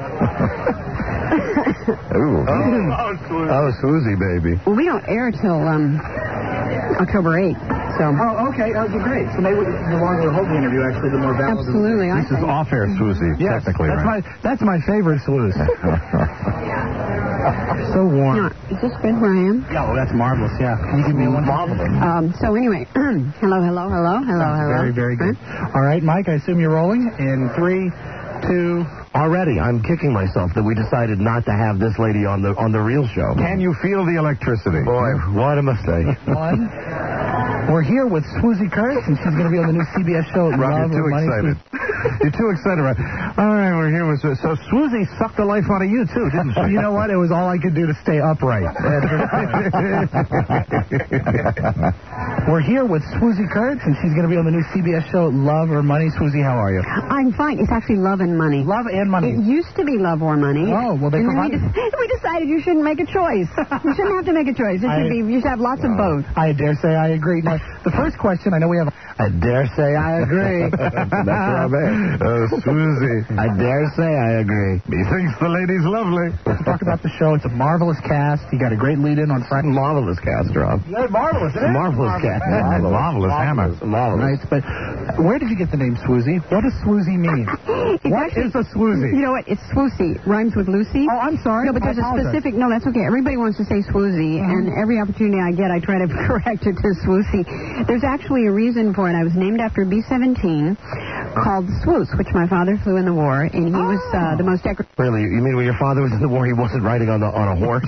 Ooh. Oh, oh, Swoozy, baby. Well, we don't air till um, October eighth. So. Oh, okay. That would be great. So maybe the longer we hold the interview, actually, the more valuable. Absolutely. This is off-air Swoozy, yes, technically, that's right? My, that's my favorite Swoozy. So warm. Yeah. Is this good where I am? Yeah, well, that's marvelous, yeah. Can you give me one? Marvelous. Um, so anyway, hello, hello, hello, hello, hello. Very, very good. Huh? All right, Mike, I assume you're rolling in three, two... Already, I'm kicking myself that we decided not to have this lady on the on the real show. Can you feel the electricity? Boy, what a mistake. One. We're here with Swoozy Kurtz, and she's going to be on the new C B S show. Rob, Love you're too excited. You're too excited, right? All right, we're here with... So Swoozy sucked the life out of you, too, didn't she? You know what? It was all I could do to stay upright. We're here with Swoozy Kurtz, and she's going to be on the new C B S show Love or Money. Swoozy, how are you? I'm fine. It's actually Love and Money. Love and Money. It used to be Love or Money. Oh, well, they and provided... then we, de- we decided you shouldn't make a choice. You shouldn't have to make a choice. It should I, be, you should have lots of both. I dare say I agree. Now, the first question, I know we have... I dare say I agree. That's Rob A. Oh, Swoozy. I dare say I agree. He thinks the lady's lovely. Let's talk about the show. It's a marvelous cast. You got a great lead-in on Friday. Marvelous cast, Rob. Yeah, marvelous, isn't it? Marvelous cast. Marvelous, marvelous hammer. Marvelous. Right, but where did you get the name Swoozy? What does Swoozy mean? What actually, is a Swoozy? You know what? It's Swoosy. Rhymes with Lucy. Oh, I'm sorry. No, but there's I a apologize. specific... No, that's okay. Everybody wants to say Swoozy, mm-hmm. and every opportunity I get, I try to correct it to Swoosy. There's actually a reason for it. I was named after B seventeen called Swoos, which my father flew in the war, and he was uh, the most decorative... Really? You mean when your father was in the war, he wasn't riding on, the, on a horse?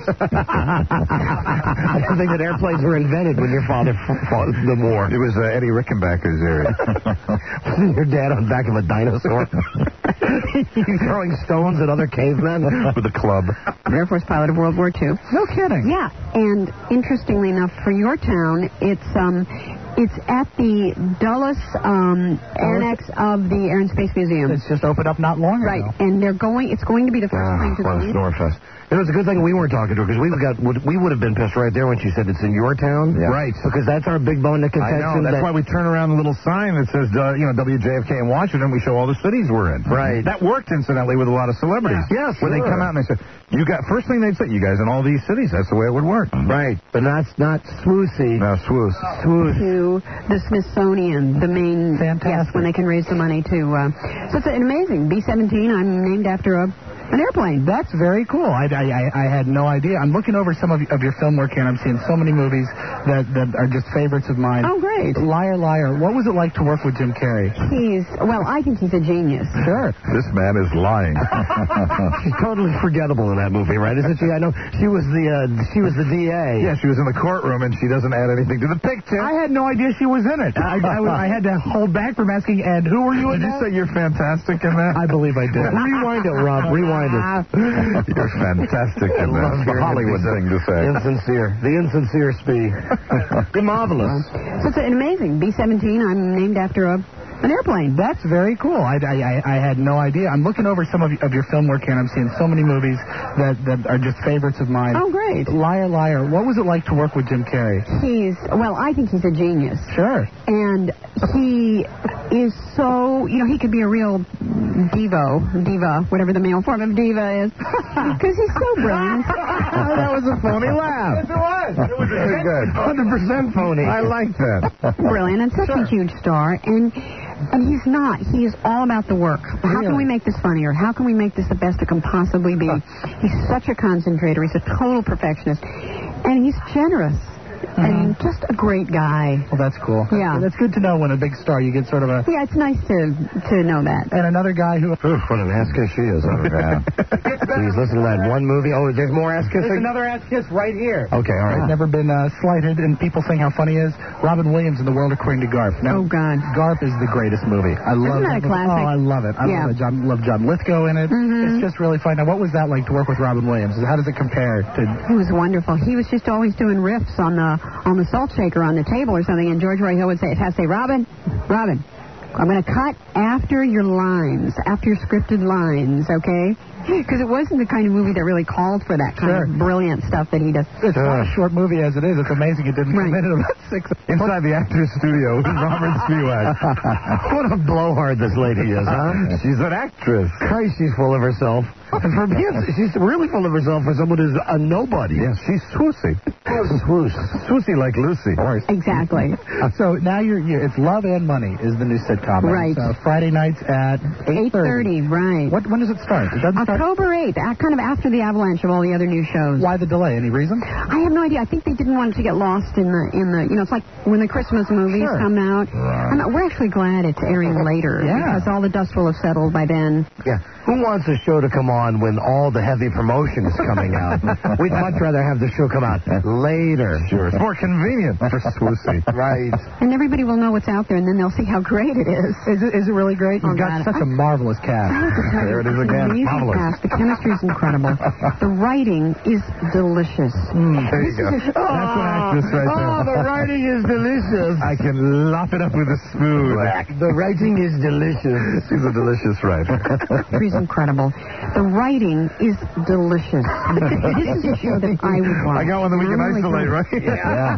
I don't think that airplanes were invented when your father fought the war. It was uh, Eddie Rickenbacker's area. Wasn't your dad on the back of a dinosaur? Throwing stones at other cavemen? With a club. Air Force pilot of World War Two. No kidding. Yeah, and interestingly enough, for your town, it's um, it's at the Dulles um, annex of the Air and Space Museum. It's just opened up not long ago. Right, and they're going. It's going to be the first Ah, thing to well, leave. Snorefest. It was a good thing we weren't talking to her, because we got we would have been pissed right there when she said it's in your town. Yeah. Right. Because that's our big bone of I contention. know. That's that, why we turn around a little sign that says, uh, you know, W J F K in Washington. We show all the cities we're in. Right. That worked, incidentally, with a lot of celebrities. Yeah. Yes, When sure. they come out and they say, you got, first thing they'd say, you guys in all these cities. That's the way it would work. Right. But that's not Swoosy. No, swoos. Swoos. To the Smithsonian, the main... Fantastic. Yes, when they can raise the money to... Uh, so it's an amazing. B seventeen, I'm named after a... An airplane. That's very cool. I, I, I had no idea. I'm looking over some of, of your film work here, and I'm seeing so many movies that, that are just favorites of mine. Oh, great. Liar, Liar. What was it like to work with Jim Carrey? He's, well, I think he's a genius. Sure. This man is lying. She's totally forgettable in that movie, right? Isn't she? I know she was the uh, she was the D A. Yeah, she was in the courtroom, and she doesn't add anything to the picture. I had no idea she was in it. I, I, I had to hold back from asking, and who were you in Did you that? say you're fantastic in that? I believe I did. Rewind it, Rob. Rewind it. You're fantastic in that. It's the Hollywood thing to say. Insincere. The insincere speed. You're marvelous. So it's an amazing. B seventeen, I'm named after a an airplane. That's very cool. I, I, I had no idea. I'm looking over some of, of your film work here, and I'm seeing so many movies that, that are just favorites of mine. Oh, great. Liar, Liar. What was it like to work with Jim Carrey? He's, well, I think he's a genius. Sure. And he is so, you know, he could be a real divo, diva, whatever the male form of diva is, because he's so brilliant. Oh, that was a phony laugh. Yes, it was. It was very good. one hundred percent phony. I like that. Brilliant, and such Sure. a huge star. And and he's not. He is all about the work. How can we make this funnier? How can we make this the best it can possibly be? He's such a concentrator. He's a total perfectionist. And he's generous. And just a great guy. Well, that's cool. Yeah. That's good to know when a big star, you get sort of a... Yeah, it's nice to to know that. And another guy who... Oof, what an ass kiss she is. Oh, God. Please listen to that one movie. Oh, there's more ass There's kissing? another ass kiss right here. Okay, all right. I've never been uh, slighted, and people saying how funny he is. Robin Williams in The World According to Garp. Now, Oh, God. Garp is the greatest movie. I love that a movie. classic? Oh, I love it. I Yeah. love, it. John, love John Lithgow in it. Mhm. It's just really fun. Now, what was that like to work with Robin Williams? How does it compare to... It was wonderful. He was just always doing riffs on the on the salt shaker on the table or something, and George Roy Hill would say, have to say, Robin, Robin, I'm going to cut after your lines, after your scripted lines, okay? Because it wasn't the kind of movie that really called for that kind Sure. of brilliant stuff that he does. It's not a short movie as it is. It's amazing it didn't Right. come in at about six. Inside the actor's studio with Robert Spiewak. What a blowhard this lady is, huh? She's an actress. Christ, she's full of herself. And for being, she's really full of herself for someone who's a nobody. Yes, she's swoosy. Swoosh. Swoosy like Lucy. Exactly. So now you're, you're it's Love and Money is the new sitcom. Right. So Friday nights at eight thirty. eight thirty, right. What when does it start? It doesn't start. October eighth, uh, kind of after the avalanche of all the other new shows. Why the delay? Any reason? I have no idea. I think they didn't want it to get lost in the in the you know, it's like when the Christmas movies Sure. come out. And we're actually glad it's airing later Yeah. because all the dust will have settled by then. Yeah. Who wants a show to come on when all the heavy promotion is coming out? We'd much rather have the show come out later. Sure, it's more convenient for swoosy. Right. And everybody will know what's out there, and then they'll see how great it is. Is it, is it really great? Oh, You've got God. such a marvelous I cast. have to tell There you, it is it's an again. amazing Marvelous. cast. The chemistry is incredible. The writing is delicious. There you go. That's an actress right there. Oh, the writing is delicious. I can lop it up with a spoon. The writing is delicious. She's a delicious writer. She's incredible. The writing is delicious. This is a show that I would watch. I got one that we can Not only isolate, good- right?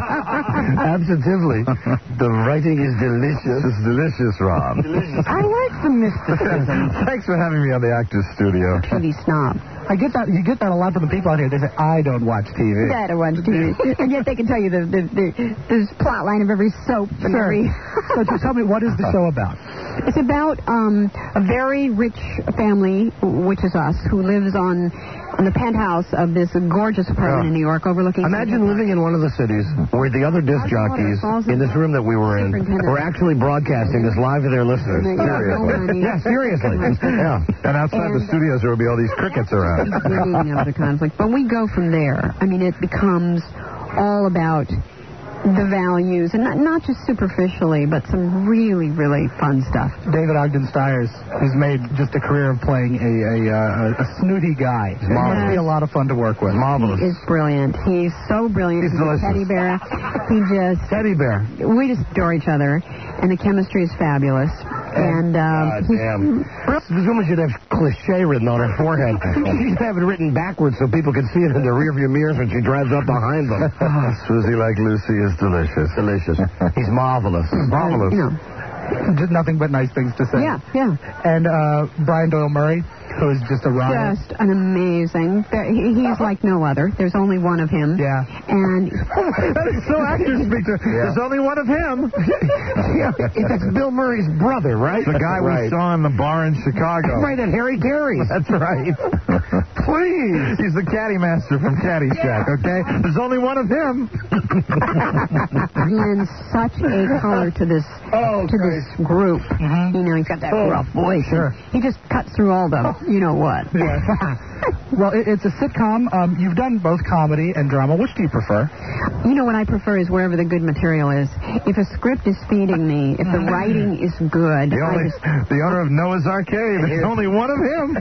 Yeah. Absolutely. The writing is delicious. It's delicious, Rob. I like the mysticism. Thanks for having me on the Actors Studio. T V snob. I get that. You get that a lot from the people out here. They say, "I don't watch T V." Yeah, I don't watch T V. And yet they can tell you the the, the, the plot line of every soap and Sure. every... So just tell me, what is the show about? It's about um, a very rich family, which is us, who lives on on the penthouse of this gorgeous apartment in New York overlooking... Imagine living in one of the cities where the other disc jockeys in this room that we were in were actually broadcasting this live to their listeners. And they got no money. Yeah, seriously. Yeah. And outside the studios, there will be all these crickets around. beginning of the conflict. But we go from there. I mean, it becomes all about the values, and not, not just superficially, but some really, really fun stuff. David Ogden Stiers has made just a career of playing a a, uh, a snooty guy. It must be a lot of fun to work with. Marvelous. He is brilliant. He's so brilliant. He's a delicious. teddy bear. He just... Teddy bear. We just adore each other, and the chemistry is fabulous. And, um... God damn. This woman should have cliche written on her forehead. She should have it written backwards so people can see it in the rearview mirrors when she drives up behind them. Oh, Susie like Lucy is delicious. Delicious. He's marvelous. Marvelous. You know, Just nothing but nice things to say. yeah, yeah. And uh, Brian Doyle Murray, who's just a riot. Just an amazing. there- he- He's like no other. There's only one of him. Yeah. And That is so actor speak to. There's only one of him. Yeah, that's Bill Murray's brother, right? The guy we Right. saw in the bar in Chicago. Right, that Harry Carey. That's right. Please. He's the caddy master from Caddyshack, okay? There's only one of him. he lends such a color to this Oh, to this group. You know, he's got that Oh, rough voice. sure. He just cuts through all the, you know what. Well, it, it's a sitcom. Um, you've done both comedy and drama. Which do you prefer? You know what I prefer is wherever the good material is. If a script is feeding me, if the writing is good, The, I only, just... the owner of Noah's Arcade. There's only one of him.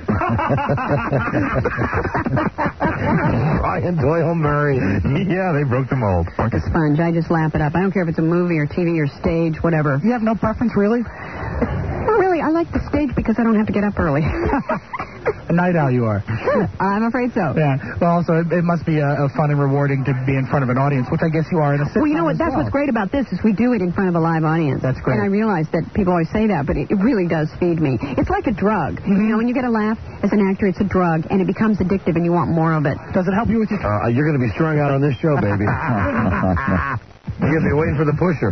Ryan Doyle Murray. Yeah, they broke the mold. a sponge. I just lap it up. I don't care if it's a movie or T V or stage, whatever. You have no preference, really? Not really. I like the stage because I don't have to get up early. A night owl you are. I'm afraid so. Yeah. Well, also, it, it must be uh, uh, fun and rewarding to be in front of an audience, which I guess you are in a sitcom. Well, you know what? as That's well. what's great about this is we do it in front of a live audience. That's great. And I realize that people always say that, but it, it really does feed me. It's like a drug. Mm-hmm. You know, when you get a laugh as an actor, it's a drug, and it becomes addictive, and you want more of it. Does it help you with your... Uh, you're going to be strung out on this show, baby. You're going to be waiting for the pusher.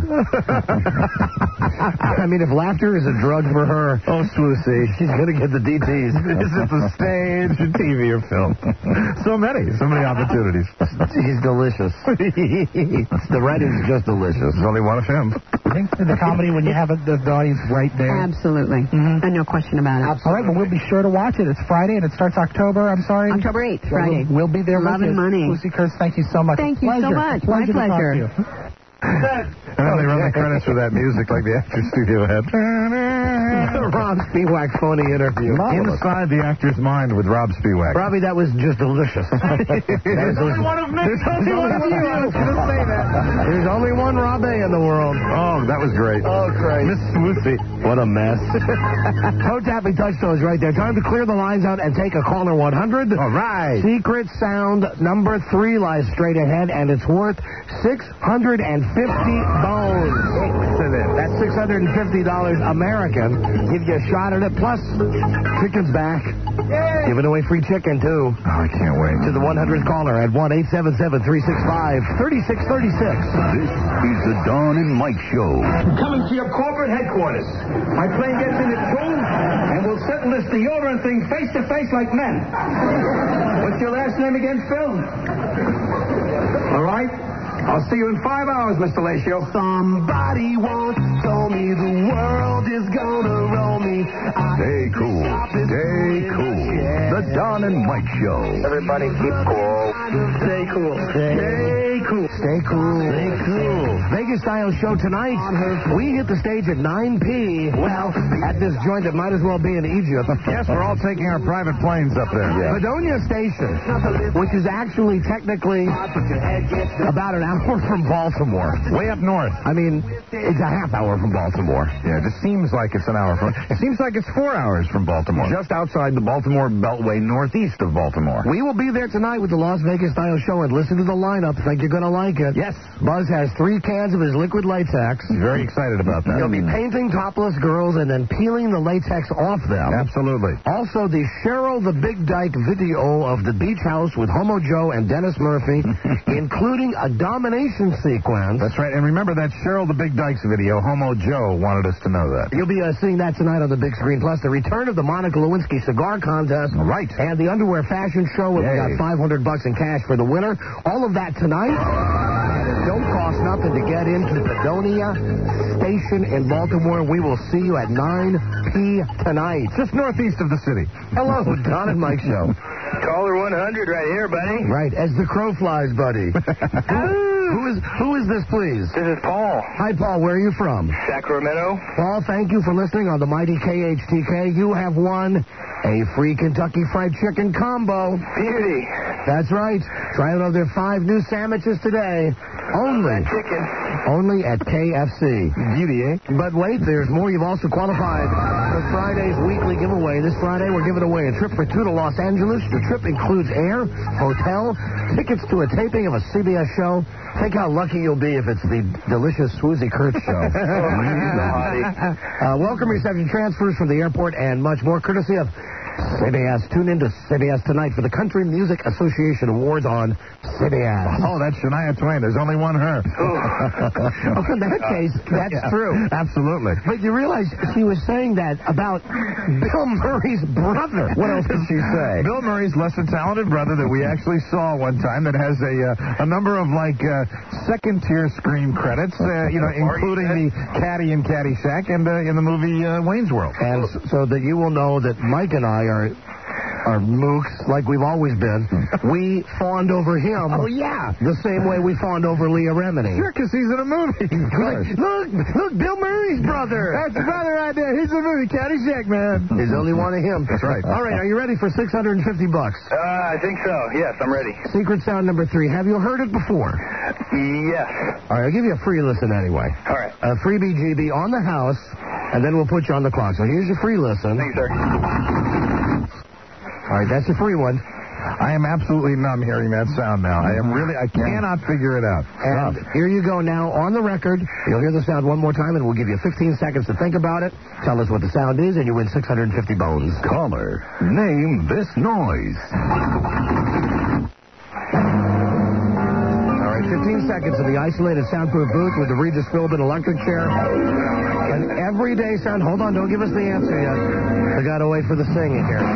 I mean, if laughter is a drug for her, oh, Swoosey, she's going to get the D Ts. Is it the stage, or T V, or film? So many, so many opportunities. He's delicious. The writing's just delicious. There's only one of him. I think in the comedy, when you have a, the, the audience right there. Absolutely. And no question about it. All right, well, we'll be sure to watch it. It's Friday, and it starts October, I'm sorry. October eighth, Well, Friday. We'll, we'll be there Love with and you. money. Lucy Kurtz, thank you so much. Thank you so Pleasure. much. My Pleasure to talk pleasure. to you. And then they run the credits with that music like the Actors Studio had. Rob Spiewak phony interview. Inside the actor's mind with Rob Spiewak. Robbie, that was just delicious. There's only one of me. There's only one of you. I was going to say that. There's only one Robbie in the world. Oh, that was great. Oh, great. Miss Swoosey. What a mess. Toe tapping touchstones right there. Time to clear the lines out and take a caller one hundred. All right. Secret sound number three lies straight ahead, and it's worth six hundred fifty dollars. That's six hundred fifty dollars American. Give you a shot at it. Plus, chicken's back. Giving away free chicken, too. Oh, I can't wait. To the one hundredth caller at one eight seven seven, three six five, three six three six. This is the Dawn and Mike Show. Coming to your corporate headquarters. My plane gets in at two, and we'll settle this deodorant thing face to face like men. What's your last name again, Phil? All right. I'll see you in five hours, Mister Lacio. Somebody once told me the world is gonna roll me. Stay cool. Stay cool. The Dawn and Mike Show. Everybody keep cool. Stay cool. Stay cool. Stay cool. Stay cool. Vegas style show tonight. We hit the stage at nine p. Well, at this joint that might as well be in Egypt. Yes, we're all taking our private planes up there. Yeah. Bedonia Station, which is actually technically about an hour from Baltimore. Way up north. I mean, it's a half hour from Baltimore. Yeah, it just seems like it's an hour from... It seems like it's four hours from Baltimore. Just outside the Baltimore Beltway, northeast of Baltimore. We will be there tonight with the Las Vegas style show, and listen to the lineup. Think you're going to like it. Yes. Buzz has three cans of his liquid latex. He's very excited about that. He'll be painting topless girls and then peeling the latex off them. Absolutely. Also, the Cheryl the Big Dyke video of the beach house with Homo Joe and Dennis Murphy, including a domination sequence. That's right. And remember that Cheryl the Big Dykes video, Homo Joe wanted us to know that. You'll be uh, seeing that tonight on the big screen. Plus, the return of the Monica Lewinsky cigar contest. Right. And the underwear fashion show where we got five hundred bucks in cash for the winner. All of that tonight. And it don't cost nothing to get into Bedonia Station in Baltimore. We will see you at nine p tonight. Just northeast of the city. Hello, Don and Mike Show. Caller one hundred right here, buddy. Right, as the crow flies, buddy. Who is who is this, please? This is Paul. Hi, Paul. Where are you from? Sacramento. Paul, thank you for listening on the mighty K H T K. You have won a free Kentucky Fried Chicken combo. Beauty. That's right. Try one of their five new sandwiches today. Only. Chicken. Only at K F C. Beauty, eh? But wait, there's more. You've also qualified for Friday's weekly giveaway. This Friday, we're giving away a trip for two to Los Angeles. The trip includes air, hotel, tickets to a taping of a C B S show. Think how lucky you'll be if it's the delicious Swoozy Kurtz show. uh, welcome reception transfers from the airport and much more, courtesy of C B S. Tune in to C B S tonight for the Country Music Association Awards on C B S. Oh, that's Shania Twain. There's only one her. Oh, in that case, that's Yeah, true. Absolutely. But you realize she was saying that about Bill Murray's brother. What else did she say? Bill Murray's lesser talented brother that we actually saw one time that has a uh, a number of like uh, second tier screen credits, uh, you know, including the Caddy and Caddyshack and uh, in the movie uh, Wayne's World. And so that you will know that Mike and I are are mooks like we've always been. We fawned over him. Oh, yeah. The same way we fawned over Leah Remini. Sure, because he's in a movie. Like, look, look, Bill Murray's brother. That's the brother right there. He's in the movie Caddyshack, man. There's only one of him. That's right. All right, are you ready for six hundred fifty bucks? Uh, I think so. Yes, I'm ready. Secret sound number three. Have you heard it before? Yes. All right, I'll give you a free listen anyway. All right. A free B G B on the house, and then we'll put you on the clock. So here's your free listen. Thanks, sir. All right, that's your free one. I am absolutely numb hearing that sound now. I am really, I cannot figure it out. And here you go now on the record. You'll hear the sound one more time, and we'll give you fifteen seconds to think about it. Tell us what the sound is, and you win six hundred fifty bones. Caller, name this noise. All right, fifteen seconds in the isolated soundproof booth with the Regis Philbin electric chair. An everyday sound. Hold on, don't give us the answer yet. We got to wait for the singing here.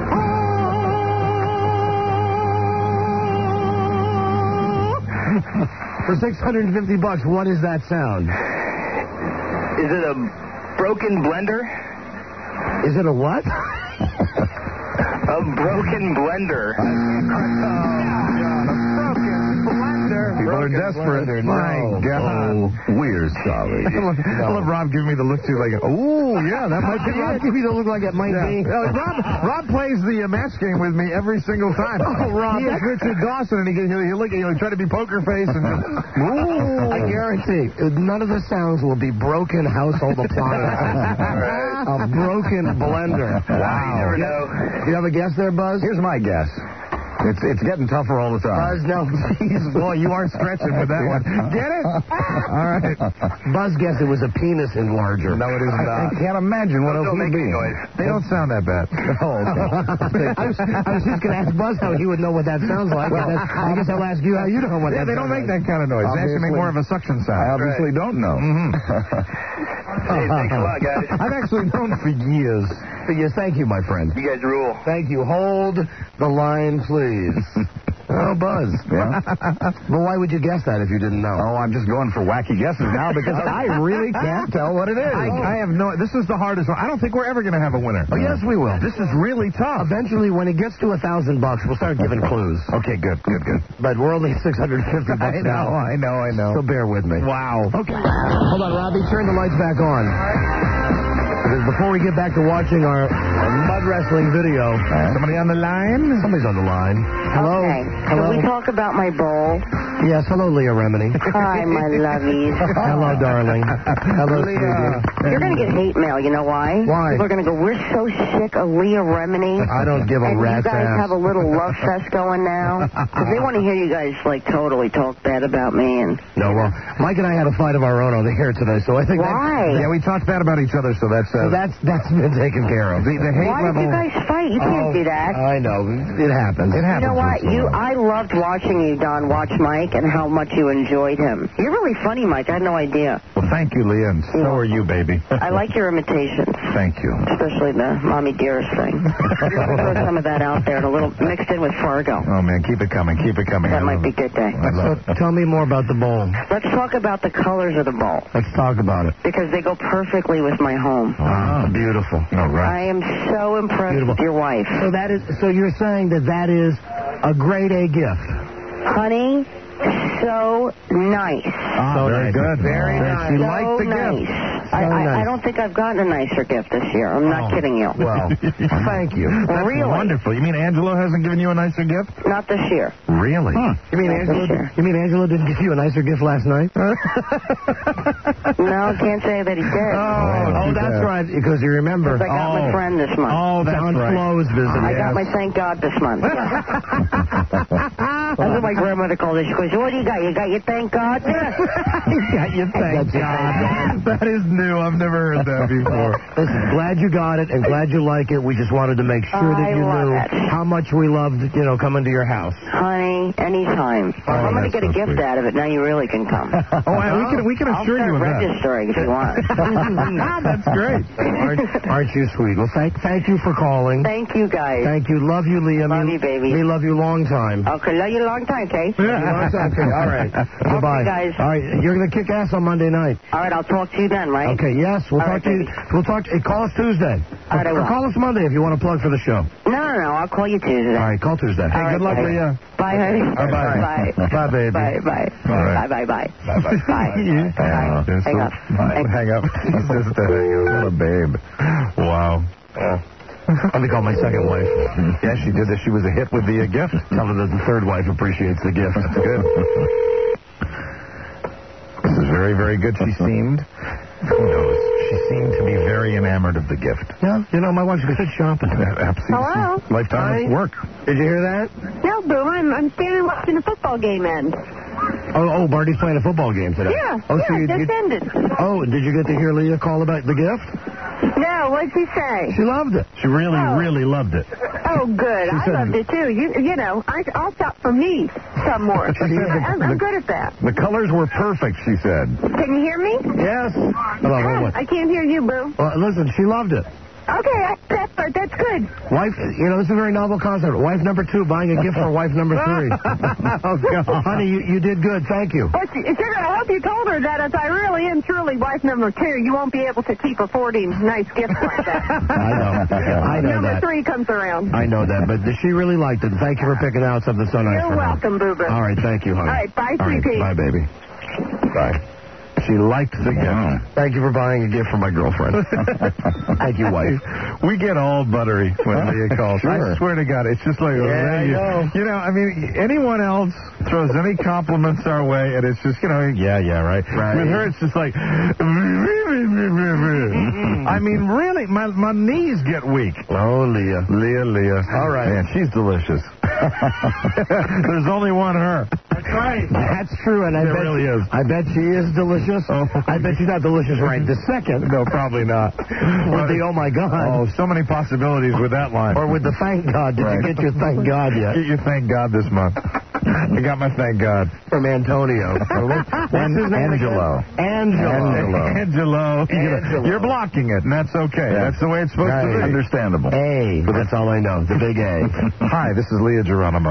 For six hundred fifty bucks, what is that sound? Is it a broken blender? Is it a what? A broken blender. People are desperate. blender, My no. God. Oh, we're sorry. I love, I love Rob giving me the look, too, like, oh, yeah, that might be Rob, it. give me the look like it might Yeah. be. Uh, Rob, Rob plays the uh, match game with me every single time. Oh, Rob, He is that's- Richard Dawson, and he, he'll, he'll, look, he'll try to be poker face and just, ooh. I guarantee none of the sounds will be broken household appliances. A broken blender. Wow. You never know. You have a guess there, Buzz? Here's my guess. It's it's getting tougher all the time. Buzz, no, please. Boy, you are stretching with that one. Get it? All right. Buzz guessed it was a penis enlarger. No, it is I, I not. can't imagine what else Don't would make be. any noise. They don't sound that bad. Oh, okay. I, was, I was just going to ask Buzz how he would know what that sounds like. but that's- I guess I'll ask you how you know what Yeah, that they don't sounds make like. that kind of noise. They actually make Obviously. more of a suction I sound. obviously don't know. Hey, thanks a lot, guys. I've actually known for years. So, yes, thank you, my friend. You guys rule. Thank you. Hold the line, please. Oh, Buzz. Yeah? But why would you guess that if you didn't know? Oh, I'm just going for wacky guesses now because I really can't tell what it is. I, I have no. This is the hardest one. I don't think we're ever going to have a winner. Oh, yes, we will. This is really tough. Eventually, when it gets to a thousand bucks, we'll start giving clues. Okay, good, good, good. But we're only six hundred fifty bucks I know, now. I know, I know. So bear with me. Wow. Okay. Hold on, Robbie. Turn the lights back on. Because before we get back to watching our, our mud wrestling video, Somebody on the line? somebody's on the line. Hello. Okay. Hello. Can we talk about my bowl? Yes. Hello, Leah Remini. Hi, my lovies. Hello, darling. Hello, sweetie. You're going to get hate mail. You know why? Why? People are going to go, we're so sick of Leah Remini. I don't give a and rat's you guys ass. have a little love fest going now. Because they want to hear you guys, like, totally talk bad about me. And No, well, Mike and I had a fight of our own on the air today, so I think Why? That, Yeah, we talked bad about each other, so that's uh, so that's that's been taken care of. the, the hate why level. did you guys fight? You can't Oh, do that. I know. It happens. It You happens. know what? once in a You, while. I loved watching you, Don, watch Mike, and how much you enjoyed him. You're really funny, Mike. I had no idea. Well, thank you, Leah, and so are you, baby. I like your imitations, Thank you. especially the Mommy Dearest thing. Throw some of that out there, and a little mixed in with Fargo. Oh, man, keep it coming, keep it coming. That I might love be it. good day. I love So tell me more about the bowl. Let's talk about the colors of the bowl, Let's talk about it. because they go perfectly with my home. Ah, beautiful. All right. I am so impressed Beautiful. with your wife. So that is. So you're saying that that is a grade A gift. Honey, so nice. Ah, So very nice. good. Very She nice. So liked the nice. gift. I, So I, nice. I don't think I've gotten a nicer gift this year. I'm not Oh. kidding you. Well, thank you. That's Really? wonderful. You mean Angelo hasn't given you a nicer gift? Not this year. Really? You mean Not Angela? this year. You mean Angela didn't give you a nicer gift last night? No, can't say that he did. Oh, that's right. Because you remember. 'Cause I got my Oh. friend this month. Oh, that's John right. Flo's visiting. I got my thank God this month. That's what my grandmother called it. She goes, what do you got? You got your thank God? You got your thank God. That is new. I've never heard that before. Listen, glad you got it and glad you like it. We just wanted to make sure that I you love knew it. how much we loved, you know, coming to your house. Honey, anytime. Oh, I'm going to that's get a so gift sweet. out of it. Now you really can come. Oh, I- we can we can I'll assure start you of that. registering if you want. That's great. Aren't, aren't you sweet? Well, thank thank you for calling. Thank you, guys. Thank you. Love you, Leah. Love me, you, baby. Me love you long time. Okay, love you a long time, Kay. Love you long time, Kate. All right. Goodbye. guys. All right. You're going to kick ass on Monday night. All right, I'll talk to you then, right? Okay, yes. We'll All talk right, to you. We'll talk to, call us Tuesday. All right, I or will. call us Monday if you want to plug for the show. No, no, no. I'll call you Tuesday. All right, call Tuesday. Hey, All good right, luck, bye. Leah. Bye, honey. Bye, bye. Bye. Bye, baby. Bye, bye. All right. Bye, bye, bye. Bye, bye. Bye. Hang Hang up. Hang up. He's just a hang up. What a babe. Wow. Let me call my second wife. Yeah, she did this. She was a hit with the uh, gift. Tell her that the third wife appreciates the gift. That's good. This is very, very good. She seemed, who knows, she seemed to be very enamored of the gift. Yeah, you know, my wife's good at shopping. Absolutely. Hello? Lifetime of work. Did you hear that? No, Boo, I'm, I'm standing watching a football game end. Oh, oh, Barty's playing a football game today. Yeah, Oh, yeah, so you, just you- ended. Oh, did you get to hear Leah call about the gift? No, what'd she say? She loved it. She really, Oh. really loved it. Oh, good. She I said- loved it, too. You you know, I, I'll shop for me some more. She said the- I'm, I'm the- good at that. The colors were perfect, she said. Can you hear me? Yes. Hello, wait, wait. I can't hear you, Boo. Well, listen, she loved it. Okay, I, that's, that's good. Wife, you know, this is a very novel concept. Wife number two buying a gift for wife number three. Oh, God. Honey, you, you did good. Thank you. Well, she, sugar, I hope you told her that if I really am truly wife number two, you won't be able to keep affording nice gifts like that. I know. I know number that. three comes around. I know that, but she really liked it. Thank you for picking out something so nice You're for her. welcome, Boo Boo. All right, thank you, honey. All right, bye, All right, sweetie. bye, baby. Bye. She liked the gift. Thank you for buying a gift for my girlfriend. Thank you, wife. We get all buttery when Leah calls. Sure. I swear to God, it's just like, Yeah, I you, know. you know, I mean, anyone else throws any compliments our way, and it's just, you know, yeah, yeah, right. Right. With her, it's just like, I mean, really, my my knees get weak. Oh, Leah. Leah, Leah. All right. Man, she's delicious. There's only one her. That's right. That's true, and I There bet really she, is. I bet she is delicious. Oh. I bet she's not delicious right this second. No, probably not. With the oh my God. Oh, so many possibilities with that line. Or with the thank God. Did Right. you get your thank God yet? Get your thank God this month. I got my thank God. From Antonio. What's his name Angelo. again? Angelo. Angelo. You're, Angelo. you're blocking it, and that's okay. Yeah. That's the way it's supposed to Right. be. Understandable. A. That's all I know. The big A. Hi, this is Leah Geronimo.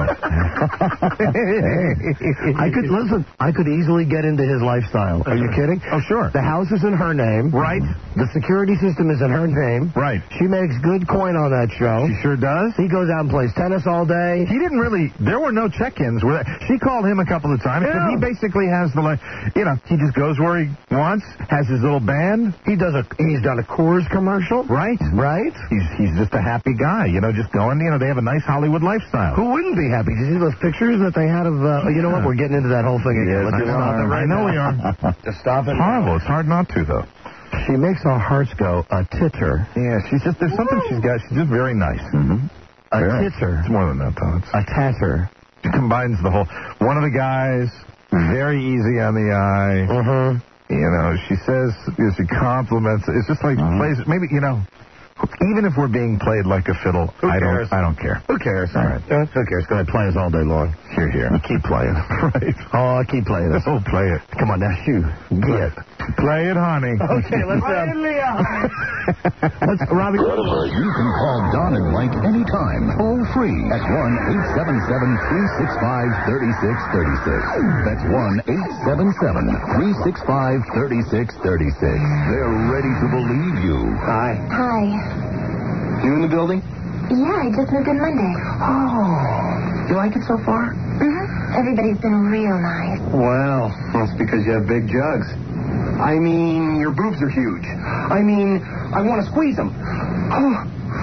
I could listen. I could easily get into his lifestyle. Are you kidding? Oh, sure. The house is in her name. Right. The security system is in her name. Right. She makes good coin on that show. She sure does. He goes out and plays tennis all day. He didn't really. There were no check-ins. Were there? She called him a couple of times. Yeah. But he basically has the, like, you know, he just goes where he wants, has his little band. He does a. He's done a Coors commercial. Right. Right. He's he's just a happy guy. You know, just going. You know, they have a nice Hollywood lifestyle. Who wouldn't be happy? Did you see those pictures that they had of? Uh, you know what? We're getting into that whole thing again. Yes, Let's we just stop are. it right I know now. we are. Just stop it. It's horrible. It's hard not to, though. She makes our hearts go a titter. Yeah, she's just, there's something she's got. She's just very nice. Mm-hmm. A Very. titter. It's more than that, though. It's, A tatter. she combines the whole. One of the guys, very easy on the eye. Mm-hmm. You know, she says, she compliments. It's just like Mhm. plays. Maybe you know, even if we're being played like a fiddle, Who I cares? don't. I don't care. Who cares? All right. Uh, who cares? Go ahead, play us all day long. Here, here. Keep playing. Right. Oh, keep playing us. Oh, play it. Come on now, shoot. Get. Play it, honey. Okay, let's. Uh, let's, Robbie. Remember, you can call Don and Mike anytime, toll free at one eight seven seven, three six five, three six three six. That's one eight seven seven, three six five, three six three six. They're ready to believe you. Hi. Hi. You in the building? Yeah, I just moved in Monday. Oh. You like it so far? Mm-hmm. Everybody's been real nice. Well, that's because you have big jugs. I mean, your boobs are huge. I mean, I want to squeeze them. Oh.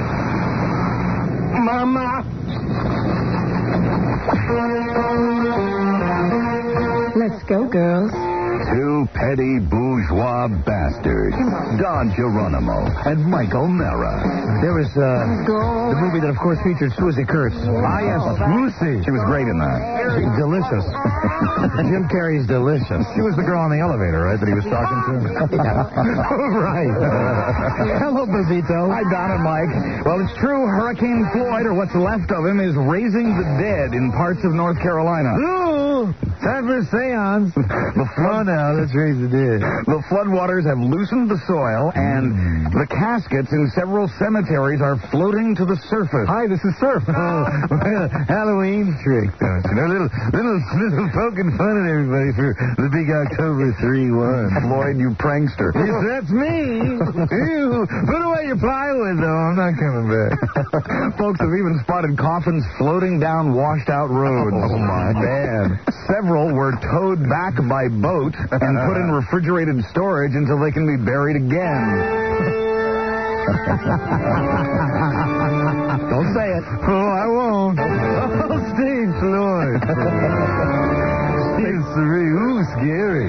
Mama. Let's go, girls. Two petty bourgeois bastards, Don Geronimo and Michael Mara. There was uh, the movie that, of course, featured Swoosie Kurtz. Ah, yes, Lucy. She was great in that. Delicious. Jim Carrey's delicious. She was the girl on the elevator, right, that he was talking to? Right. Hello, Bazito. Hi, Don and Mike. Well, it's true. Hurricane Floyd, or what's left of him, is raising the dead in parts of North Carolina. Ooh, time for a seance. The flood, now, let's raise the dead. The floodwaters have loosened the soil, and Mm. the caskets in several cemeteries are floating to the surface. Hi, this is Surf. Oh, Halloween trick, don't you know? Little, little, little poking fun at everybody for the big October three one. Floyd, you prankster. Yes, that's me. Ew. Put away your plywood, though. I'm not coming back. Folks have even spotted coffins floating down washed-out roads. Oh, my man. Several were towed back by boat and put in refrigerated storage until they can be buried again. Don't say it. Oh, I won't. Oh, Steve Floyd. Steve Surrey. Ooh, scary.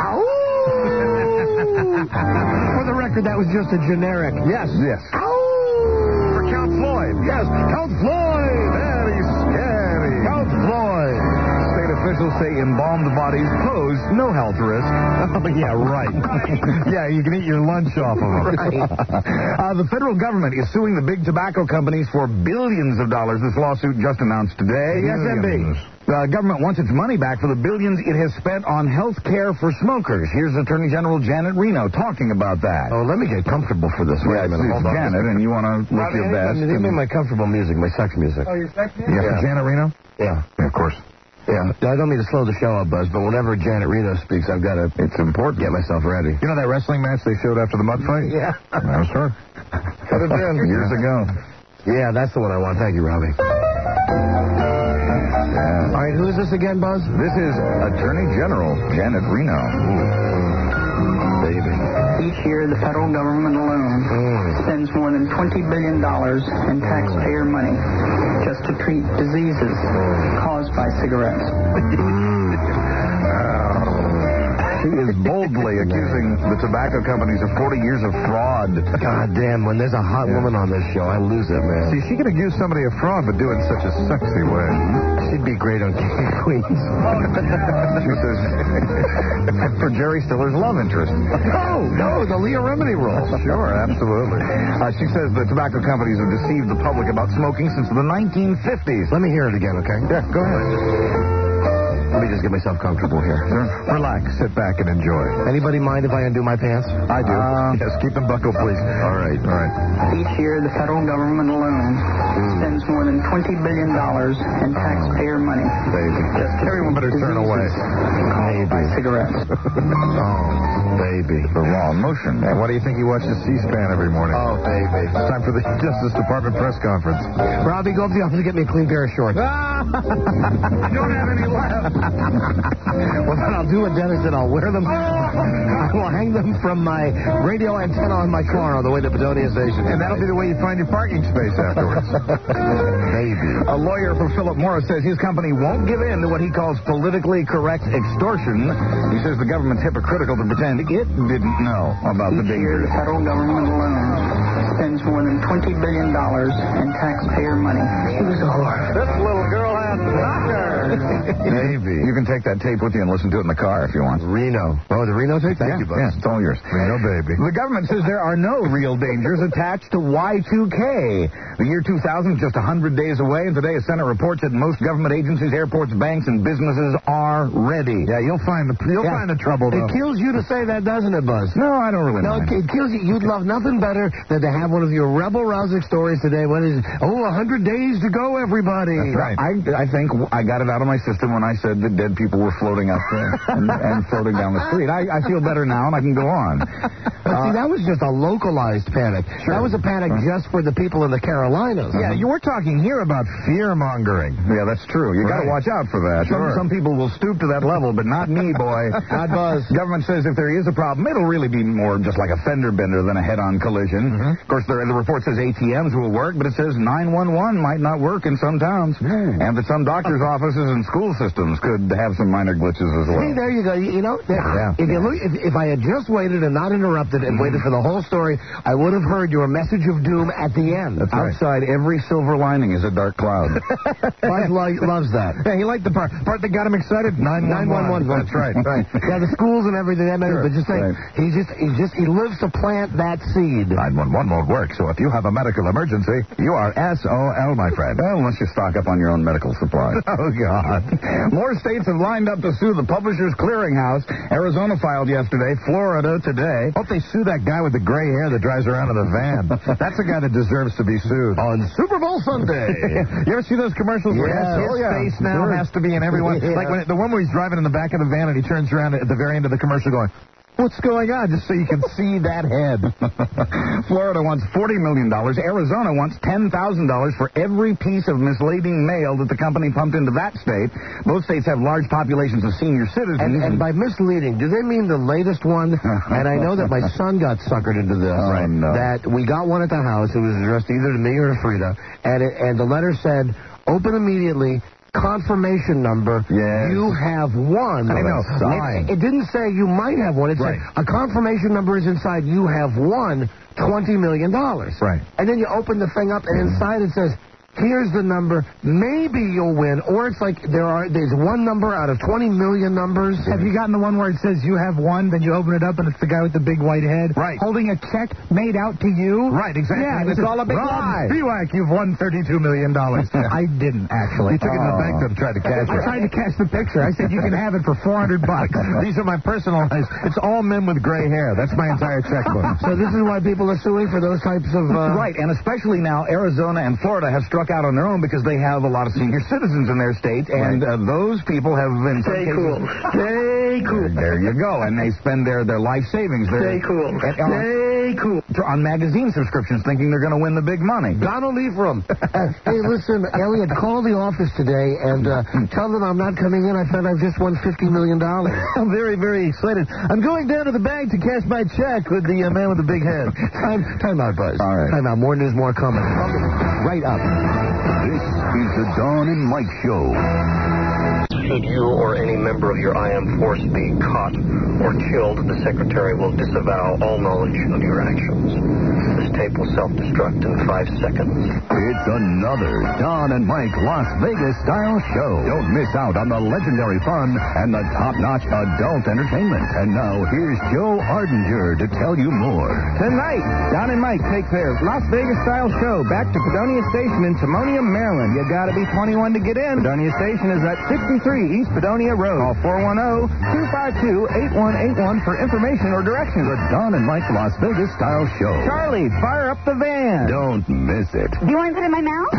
For the record, that was just a generic. Yes. Yes. For Count Floyd. Yes. Count Floyd. Very scary. Count Floyd. State officials say embalmed bodies pose no health risk. Oh, yeah, right. Yeah, you can eat your lunch off of them. Right. uh, the federal government is suing the big tobacco companies for billions of dollars. This lawsuit just announced today. The S M B. The government wants its money back for the billions it has spent on health care for smokers. Here's Attorney General Janet Reno talking about that. Oh, let me get comfortable for this. Wait Yeah, a minute. it's Hold on. Janet, and you want to look your best. Give me my comfortable music, my sex music. Oh, your sex music? Yeah, for Janet Reno? Yeah. Yeah, of course. Yeah. I don't mean to slow the show up, Buzz, but whenever Janet Reno speaks, I've got to... It's important. Get myself ready. You know that wrestling match they showed after the mud fight? Yeah. That was her. Could have been. Years ago. Yeah, that's the one I want. Thank you, Robbie. Yeah. All right, who is this again, Buzz? This is Attorney General Janet Reno. Ooh. Baby. Each year, the federal government alone Mm. spends more than twenty billion dollars in taxpayer money just to treat diseases caused by cigarettes. She is boldly accusing the tobacco companies of forty years of fraud. God damn, when there's a hot Yeah. woman on this show, I lose it, man. See, she can accuse somebody of fraud, but do it in such a sexy way. She'd be great on King of Queens. She says, for Jerry Stiller's love interest. No, no, the Leah Remini role. Sure, absolutely. Uh, she says the tobacco companies have deceived the public about smoking since the nineteen fifties. Let me hear it again, okay? Yeah, go ahead. Let me just get myself comfortable here. Sure. Relax, sit back, and enjoy. Anybody mind if I undo my pants? I do. Uh, yes, keep them buckled, please. All right, all right. Each year, the federal government alone spends more than twenty billion dollars in taxpayer money Baby. just to Everyone better treat turn away. caused by cigarettes. Oh, baby. The wrong motion. Yeah, why do you think he watches C-SPAN every morning? Oh, baby. It's time for the Justice Department press conference. Robbie, go up to the office and get me a clean pair of shorts. I don't have any left. Well, then I'll do what Dennis did. I'll wear them. I will hang them from my radio antenna on my car on the way to Bedonia Station. And that'll be the way you find your parking space afterwards. Baby. A lawyer for Philip Morris says his company won't give in to what he calls politically correct extortion. He says the government's hypocritical to pretend it didn't know about the Each year, dangers. the federal government alone spends more than twenty billion dollars in taxpayer money. She was a whore. This little girl has knocker. Baby. You can take that tape with you and listen to it in the car if you want. Reno. Oh, the Reno tape? Thank yeah, you, Buzz. yeah, it's all yours. Reno, baby. The government says there are no real dangers attached to Y two K. The year two thousand is just one hundred days away, and today a Senate report said most government agencies, airports, banks, and businesses are ready. Yeah, you'll find the you'll Yeah. find the trouble, though. It kills you to say that, doesn't it, Buzz? No, I don't really No, mind. it kills you. You'd love nothing better than to have one of your rebel-rousing stories today. What is it? Oh, one hundred days to go, everybody. That's right. I, I think I got it out of my system when I said that dead people were floating up there and, and floating down the street. I, I feel better now, and I can go on. But see, that was just a localized panic. That was a panic just for the people in the Carolinas. Yeah, you were talking here about fear-mongering. Yeah, that's true. You got to Right. watch out for that. Sure. Some, some people will stoop to that level, but not me, boy. Not Buzz. Government says if there is a problem, it'll really be more just like a fender bender than a head-on collision. Mm-hmm. Of course, the, the report says A T Ms will work, but it says nine one one might not work in some towns, and that some doctors' offices buses and school systems could have some minor glitches as well. See, there you go. You, you know, there, Yeah. if you look, if, if I had just waited and not interrupted and waited for the whole story, I would have heard your message of doom at the end. That's Outside every silver lining is a dark cloud. Mike lo- loves that. Yeah, he liked the part. Part that got him excited. nine one one. That's right. Right. Yeah, the schools and everything. That matters. Sure, But just saying, right. he just, he just, he lives to plant that seed. nine one one won't work, so if you have a medical emergency, you are S O L, my friend. Well, unless you stock up on your own medical supplies. Oh, God. More states have lined up to sue the Publishers Clearinghouse. Arizona filed yesterday. Florida today. Hope they sue that guy with the gray hair that drives around in the van. That's a guy that deserves to be sued. On Super Bowl Sunday. You ever see those commercials where Yeah. his Oh, yeah. face now Sure. has to be in everyone? Yeah. Like when it, the one where he's driving in the back of the van and he turns around at the very end of the commercial going, "What's going on?" Just so you can see that head. Florida wants forty million dollars. Arizona wants ten thousand dollars for every piece of misleading mail that the company pumped into that state. Both states have large populations of senior citizens. And, and by misleading, do they mean the latest one? And I know that my son got suckered into this. Oh, right? no. That we got one at the house. It was addressed either to me or to Frida. And, it, and the letter said, "Open immediately. Confirmation number. Yes. You have one." I know. It, it didn't say you might have one. It Right. said a confirmation number is inside. You have won twenty million dollars. Right. And then you open the thing up, and inside it says, "Here's the number. Maybe you'll win." Or it's like there are there's one number out of twenty million numbers. Have you gotten the one where it says you have one, then you open it up and it's the guy with the big white head Right. holding a check made out to you? Right, exactly. Yeah, And it's it says, all a big "Rob lie. Spiewak, you've won thirty-two million dollars. I didn't, actually. You took it to the bank to try to cash I it. tried to cash the picture. I said, you can have it for four hundred bucks. These are my personalized. It's all men with gray hair. That's my entire checkbook. So this is why people are suing for those types of... Uh, Right, and especially now, Arizona and Florida have struck out on their own because they have a lot of senior citizens in their state, and uh, those people have been... Stay cool. Stay cool. There you go, and they spend their, their life savings. Their, Stay cool. and, uh, Stay cool. on magazine subscriptions thinking they're going to win the big money. Donald Ephraim. Uh, hey, listen, Elliot, call the office today and uh, tell them I'm not coming in. I found I've just won fifty million dollars. I'm very, very excited. I'm going down to the bank to cash my check with the uh, man with the big head. Time, time out, Buzz. All right. Time out. More news, more coming. Right up. This is the Dawn and Mike Show. Should you or any member of your I M force be caught or killed, the Secretary will disavow all knowledge of your actions. This tape will self-destruct in five seconds. It's another Don and Mike Las Vegas style show. Don't miss out on the legendary fun and the top-notch adult entertainment. And now here's Joe Ardinger to tell you more. Tonight, Don and Mike take their Las Vegas style show back to Padonia Station in Timonium, Maryland. You got to be twenty-one to get in. Padonia Station is at sixty-three East Padonia Road. Call four one zero, two five two, eight one eight one for information or directions. The Don and Mike Las Vegas style show. Charlie, fire up the van. Don't miss it. Do you want to put it in my mouth?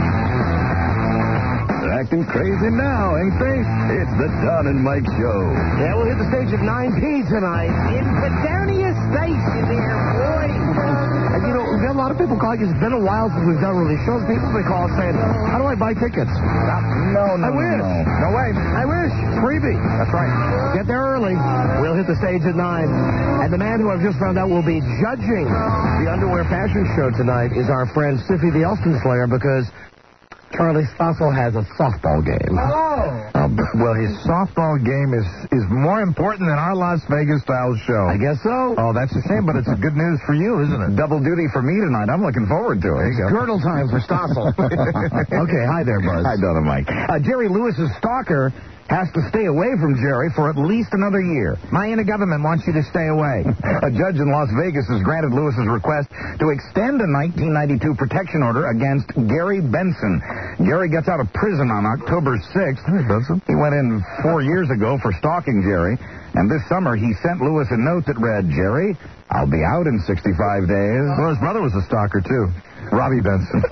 Acting crazy now, ain't they? It's the Don and Mike show. Yeah, we'll hit the stage at nine p tonight in Padonia Station there, boy. And you know, we've got a lot of people calling. It's been a while since we've done release shows. People have been calling saying, "How do I buy tickets?" No, no, I wish. no. No way. I wish. Freebie. That's right. Get there early. We'll hit the stage at nine. And the man who I've just found out will be judging the underwear fashion show tonight is our friend Stiffy the Elston Slayer, because Charlie Stossel has a softball game. Oh. Um, well, his softball game is is more important than our Las Vegas style show. I guess so. Oh, that's a shame, but it's a good news for you, isn't it? Double duty for me tonight. I'm looking forward to it. There you go. Girdle time for Stossel. Okay, hi there, Buzz. Hi, Don and Mike. Uh, Jerry Lewis's stalker has to stay away from Jerry for at least another year. My inner government wants you to stay away. A judge in Las Vegas has granted Lewis's request to extend a nineteen ninety-two protection order against Gary Benson. Gary gets out of prison on October sixth. Hey, Benson. He went in four years ago for stalking Jerry, and this summer he sent Lewis a note that read, "Jerry, I'll be out in sixty-five days." Well, his brother was a stalker, too. Robbie Benson.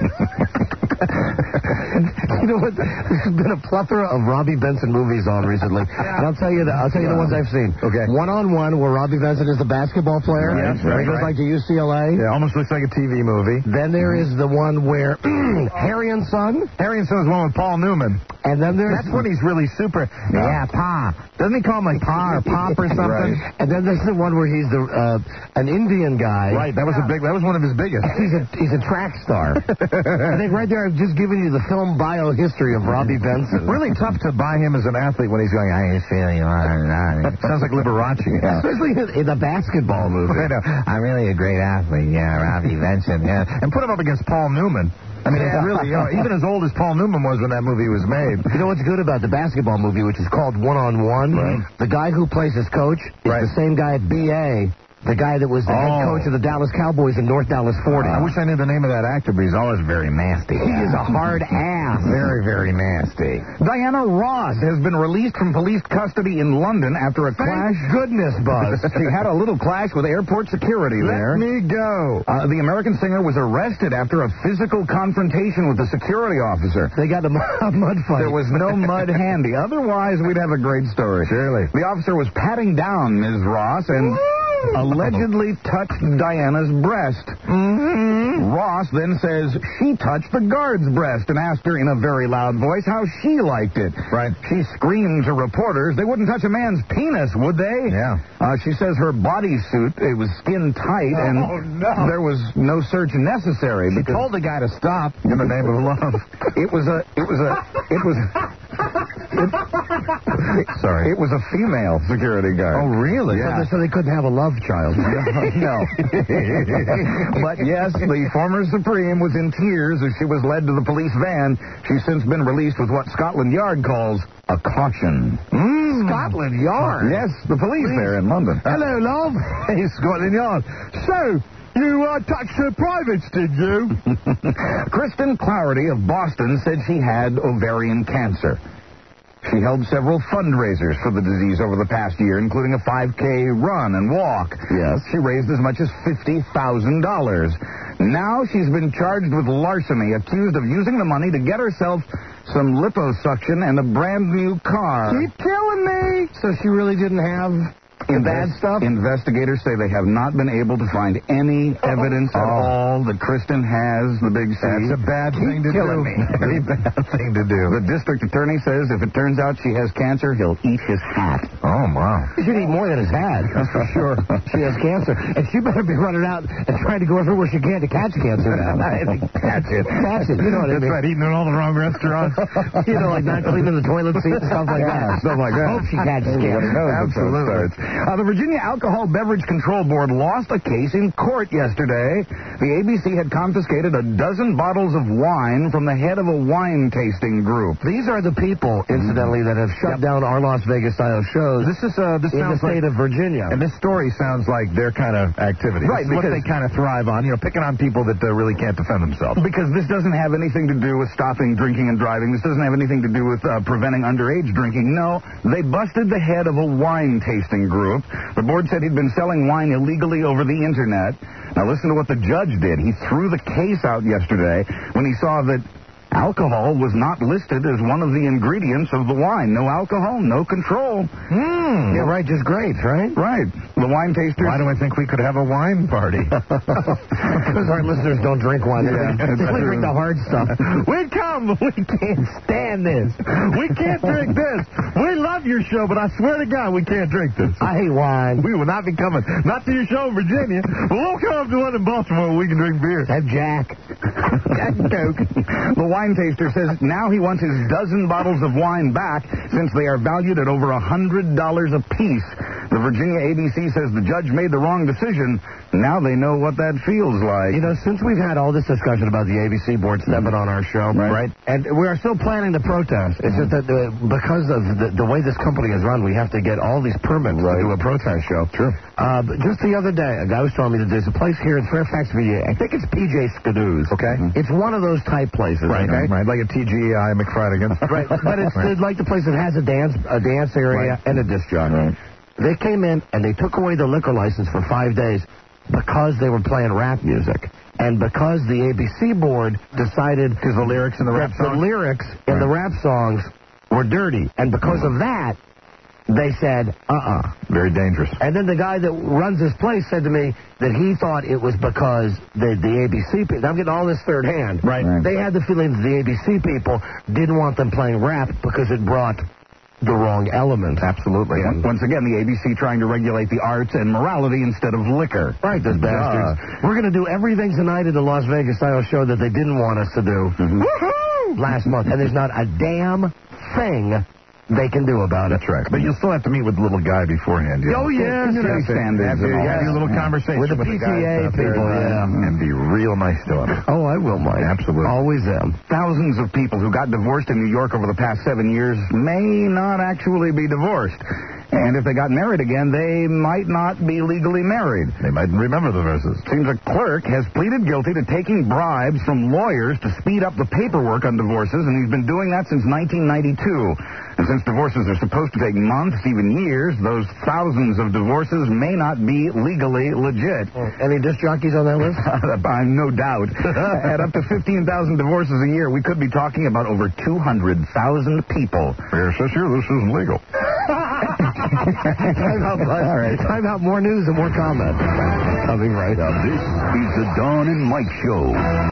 You know what? There's been a plethora of Robbie Benson movies on recently, and I'll tell you the I'll tell you the ones I've seen. Okay. One on One, where Robbie Benson is the basketball player. Right, where he right, goes right. like to U C L A. Yeah, almost looks like a T V movie. Then there is the one where Harry and Son. Harry and Son is one with Paul Newman. And then there's That's when he's really super. Yeah, Pa. Doesn't he call him like Pa or Pop or something? Right. And then there's the one where he's the uh, an Indian guy. Right. That was a big. That was one of his biggest. He's a he's a track star. I think right there I've just given you the film full-blown biohistory of Robbie Benson. Really tough to buy him as an athlete when he's going, I feel you are. Sounds like Liberace. Yeah. Especially in the basketball movie. I know. I'm really a great athlete. Yeah, Robbie Benson. Yeah. And put him up against Paul Newman. I mean, Yeah. it's really, you know, even as old as Paul Newman was when that movie was made. You know what's good about the basketball movie, which is called One on One? Right. The guy who plays his coach is Right. the same guy at B A, the guy that was the head Oh. coach of the Dallas Cowboys in North Dallas forty. I wish I knew the name of that actor, but he's always very nasty. He is a hard ass. Very, very nasty. Diana Ross has been released from police custody in London after a clash. Goodness, Buzz. She had a little clash with airport security there. Let me go. Uh, the American singer was arrested after a physical confrontation with a security officer. They got a mud fight. There was no mud handy. Otherwise, we'd have a great story. Surely. The officer was patting down Miz Ross and allegedly touched Diana's breast. Mm-hmm. Ross then says she touched the guard's breast and asked her in a very loud voice how she liked it. Right. She screamed to reporters, they wouldn't touch a man's penis, would they? Yeah. Uh, she says her bodysuit, it was skin tight, and Oh, no. there was no search necessary. She because told the guy to stop. in the name of love. It was a, it was a, it was, it, Sorry. it was a female security guard. Oh, really? Yeah. So, they, so they couldn't have a love child. No. But yes, the former Supreme was in tears as she was led to the police van. She's since been released with what Scotland Yard calls a caution. Mm. Scotland Yard? Yes, the police there in London. Hello, love. Hey, Scotland Yard. So, you uh, touched her privates, did you? Kristen Clarity of Boston said she had ovarian cancer. She held several fundraisers for the disease over the past year, including a five K run and walk. Yes. She raised as much as fifty thousand dollars. Now she's been charged with larceny, accused of using the money to get herself some liposuction and a brand new car. Keep killing me. So she really didn't have In bad stuff? Investigators say they have not been able to find any evidence at Oh. all that Kristen has the big C. That's a bad Keep thing to killing do. Me. Very bad thing to do. The district attorney says if it turns out she has cancer, he'll eat his hat. Oh, wow. He should eat more than his hat. That's for sure. She has cancer. And she better be running out and trying to go everywhere she can to catch cancer now. Catch it. Catch it. You know what I That's mean. right, eating in all the wrong restaurants. You know, like not cleaning the toilet seat and stuff like Yeah, that. stuff like that. Hope she catches cancer. Absolutely. Uh, the Virginia Alcohol Beverage Control Board lost a case in court yesterday. The A B C had confiscated a dozen bottles of wine from the head of a wine tasting group. These are the people, incidentally, that have shut down our Las Vegas style shows This is uh, this in the sounds state like, of Virginia. and this story sounds like their kind of activity. Right, This is what because- they kind of thrive on. You know, picking on people that uh, really can't defend themselves. Because this doesn't have anything to do with stopping drinking and driving. This doesn't have anything to do with uh, preventing underage drinking. No, they busted the head of a wine tasting group. The board said he'd been selling wine illegally over the internet. Now listen to what the judge did. He threw the case out yesterday when he saw that alcohol was not listed as one of the ingredients of the wine. No alcohol, no control. Hmm. Yeah, right. Just grapes, right? Right. The wine tasters. Why do I think we could have a wine party? Because our listeners don't drink wine. Yeah, They it's only true. drink the hard stuff. We come, but we can't stand this. We can't drink this. We love your show, but I swear to God, we can't drink this. I hate wine. We will not be coming. Not to your show in Virginia, but we'll come up to one in Baltimore where we can drink beer. Have Jack. Jack and Coke. The wine taster says now he wants his dozen bottles of wine back since they are valued at over a hundred dollars a piece. The Virginia A B C says the judge made the wrong decision. Now they know what that feels like. You know, since we've had all this discussion about the A B C board stepping on our show, Right. right? And we are still planning to protest. It's just that uh, because of the, the way this company is run, we have to get all these permits to do a protest show. True. Uh, but just the other day, a guy was telling me that there's a place here in Fairfax, Virginia. I think it's P J Skidoo's. Okay. It's one of those type places. Right, okay? right, like a T G I McFradigan. Right, but it's Right. like the place that has a dance a dance area Right. and a disc jockey. Right. They came in and they took away the liquor license for five days because they were playing rap music. And because the A B C board decided Because the lyrics in the rap that the song. lyrics in the rap songs were dirty. And because of that, they said, uh-uh. Very dangerous. And then the guy that runs this place said to me that he thought it was because the, the A B C people, I'm getting all this third hand. Right. Right. They had the feeling that the A B C people didn't want them playing rap because it brought the wrong element. Absolutely. And- Once again, the A B C trying to regulate the arts and morality instead of liquor. Right, those bastards. We're going to do everything tonight in the Las Vegas style show that they didn't want us to do. Mm-hmm. Woohoo! last month, and there's not a damn thing they can do about it. That's right. But you'll still have to meet with the little guy beforehand. You Oh, know. yes, You know, yes. standards Have and to- all. yes. Have your little conversation With the with P T A guys out there, people, yeah. and be real nice to them. Oh, I will, Mike. Absolutely. Always am. Thousands of people who got divorced in New York over the past seven years may not actually be divorced. And if they got married again, they might not be legally married. They might remember the verses. Seems a clerk has pleaded guilty to taking bribes from lawyers to speed up the paperwork on divorces, and he's been doing that since nineteen ninety-two. And since divorces are supposed to take months, even years, those thousands of divorces may not be legally legit. Oh, any disc jockeys on that list? I'm no doubt. At up to fifteen thousand divorces a year, we could be talking about over two hundred thousand people. Yes, sister, this isn't legal. Time out, bud. All right. Time out. More news and more comment. Coming right up. This is the Dawn and Mike Show.